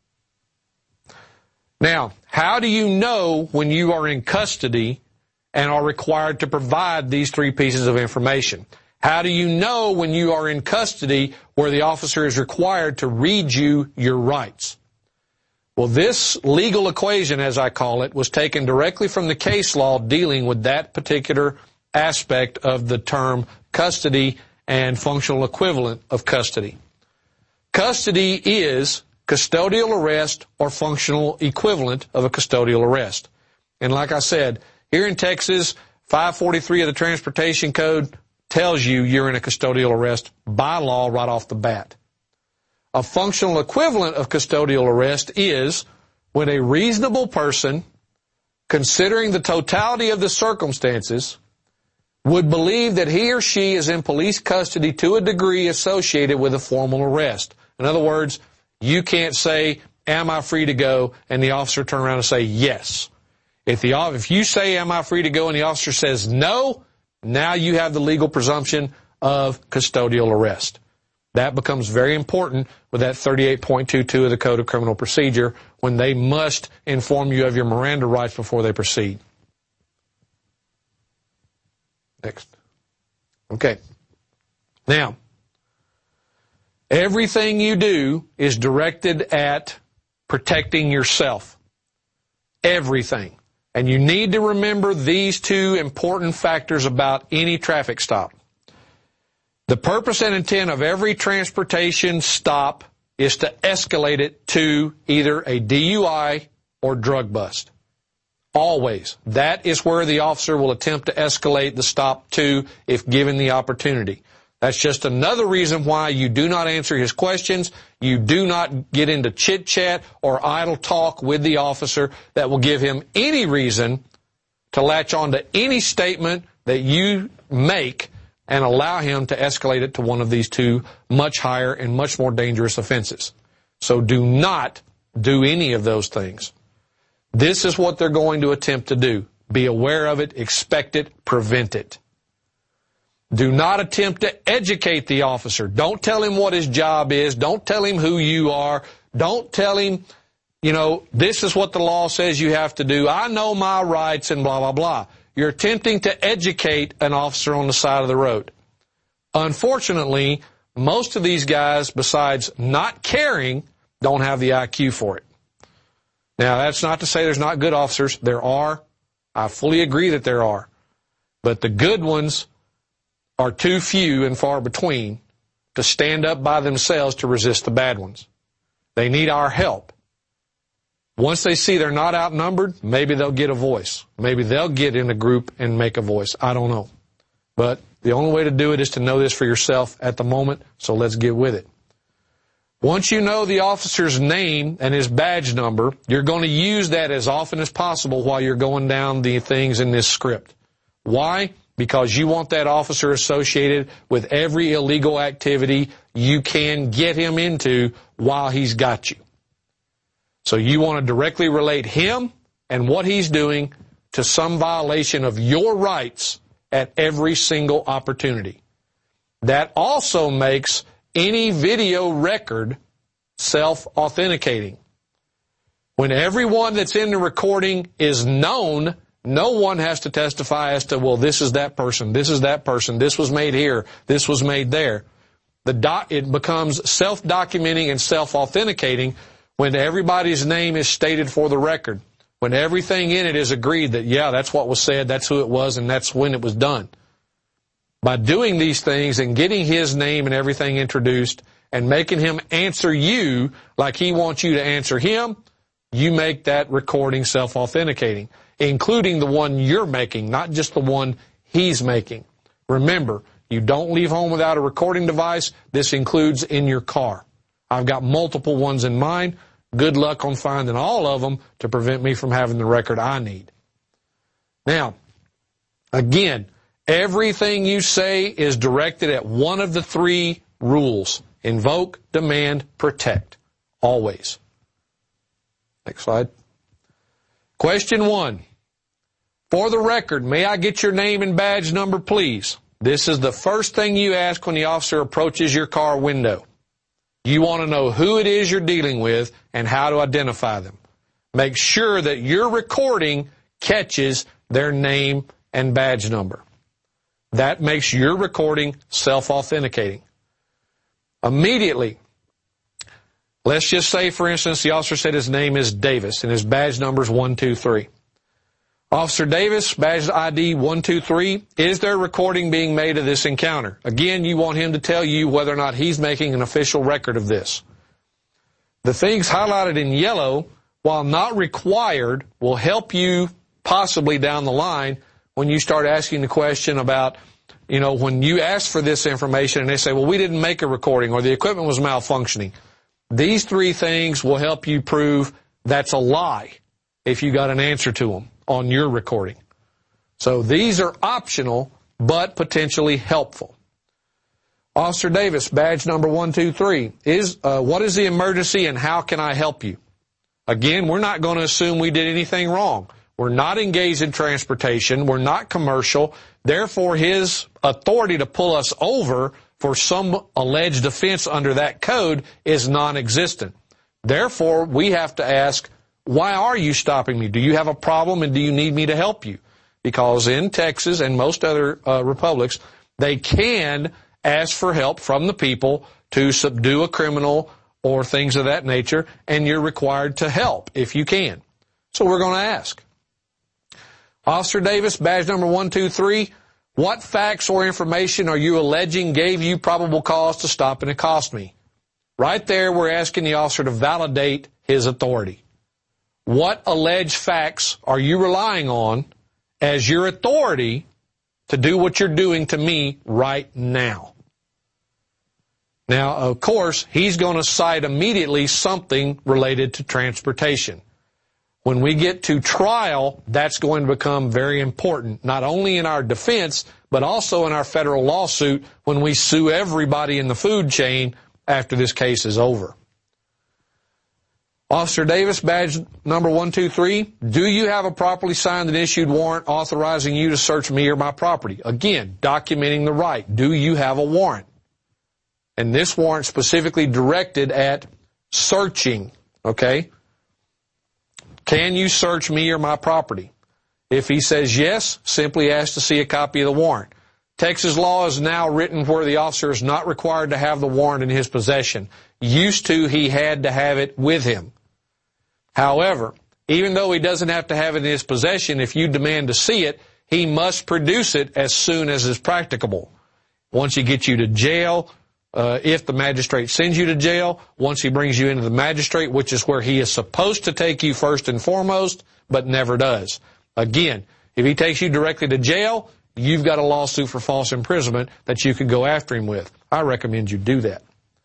Now, how do you know when you are in custody and are required to provide these three pieces of information? How do you know when you are in custody where the officer is required to read you your rights? Well, this legal equation, as I call it, was taken directly from the case law dealing with that particular aspect of the term custody and functional equivalent of custody. Custody is custodial arrest or functional equivalent of a custodial arrest. And like I said, here in Texas, 543 of the Transportation Code tells you you're in a custodial arrest by law right off the bat. A functional equivalent of custodial arrest is when a reasonable person, considering the totality of the circumstances, would believe that he or she is in police custody to a degree associated with a formal arrest. In other words, you can't say, am I free to go? And the officer turn around and say, yes. If you say, am I free to go? And the officer says no, now you have the legal presumption of custodial arrest. That becomes very important with that 38.22 of the Code of Criminal Procedure when they must inform you of your Miranda rights before they proceed. Next. Okay. Now, everything you do is directed at protecting yourself. Everything. And you need to remember these two important factors about any traffic stop. The purpose and intent of every transportation stop is to escalate it to either a DUI or drug bust. Always. That is where the officer will attempt to escalate the stop to if given the opportunity. That's just another reason why you do not answer his questions. You do not get into chit-chat or idle talk with the officer that will give him any reason to latch on to any statement that you make and allow him to escalate it to one of these two much higher and much more dangerous offenses. So do not do any of those things. This is what they're going to attempt to do. Be aware of it, expect it, prevent it. Do not attempt to educate the officer. Don't tell him what his job is. Don't tell him who you are. Don't tell him, this is what the law says you have to do. I know my rights and blah, blah, blah. You're attempting to educate an officer on the side of the road. Unfortunately, most of these guys, besides not caring, don't have the IQ for it. Now, that's not to say there's not good officers. There are. I fully agree that there are. But the good ones are too few and far between to stand up by themselves to resist the bad ones. They need our help. Once they see they're not outnumbered, maybe they'll get a voice. Maybe they'll get in a group and make a voice. I don't know. But the only way to do it is to know this for yourself at the moment, so let's get with it. Once you know the officer's name and his badge number, you're going to use that as often as possible while you're going down the things in this script. Why? Because you want that officer associated with every illegal activity you can get him into while he's got you. So you want to directly relate him and what he's doing to some violation of your rights at every single opportunity. That also makes any video record self-authenticating. When everyone that's in the recording is known, no one has to testify as to, well, this is that person, this is that person, this was made here, this was made there. It becomes self-documenting and self-authenticating when everybody's name is stated for the record, when everything in it is agreed that, yeah, that's what was said, that's who it was, and that's when it was done. By doing these things and getting his name and everything introduced and making him answer you like he wants you to answer him, you make that recording self-authenticating, including the one you're making, not just the one he's making. Remember, you don't leave home without a recording device. This includes in your car. I've got multiple ones in mine. Good luck on finding all of them to prevent me from having the record I need. Now, again, everything you say is directed at one of the three rules. Invoke, demand, protect. Always. Next slide. Question 1. For the record, may I get your name and badge number, please? This is the first thing you ask when the officer approaches your car window. You want to know who it is you're dealing with and how to identify them. Make sure that your recording catches their name and badge number. That makes your recording self-authenticating. Immediately, let's just say, for instance, the officer said his name is Davis and his badge number is 123. Officer Davis, badge ID 123, is there recording being made of this encounter? Again, you want him to tell you whether or not he's making an official record of this. The things highlighted in yellow, while not required, will help you possibly down the line when you start asking the question about, when you ask for this information and they say, well, we didn't make a recording or the equipment was malfunctioning. These three things will help you prove that's a lie if you got an answer to them on your recording. So these are optional, but potentially helpful. Officer Davis, badge number 123, what is the emergency and how can I help you? Again, we're not going to assume we did anything wrong. We're not engaged in transportation. We're not commercial. Therefore, his authority to pull us over for some alleged offense under that code is non-existent. Therefore, we have to ask, why are you stopping me? Do you have a problem and do you need me to help you? Because in Texas and most other republics, they can ask for help from the people to subdue a criminal or things of that nature, and you're required to help if you can. So we're going to ask. Officer Davis, badge number 123, what facts or information are you alleging gave you probable cause to stop and accost me? Right there, we're asking the officer to validate his authority. What alleged facts are you relying on as your authority to do what you're doing to me right now? Now, of course, he's going to cite immediately something related to transportation. When we get to trial, that's going to become very important, not only in our defense, but also in our federal lawsuit when we sue everybody in the food chain after this case is over. Officer Davis, badge number 123, do you have a properly signed and issued warrant authorizing you to search me or my property? Again, documenting the right. Do you have a warrant? And this warrant specifically directed at searching, okay? Can you search me or my property? If he says yes, simply ask to see a copy of the warrant. Texas law is now written where the officer is not required to have the warrant in his possession. Used to, he had to have it with him. However, even though he doesn't have to have it in his possession, if you demand to see it, he must produce it as soon as is practicable. Once he gets you to jail, if the magistrate sends you to jail, once he brings you into the magistrate, which is where he is supposed to take you first and foremost, but never does. Again, if he takes you directly to jail, you've got a lawsuit for false imprisonment that you can go after him with. I recommend you do that.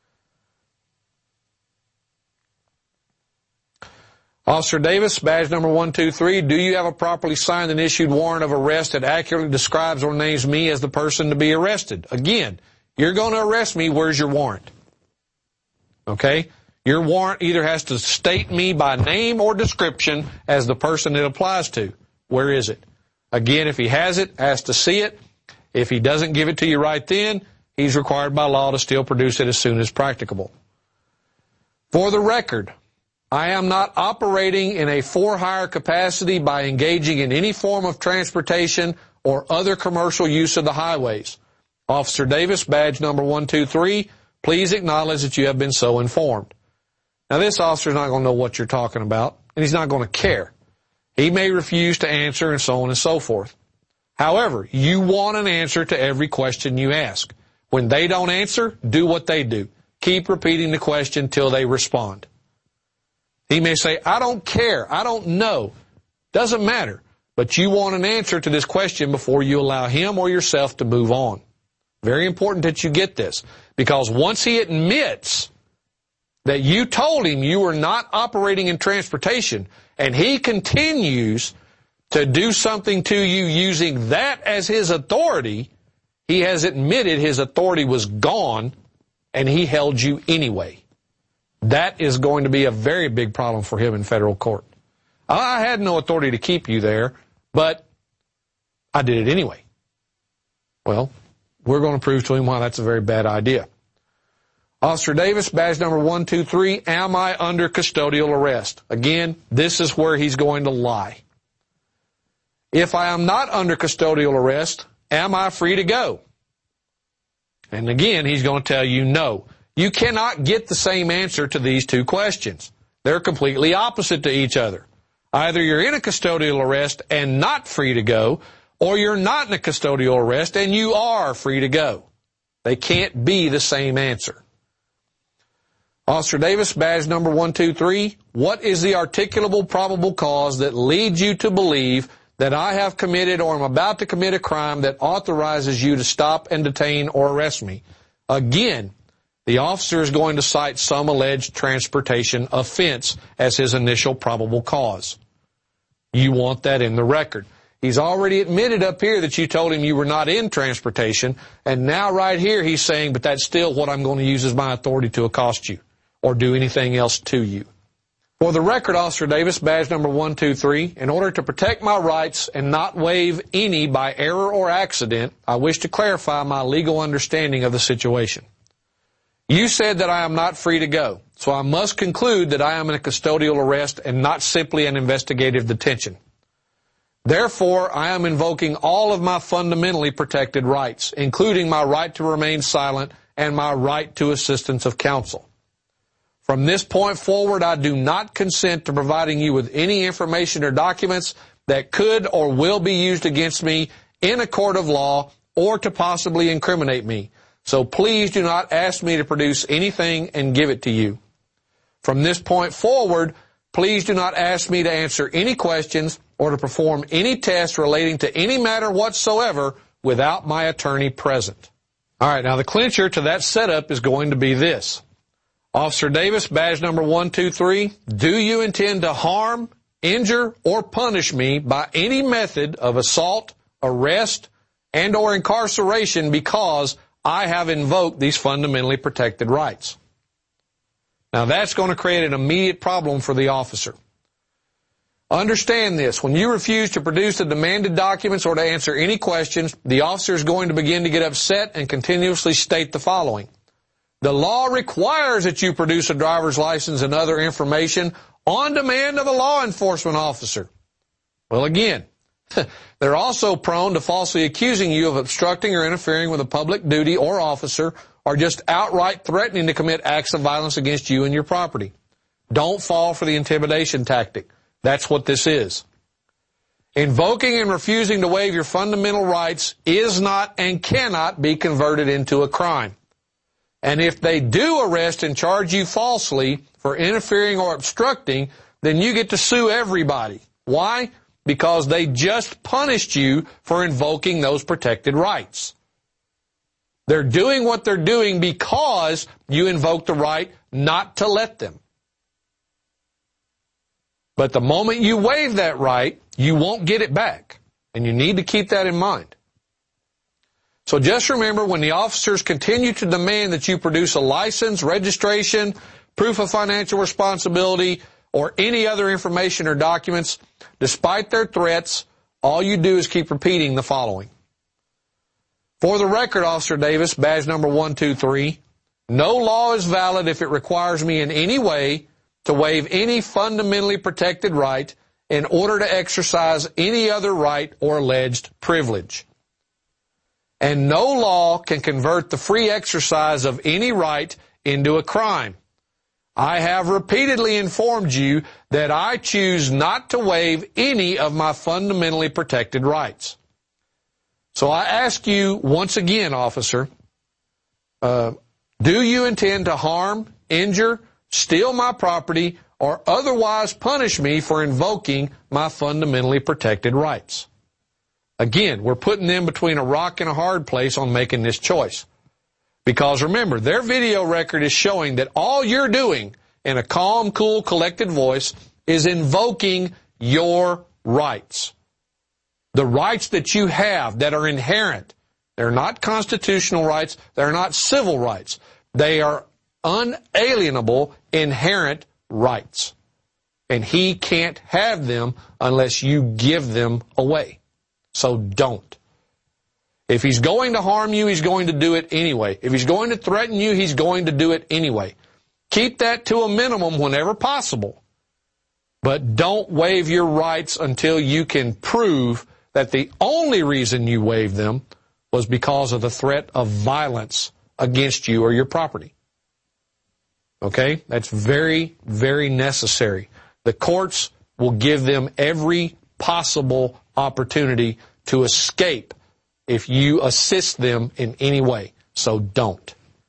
Officer Davis, badge number 123, do you have a properly signed and issued warrant of arrest that accurately describes or names me as the person to be arrested? Again, you're going to arrest me, where's your warrant? Okay? Your warrant either has to state me by name or description as the person it applies to. Where is it? Again, if he has it, ask to see it. If he doesn't give it to you right then, he's required by law to still produce it as soon as practicable. For the record, I am not operating in a for-hire capacity by engaging in any form of transportation or other commercial use of the highways. Officer Davis, badge number 123, please acknowledge that you have been so informed. Now, this officer is not going to know what you're talking about, and he's not going to care. He may refuse to answer and so on and so forth. However, you want an answer to every question you ask. When they don't answer, do what they do. Keep repeating the question till they respond. He may say, I don't care, I don't know. Doesn't matter. But you want an answer to this question before you allow him or yourself to move on. Very important that you get this. Because once he admits that you told him you were not operating in transportation, and he continues to do something to you using that as his authority, he has admitted his authority was gone, and he held you anyway. That is going to be a very big problem for him in federal court. I had no authority to keep you there, but I did it anyway. Well, we're going to prove to him why that's a very bad idea. Officer Davis, badge number 123, am I under custodial arrest? Again, this is where he's going to lie. If I am not under custodial arrest, am I free to go? And again, he's going to tell you no. You cannot get the same answer to these two questions. They're completely opposite to each other. Either you're in a custodial arrest and not free to go, or you're not in a custodial arrest and you are free to go. They can't be the same answer. Officer Davis, badge number 123, what is the articulable probable cause that leads you to believe that I have committed or am about to commit a crime that authorizes you to stop and detain or arrest me? Again, the officer is going to cite some alleged transportation offense as his initial probable cause. You want that in the record. He's already admitted up here that you told him you were not in transportation, and now right here he's saying, but that's still what I'm going to use as my authority to accost you or do anything else to you. For the record, Officer Davis, badge number 123, in order to protect my rights and not waive any by error or accident, I wish to clarify my legal understanding of the situation. You said that I am not free to go, so I must conclude that I am in a custodial arrest and not simply an investigative detention. Therefore, I am invoking all of my fundamentally protected rights, including my right to remain silent and my right to assistance of counsel. From this point forward, I do not consent to providing you with any information or documents that could or will be used against me in a court of law or to possibly incriminate me. So please do not ask me to produce anything and give it to you. From this point forward, please do not ask me to answer any questions or to perform any tests relating to any matter whatsoever without my attorney present. All right, now the clincher to that setup is going to be this. Officer Davis, badge number 123, do you intend to harm, injure, or punish me by any method of assault, arrest, and or incarceration because I have invoked these fundamentally protected rights? Now that's going to create an immediate problem for the officer. Understand this. When you refuse to produce the demanded documents or to answer any questions, the officer is going to begin to get upset and continuously state the following. The law requires that you produce a driver's license and other information on demand of a law enforcement officer. Well, again, they're also prone to falsely accusing you of obstructing or interfering with a public duty or officer or just outright threatening to commit acts of violence against you and your property. Don't fall for the intimidation tactic. That's what this is. Invoking and refusing to waive your fundamental rights is not and cannot be converted into a crime. And if they do arrest and charge you falsely for interfering or obstructing, then you get to sue everybody. Why? Because they just punished you for invoking those protected rights. They're doing what they're doing because you invoked the right not to let them. But the moment you waive that right, you won't get it back. And you need to keep that in mind. So just remember, when the officers continue to demand that you produce a license, registration, proof of financial responsibility, or any other information or documents, despite their threats, all you do is keep repeating the following. For the record, Officer Davis, badge number 123, no law is valid if it requires me in any way to waive any fundamentally protected right in order to exercise any other right or alleged privilege. And no law can convert the free exercise of any right into a crime. I have repeatedly informed you that I choose not to waive any of my fundamentally protected rights. So I ask you once again, officer, do you intend to harm, injure, steal my property, or otherwise punish me for invoking my fundamentally protected rights? Again, we're putting them between a rock and a hard place on making this choice. Because remember, their video record is showing that all you're doing in a calm, cool, collected voice is invoking your rights. The rights that you have that are inherent. They're not constitutional rights. They're not civil rights. They are unalienable, inherent rights. And he can't have them unless you give them away. So don't. If he's going to harm you, he's going to do it anyway. If he's going to threaten you, he's going to do it anyway. Keep that to a minimum whenever possible. But don't waive your rights until you can prove that the only reason you waived them was because of the threat of violence against you or your property. Okay? That's very, very necessary. The courts will give them every possible opportunity to escape if you assist them in any way. So don't.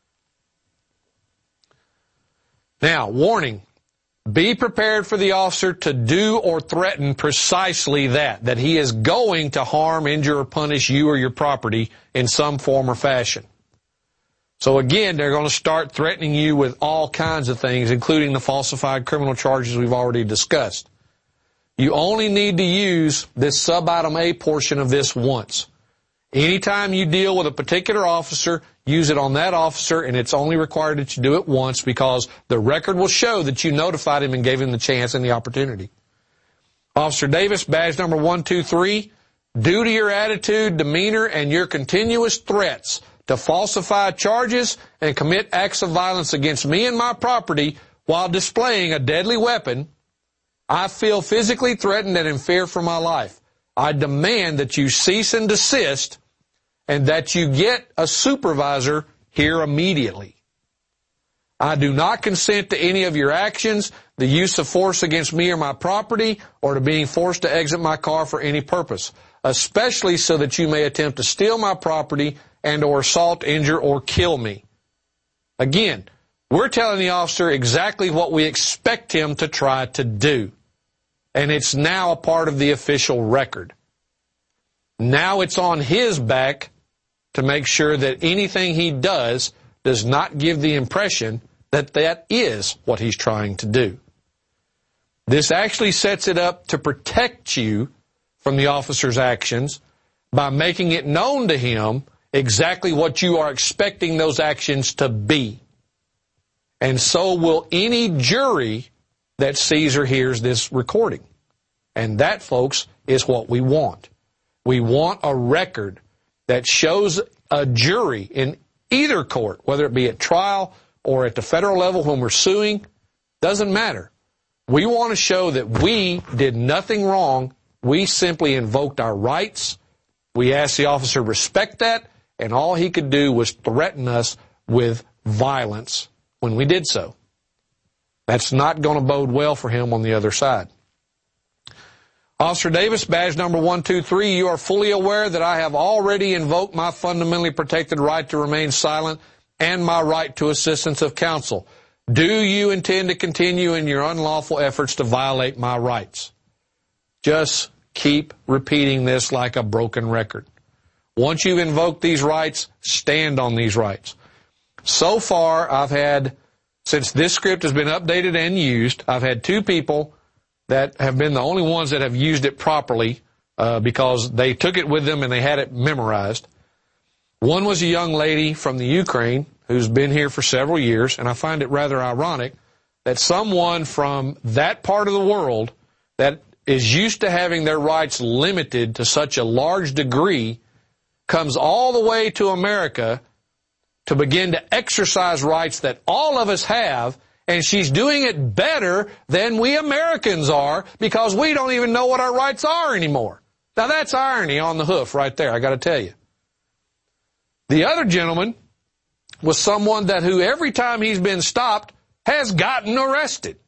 Now, warning. Be prepared for the officer to do or threaten precisely that he is going to harm, injure, or punish you or your property in some form or fashion. So again, they're going to start threatening you with all kinds of things, including the falsified criminal charges we've already discussed. You only need to use this subitem A portion of this once. Anytime you deal with a particular officer, use it on that officer, and it's only required that you do it once because the record will show that you notified him and gave him the chance and the opportunity. Officer Davis, badge number 123, due to your attitude, demeanor, and your continuous threats to falsify charges and commit acts of violence against me and my property while displaying a deadly weapon, I feel physically threatened and in fear for my life. I demand that you cease and desist and that you get a supervisor here immediately. I do not consent to any of your actions, the use of force against me or my property, or to being forced to exit my car for any purpose, especially so that you may attempt to steal my property and or assault, injure, or kill me. Again, we're telling the officer exactly what we expect him to try to do. And it's now a part of the official record. Now it's on his back to make sure that anything he does not give the impression that that is what he's trying to do. This actually sets it up to protect you from the officer's actions by making it known to him exactly what you are expecting those actions to be. And so will any jury that sees or hears this recording. And that, folks, is what we want. We want a record that shows a jury in either court, whether it be at trial or at the federal level when we're suing, doesn't matter. We want to show that we did nothing wrong. We simply invoked our rights. We asked the officer to respect that, and all he could do was threaten us with violence when we did so. That's not going to bode well for him on the other side. Officer Davis, badge number 123, you are fully aware that I have already invoked my fundamentally protected right to remain silent and my right to assistance of counsel. Do you intend to continue in your unlawful efforts to violate my rights? Just keep repeating this like a broken record. Once you've invoked these rights, stand on these rights. So far, I've had, since this script has been updated and used, I've had 2 people that have been the only ones that have used it properly because they took it with them and they had it memorized. One was a young lady from the Ukraine who's been here for several years, and I find it rather ironic that someone from that part of the world that is used to having their rights limited to such a large degree comes all the way to America to begin to exercise rights that all of us have, and she's doing it better than we Americans are because we don't even know what our rights are anymore. Now that's irony on the hoof right there, I got to tell you. The other gentleman was someone that who every time he's been stopped has gotten arrested.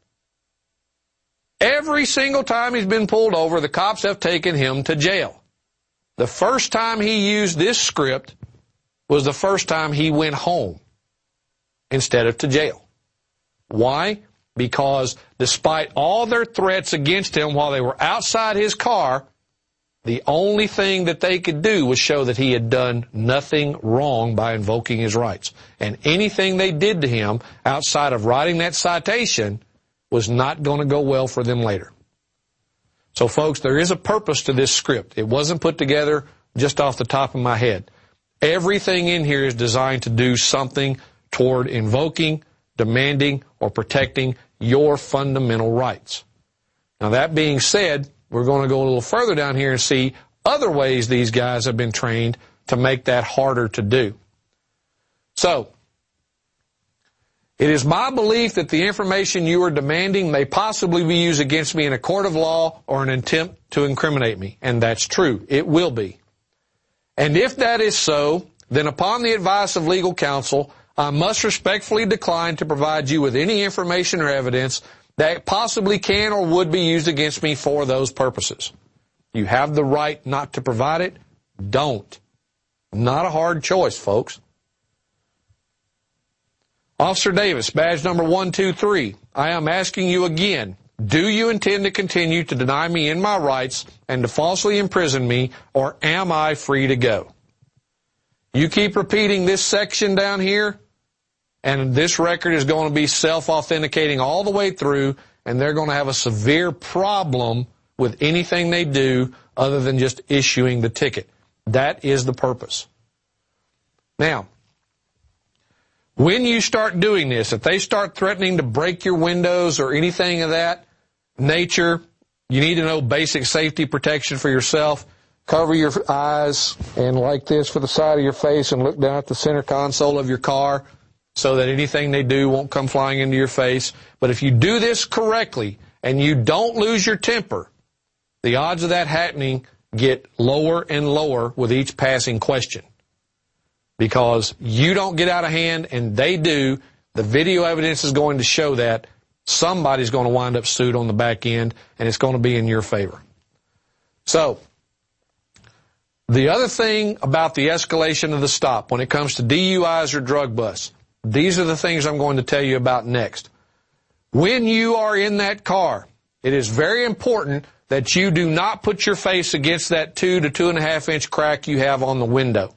Every single time he's been pulled over, the cops have taken him to jail. The first time he used this script was the first time he went home instead of to jail. Why? Because despite all their threats against him while they were outside his car, the only thing that they could do was show that he had done nothing wrong by invoking his rights. And anything they did to him outside of writing that citation was not going to go well for them later. So, folks, there is a purpose to this script. It wasn't put together just off the top of my head. Everything in here is designed to do something toward invoking, demanding, or protecting your fundamental rights. Now, that being said, we're going to go a little further down here and see other ways these guys have been trained to make that harder to do. So, it is my belief that the information you are demanding may possibly be used against me in a court of law or an attempt to incriminate me. And that's true. It will be. And if that is so, then upon the advice of legal counsel, I must respectfully decline to provide you with any information or evidence that possibly can or would be used against me for those purposes. You have the right not to provide it. Don't. Not a hard choice, folks. Officer Davis, badge number 123. I am asking you again, do you intend to continue to deny me in my rights and to falsely imprison me, or am I free to go? You keep repeating this section down here, and this record is going to be self-authenticating all the way through, and they're going to have a severe problem with anything they do other than just issuing the ticket. That is the purpose. Now, when you start doing this, if they start threatening to break your windows or anything of that nature, you need to know basic safety protection for yourself. Cover your eyes and like this for the side of your face and look down at the center console of your car so that anything they do won't come flying into your face. But if you do this correctly and you don't lose your temper, the odds of that happening get lower and lower with each passing question. Because you don't get out of hand and they do, the video evidence is going to show that somebody's going to wind up sued on the back end, and it's going to be in your favor. So, the other thing about the escalation of the stop when it comes to DUIs or drug busts, these are the things I'm going to tell you about next. When you are in that car, it is very important that you do not put your face against that 2 to 2.5 inch crack you have on the window.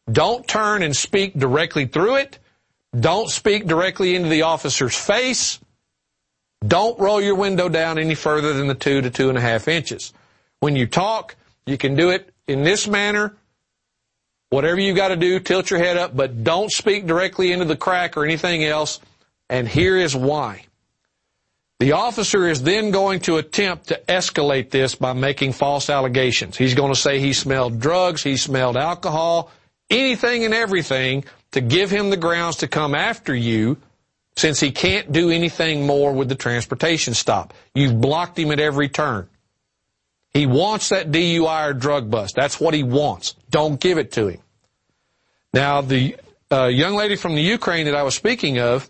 Don't turn and speak directly through it. Don't speak directly into the officer's face. Don't roll your window down any further than the 2 to 2.5 inches. When you talk, you can do it in this manner. Whatever you got to do, tilt your head up, but don't speak directly into the crack or anything else. And here is why. The officer is then going to attempt to escalate this by making false allegations. He's going to say he smelled drugs, he smelled alcohol, anything and everything to give him the grounds to come after you, since he can't do anything more with the transportation stop. You've blocked him at every turn. He wants that DUI or drug bust. That's what he wants. Don't give it to him. Now, the young lady from the Ukraine that I was speaking of,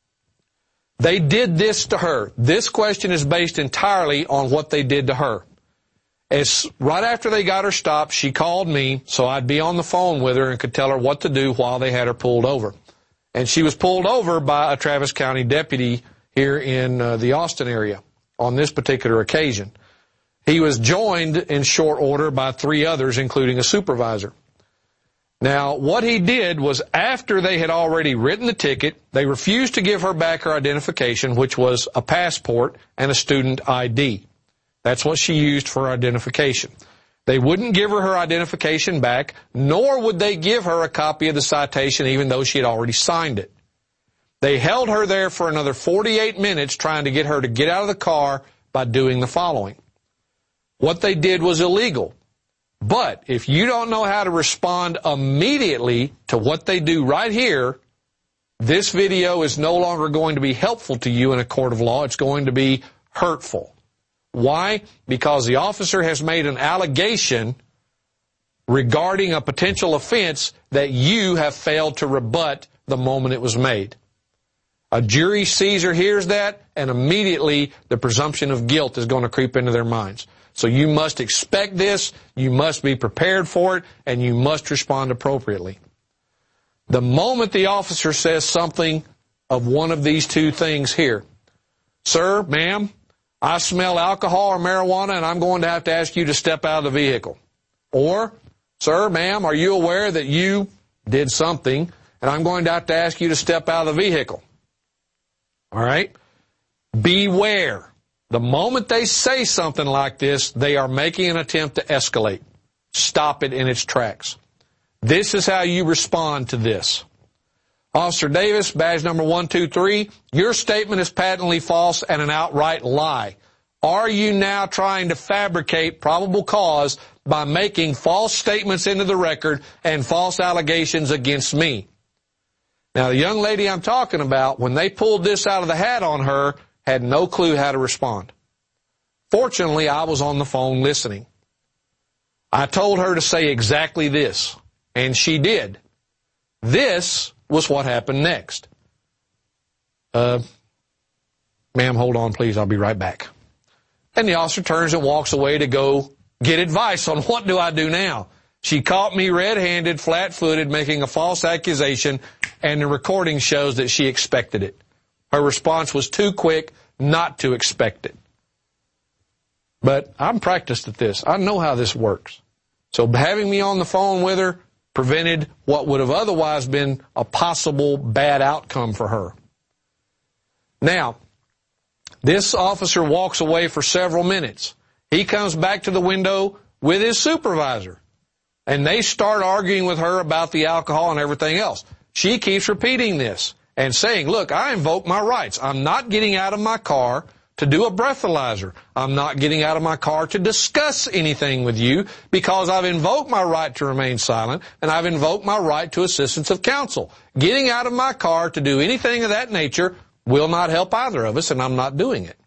they did this to her. This question is based entirely on what they did to her. Right after they got her stopped, she called me, so I'd be on the phone with her and could tell her what to do while they had her pulled over. And she was pulled over by a Travis County deputy here in the Austin area on this particular occasion. He was joined in short order by 3 others, including a supervisor. Now, what he did was, after they had already written the ticket, they refused to give her back her identification, which was a passport and a student ID. That's what she used for identification. They wouldn't give her her identification back, nor would they give her a copy of the citation, even though she had already signed it. They held her there for another 48 minutes trying to get her to get out of the car by doing the following. What they did was illegal. But if you don't know how to respond immediately to what they do right here, this video is no longer going to be helpful to you in a court of law. It's going to be hurtful. Why? Because the officer has made an allegation regarding a potential offense that you have failed to rebut the moment it was made. A jury sees or hears that, and immediately the presumption of guilt is going to creep into their minds. So you must expect this, you must be prepared for it, and you must respond appropriately. The moment the officer says something of one of these 2 things here, sir, ma'am, I smell alcohol or marijuana, and I'm going to have to ask you to step out of the vehicle. Or, sir, ma'am, are you aware that you did something, and I'm going to have to ask you to step out of the vehicle? All right? Beware. The moment they say something like this, they are making an attempt to escalate. Stop it in its tracks. This is how you respond to this. Officer Davis, badge number 123, your statement is patently false and an outright lie. Are you now trying to fabricate probable cause by making false statements into the record and false allegations against me? Now, the young lady I'm talking about, when they pulled this out of the hat on her, had no clue how to respond. Fortunately, I was on the phone listening. I told her to say exactly this, and she did. This was what happened next. Ma'am, hold on, please. I'll be right back. And the officer turns and walks away to go get advice on what do I do now. She caught me red-handed, flat-footed, making a false accusation, and the recording shows that she expected it. Her response was too quick not to expect it. But I'm practiced at this. I know how this works. So having me on the phone with her prevented what would have otherwise been a possible bad outcome for her. Now, this officer walks away for several minutes. He comes back to the window with his supervisor, and they start arguing with her about the alcohol and everything else. She keeps repeating this and saying, look, I invoke my rights. I'm not getting out of my car to do a breathalyzer. I'm not getting out of my car to discuss anything with you because I've invoked my right to remain silent and I've invoked my right to assistance of counsel. Getting out of my car to do anything of that nature will not help either of us, and I'm not doing it.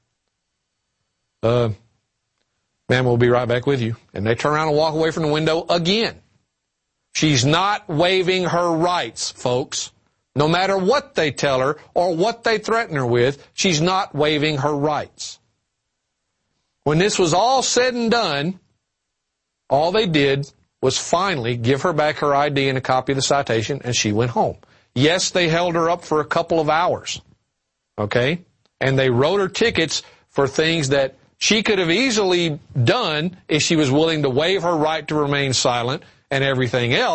Ma'am, we'll be right back with you. And they turn around and walk away from the window again. She's not waiving her rights, folks. No matter what they tell her or what they threaten her with, she's not waiving her rights. When this was all said and done, all they did was finally give her back her ID and a copy of the citation, and she went home. Yes, they held her up for a couple of hours, okay? And they wrote her tickets for things that she could have easily done if she was willing to waive her right to remain silent and everything else,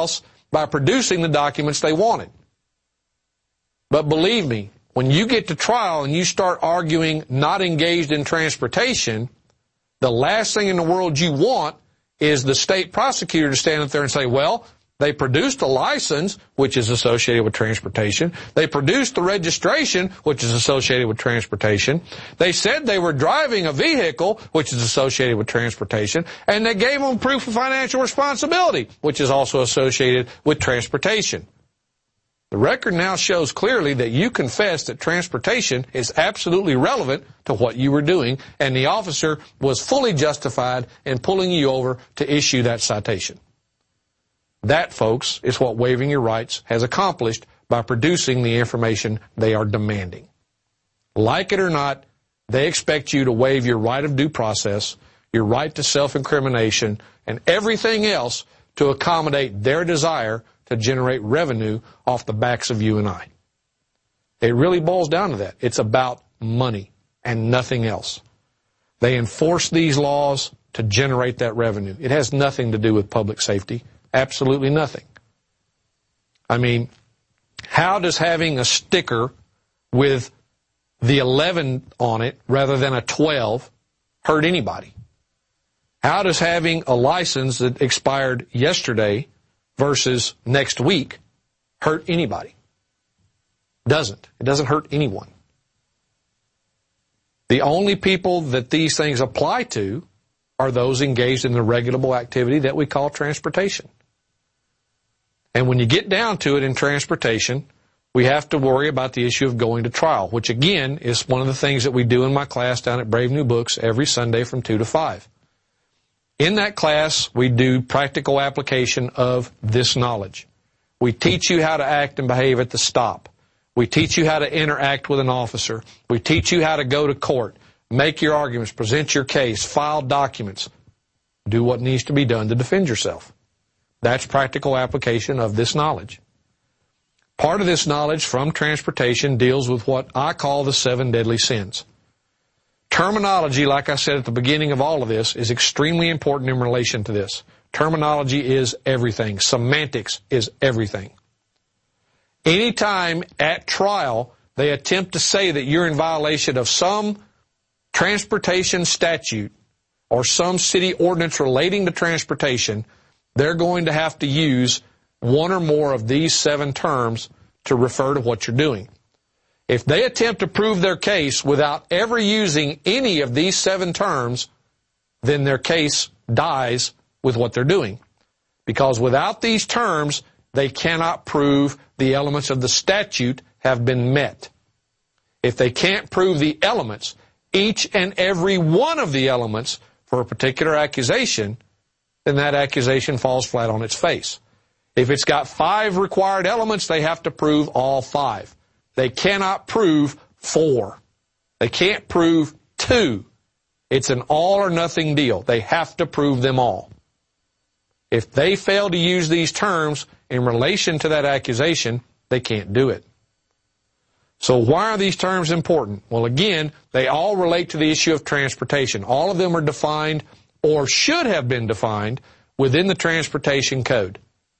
by producing the documents they wanted. But believe me, when you get to trial and you start arguing not engaged in transportation, the last thing in the world you want is the state prosecutor to stand up there and say, well, they produced a license, which is associated with transportation. They produced the registration, which is associated with transportation. They said they were driving a vehicle, which is associated with transportation. And they gave them proof of financial responsibility, which is also associated with transportation. The record now shows clearly that you confessed that transportation is absolutely relevant to what you were doing, and the officer was fully justified in pulling you over to issue that citation. That, folks, is what waiving your rights has accomplished by producing the information they are demanding. Like it or not, they expect you to waive your right of due process, your right to self-incrimination, and everything else to accommodate their desire to generate revenue off the backs of you and I. It really boils down to that. It's about money and nothing else. They enforce these laws to generate that revenue. It has nothing to do with public safety. Absolutely nothing. I mean, how does having a sticker with the 11 on it rather than a 12 hurt anybody? How does having a license that expired yesterday versus next week hurt anybody? Doesn't. It doesn't hurt anyone. The only people that these things apply to are those engaged in the regulable activity that we call transportation. And when you get down to it in transportation, we have to worry about the issue of going to trial, which again is one of the things that we do in my class down at Brave New Books every Sunday from 2 to 5. In that class, we do practical application of this knowledge. We teach you how to act and behave at the stop. We teach you how to interact with an officer. We teach you how to go to court, make your arguments, present your case, file documents, do what needs to be done to defend yourself. That's practical application of this knowledge. Part of this knowledge from transportation deals with what I call the 7 deadly sins. Terminology, like I said at the beginning of all of this, is extremely important in relation to this. Terminology is everything. Semantics is everything. Anytime at trial they attempt to say that you're in violation of some transportation statute or some city ordinance relating to transportation, they're going to have to use one or more of these 7 terms to refer to what you're doing. If they attempt to prove their case without ever using any of these 7 terms, then their case dies with what they're doing. Because without these terms, they cannot prove the elements of the statute have been met. If they can't prove the elements, each and every one of the elements for a particular accusation, then that accusation falls flat on its face. If it's got 5 required elements, they have to prove all 5. They cannot prove 4. They can't prove 2. It's an all or nothing deal. They have to prove them all. If they fail to use these terms in relation to that accusation, they can't do it. So why are these terms important? Well, again, they all relate to the issue of transportation. All of them are defined or should have been defined within the Transportation Code.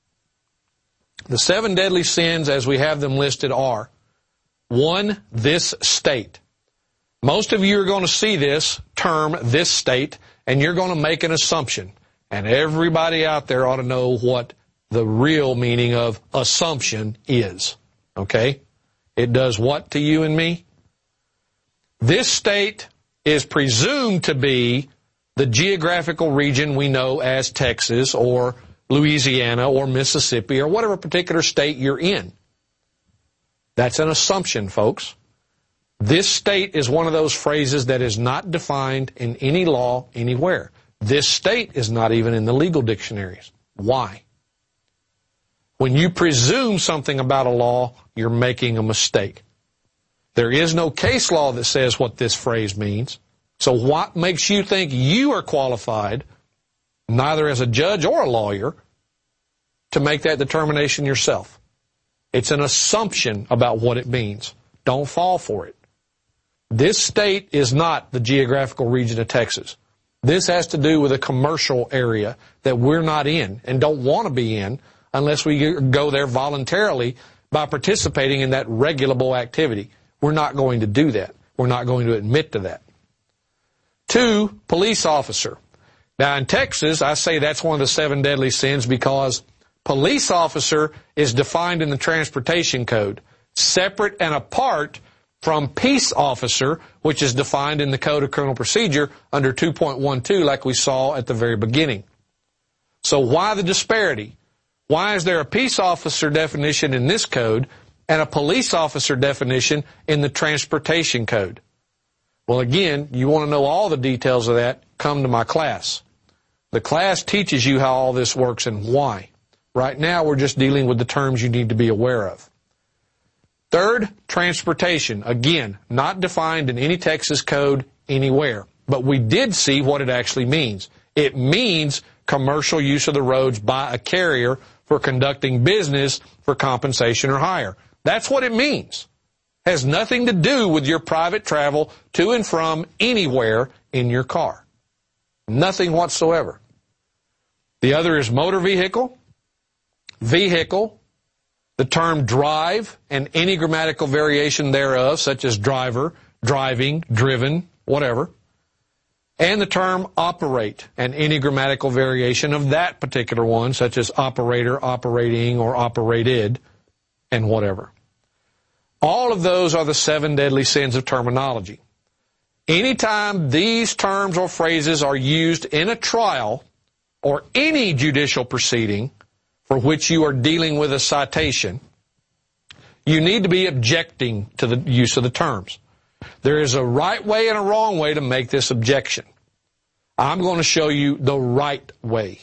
The 7 deadly sins, as we have them listed, are 1, this state. Most of you are going to see this term, this state, and you're going to make an assumption. And everybody out there ought to know what the real meaning of assumption is. Okay? It does what to you and me? This state is presumed to be the geographical region we know as Texas or Louisiana or Mississippi or whatever particular state you're in. That's an assumption, folks. This state is one of those phrases that is not defined in any law anywhere. This state is not even in the legal dictionaries. Why? When you presume something about a law, you're making a mistake. There is no case law that says what this phrase means. So what makes you think you are qualified, neither as a judge or a lawyer, to make that determination yourself? It's an assumption about what it means. Don't fall for it. This state is not the geographical region of Texas. This has to do with a commercial area that we're not in and don't want to be in unless we go there voluntarily by participating in that regulable activity. We're not going to do that. We're not going to admit to that. 2, police officer. Now in Texas, I say that's one of the 7 deadly sins because police officer is defined in the Transportation Code, separate and apart from peace officer, which is defined in the Code of Criminal Procedure under 2.12, like we saw at the very beginning. So why the disparity? Why is there a peace officer definition in this code and a police officer definition in the Transportation Code? Well, again, you want to know all the details of that, come to my class. The class teaches you how all this works and why. Right now, we're just dealing with the terms you need to be aware of. 3rd, transportation. Again, not defined in any Texas code anywhere, but we did see what it actually means. It means commercial use of the roads by a carrier for conducting business for compensation or hire. That's what it means. Has nothing to do with your private travel to and from anywhere in your car. Nothing whatsoever. The other is motor vehicle, vehicle, the term drive, and any grammatical variation thereof, such as driver, driving, driven, whatever, and the term operate, and any grammatical variation of that particular one, such as operator, operating, or operated, and whatever. All of those are the 7 deadly sins of terminology. Anytime these terms or phrases are used in a trial or any judicial proceeding for which you are dealing with a citation, you need to be objecting to the use of the terms. There is a right way and a wrong way to make this objection. I'm going to show you the right way.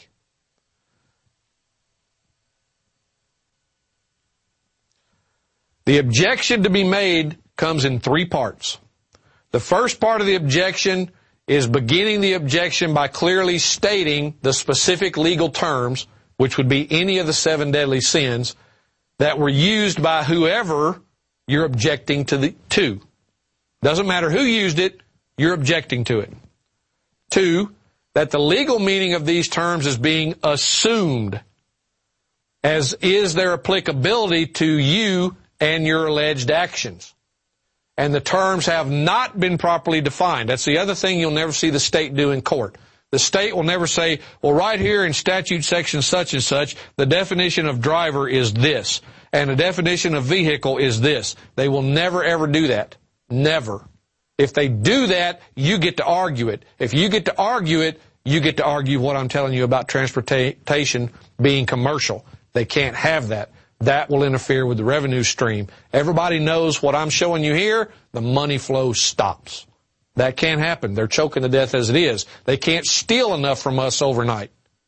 The objection to be made comes in 3 parts. The first part of the objection is beginning the objection by clearly stating the specific legal terms, which would be any of the 7 deadly sins, that were used by whoever you're objecting to. Doesn't matter who used it, you're objecting to it. 2, that the legal meaning of these terms is being assumed, as is their applicability to you and your alleged actions. And the terms have not been properly defined. That's the other thing you'll never see the state do in court. The state will never say, well, right here in statute section such and such, the definition of driver is this, and the definition of vehicle is this. They will never, ever do that. Never. If they do that, you get to argue it. If you get to argue it, you get to argue what I'm telling you about transportation being commercial. They can't have that. That will interfere with the revenue stream. Everybody knows what I'm showing you here, the money flow stops. That can't happen. They're choking to death as it is. They can't steal enough from us overnight.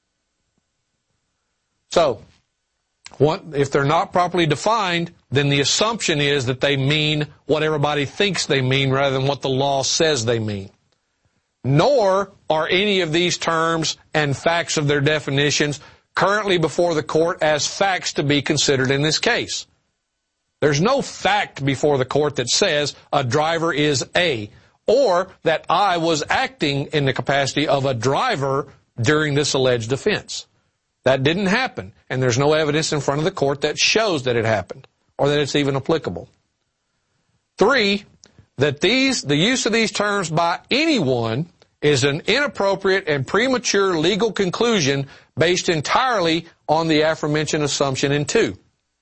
So, if they're not properly defined, then the assumption is that they mean what everybody thinks they mean rather than what the law says they mean. Nor are any of these terms and facts of their definitions currently before the court as facts to be considered in this case. There's no fact before the court that says a driver is A, or that I was acting in the capacity of a driver during this alleged offense. That didn't happen, and there's no evidence in front of the court that shows that it happened, or that it's even applicable. 3, that the use of these terms by anyone is an inappropriate and premature legal conclusion based entirely on the aforementioned assumption in 2.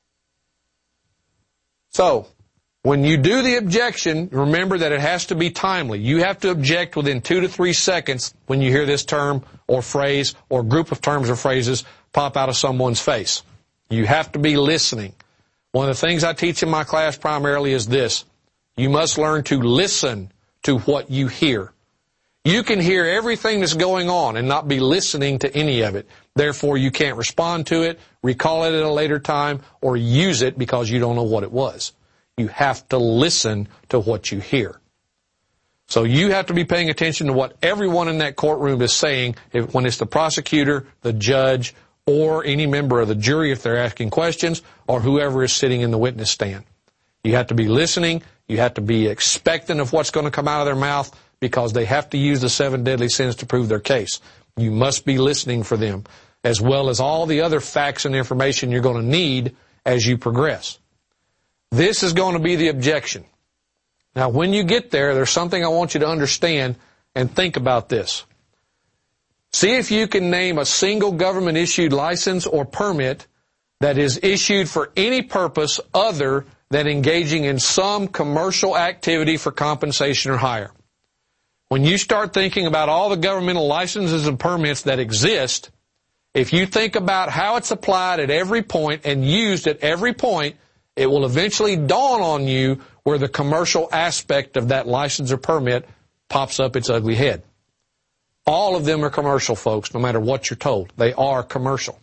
So, when you do the objection, remember that it has to be timely. You have to object within 2 to 3 seconds when you hear this term or phrase or group of terms or phrases pop out of someone's face. You have to be listening. One of the things I teach in my class primarily is this. You must learn to listen to what you hear. You can hear everything that's going on and not be listening to any of it. Therefore, you can't respond to it, recall it at a later time, or use it because you don't know what it was. You have to listen to what you hear. So you have to be paying attention to what everyone in that courtroom is saying when it's the prosecutor, the judge, or any member of the jury if they're asking questions, or whoever is sitting in the witness stand. You have to be listening. You have to be expectant of what's going to come out of their mouth because they have to use the 7 deadly sins to prove their case. You must be listening for them. as well as all the other facts and information you're going to need as you progress. This is going to be the objection. Now, when you get there, there's something I want you to understand and think about this. See if you can name a single government-issued license or permit that is issued for any purpose other than engaging in some commercial activity for compensation or hire. When you start thinking about all the governmental licenses and permits that exist, if you think about how it's applied at every point and used at every point, it will eventually dawn on you where the commercial aspect of that license or permit pops up its ugly head. All of them are commercial, folks, no matter what you're told. They are commercial.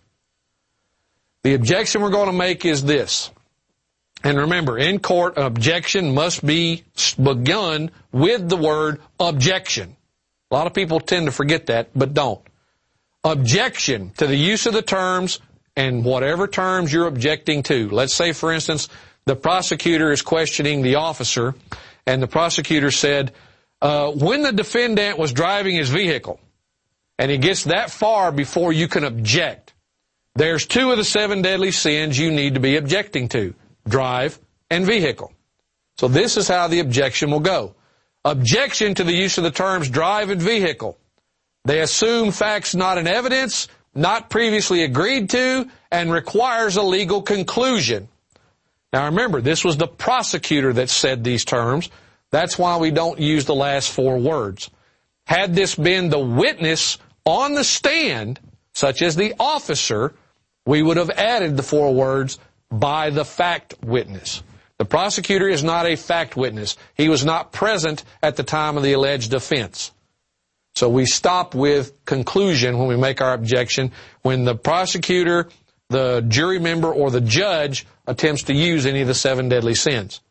The objection we're going to make is this. And remember, in court, an objection must be begun with the word objection. A lot of people tend to forget that, but don't. Objection to the use of the terms and whatever terms you're objecting to. Let's say, for instance, the prosecutor is questioning the officer, and the prosecutor said, when the defendant was driving his vehicle, and he gets that far before you can object, there's 2 of the 7 deadly sins you need to be objecting to: drive and vehicle. So this is how the objection will go. Objection to the use of the terms drive and vehicle. They assume facts not in evidence, not previously agreed to, and requires a legal conclusion. Now remember, this was the prosecutor that said these terms. That's why we don't use the last 4 words. Had this been the witness on the stand, such as the officer, we would have added the 4 words, by the fact witness. The prosecutor is not a fact witness. He was not present at the time of the alleged offense. So we stop with conclusion when we make our objection when the prosecutor, the jury member, or the judge attempts to use any of the 7 deadly sins.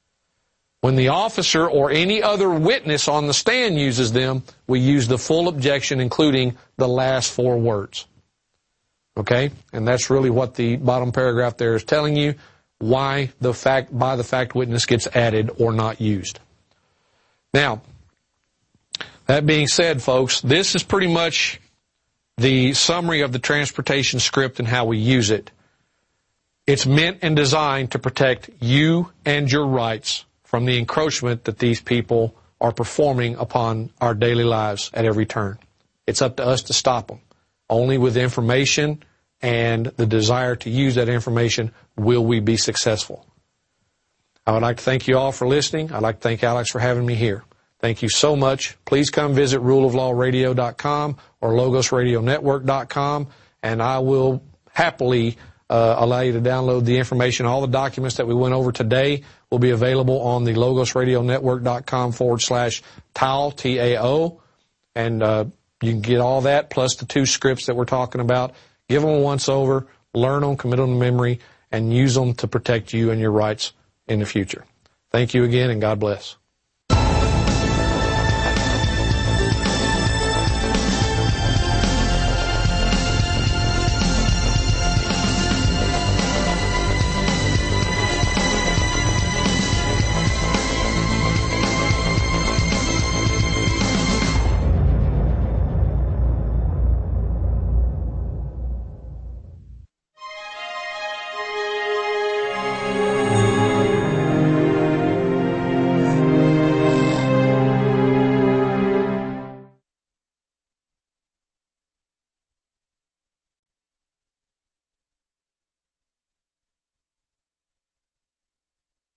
When the officer or any other witness on the stand uses them, we use the full objection, including the last 4 words. Okay? And that's really what the bottom paragraph there is telling you, why the fact by the fact witness gets added or not used. Now, that being said, folks, this is pretty much the summary of the transportation script and how we use it. It's meant and designed to protect you and your rights from the encroachment that these people are performing upon our daily lives at every turn. It's up to us to stop them. Only with information and the desire to use that information will we be successful. I would like to thank you all for listening. I'd like to thank Alex for having me here. Thank you so much. Please come visit ruleoflawradio.com or logosradionetwork.com, and I will happily allow you to download the information. All the documents that we went over today will be available on the logosradionetwork.com/TAO, T-A-O, and you can get all that plus the 2 scripts that we're talking about. Give them a once over, learn them, commit them to memory, and use them to protect you and your rights in the future. Thank you again, and God bless.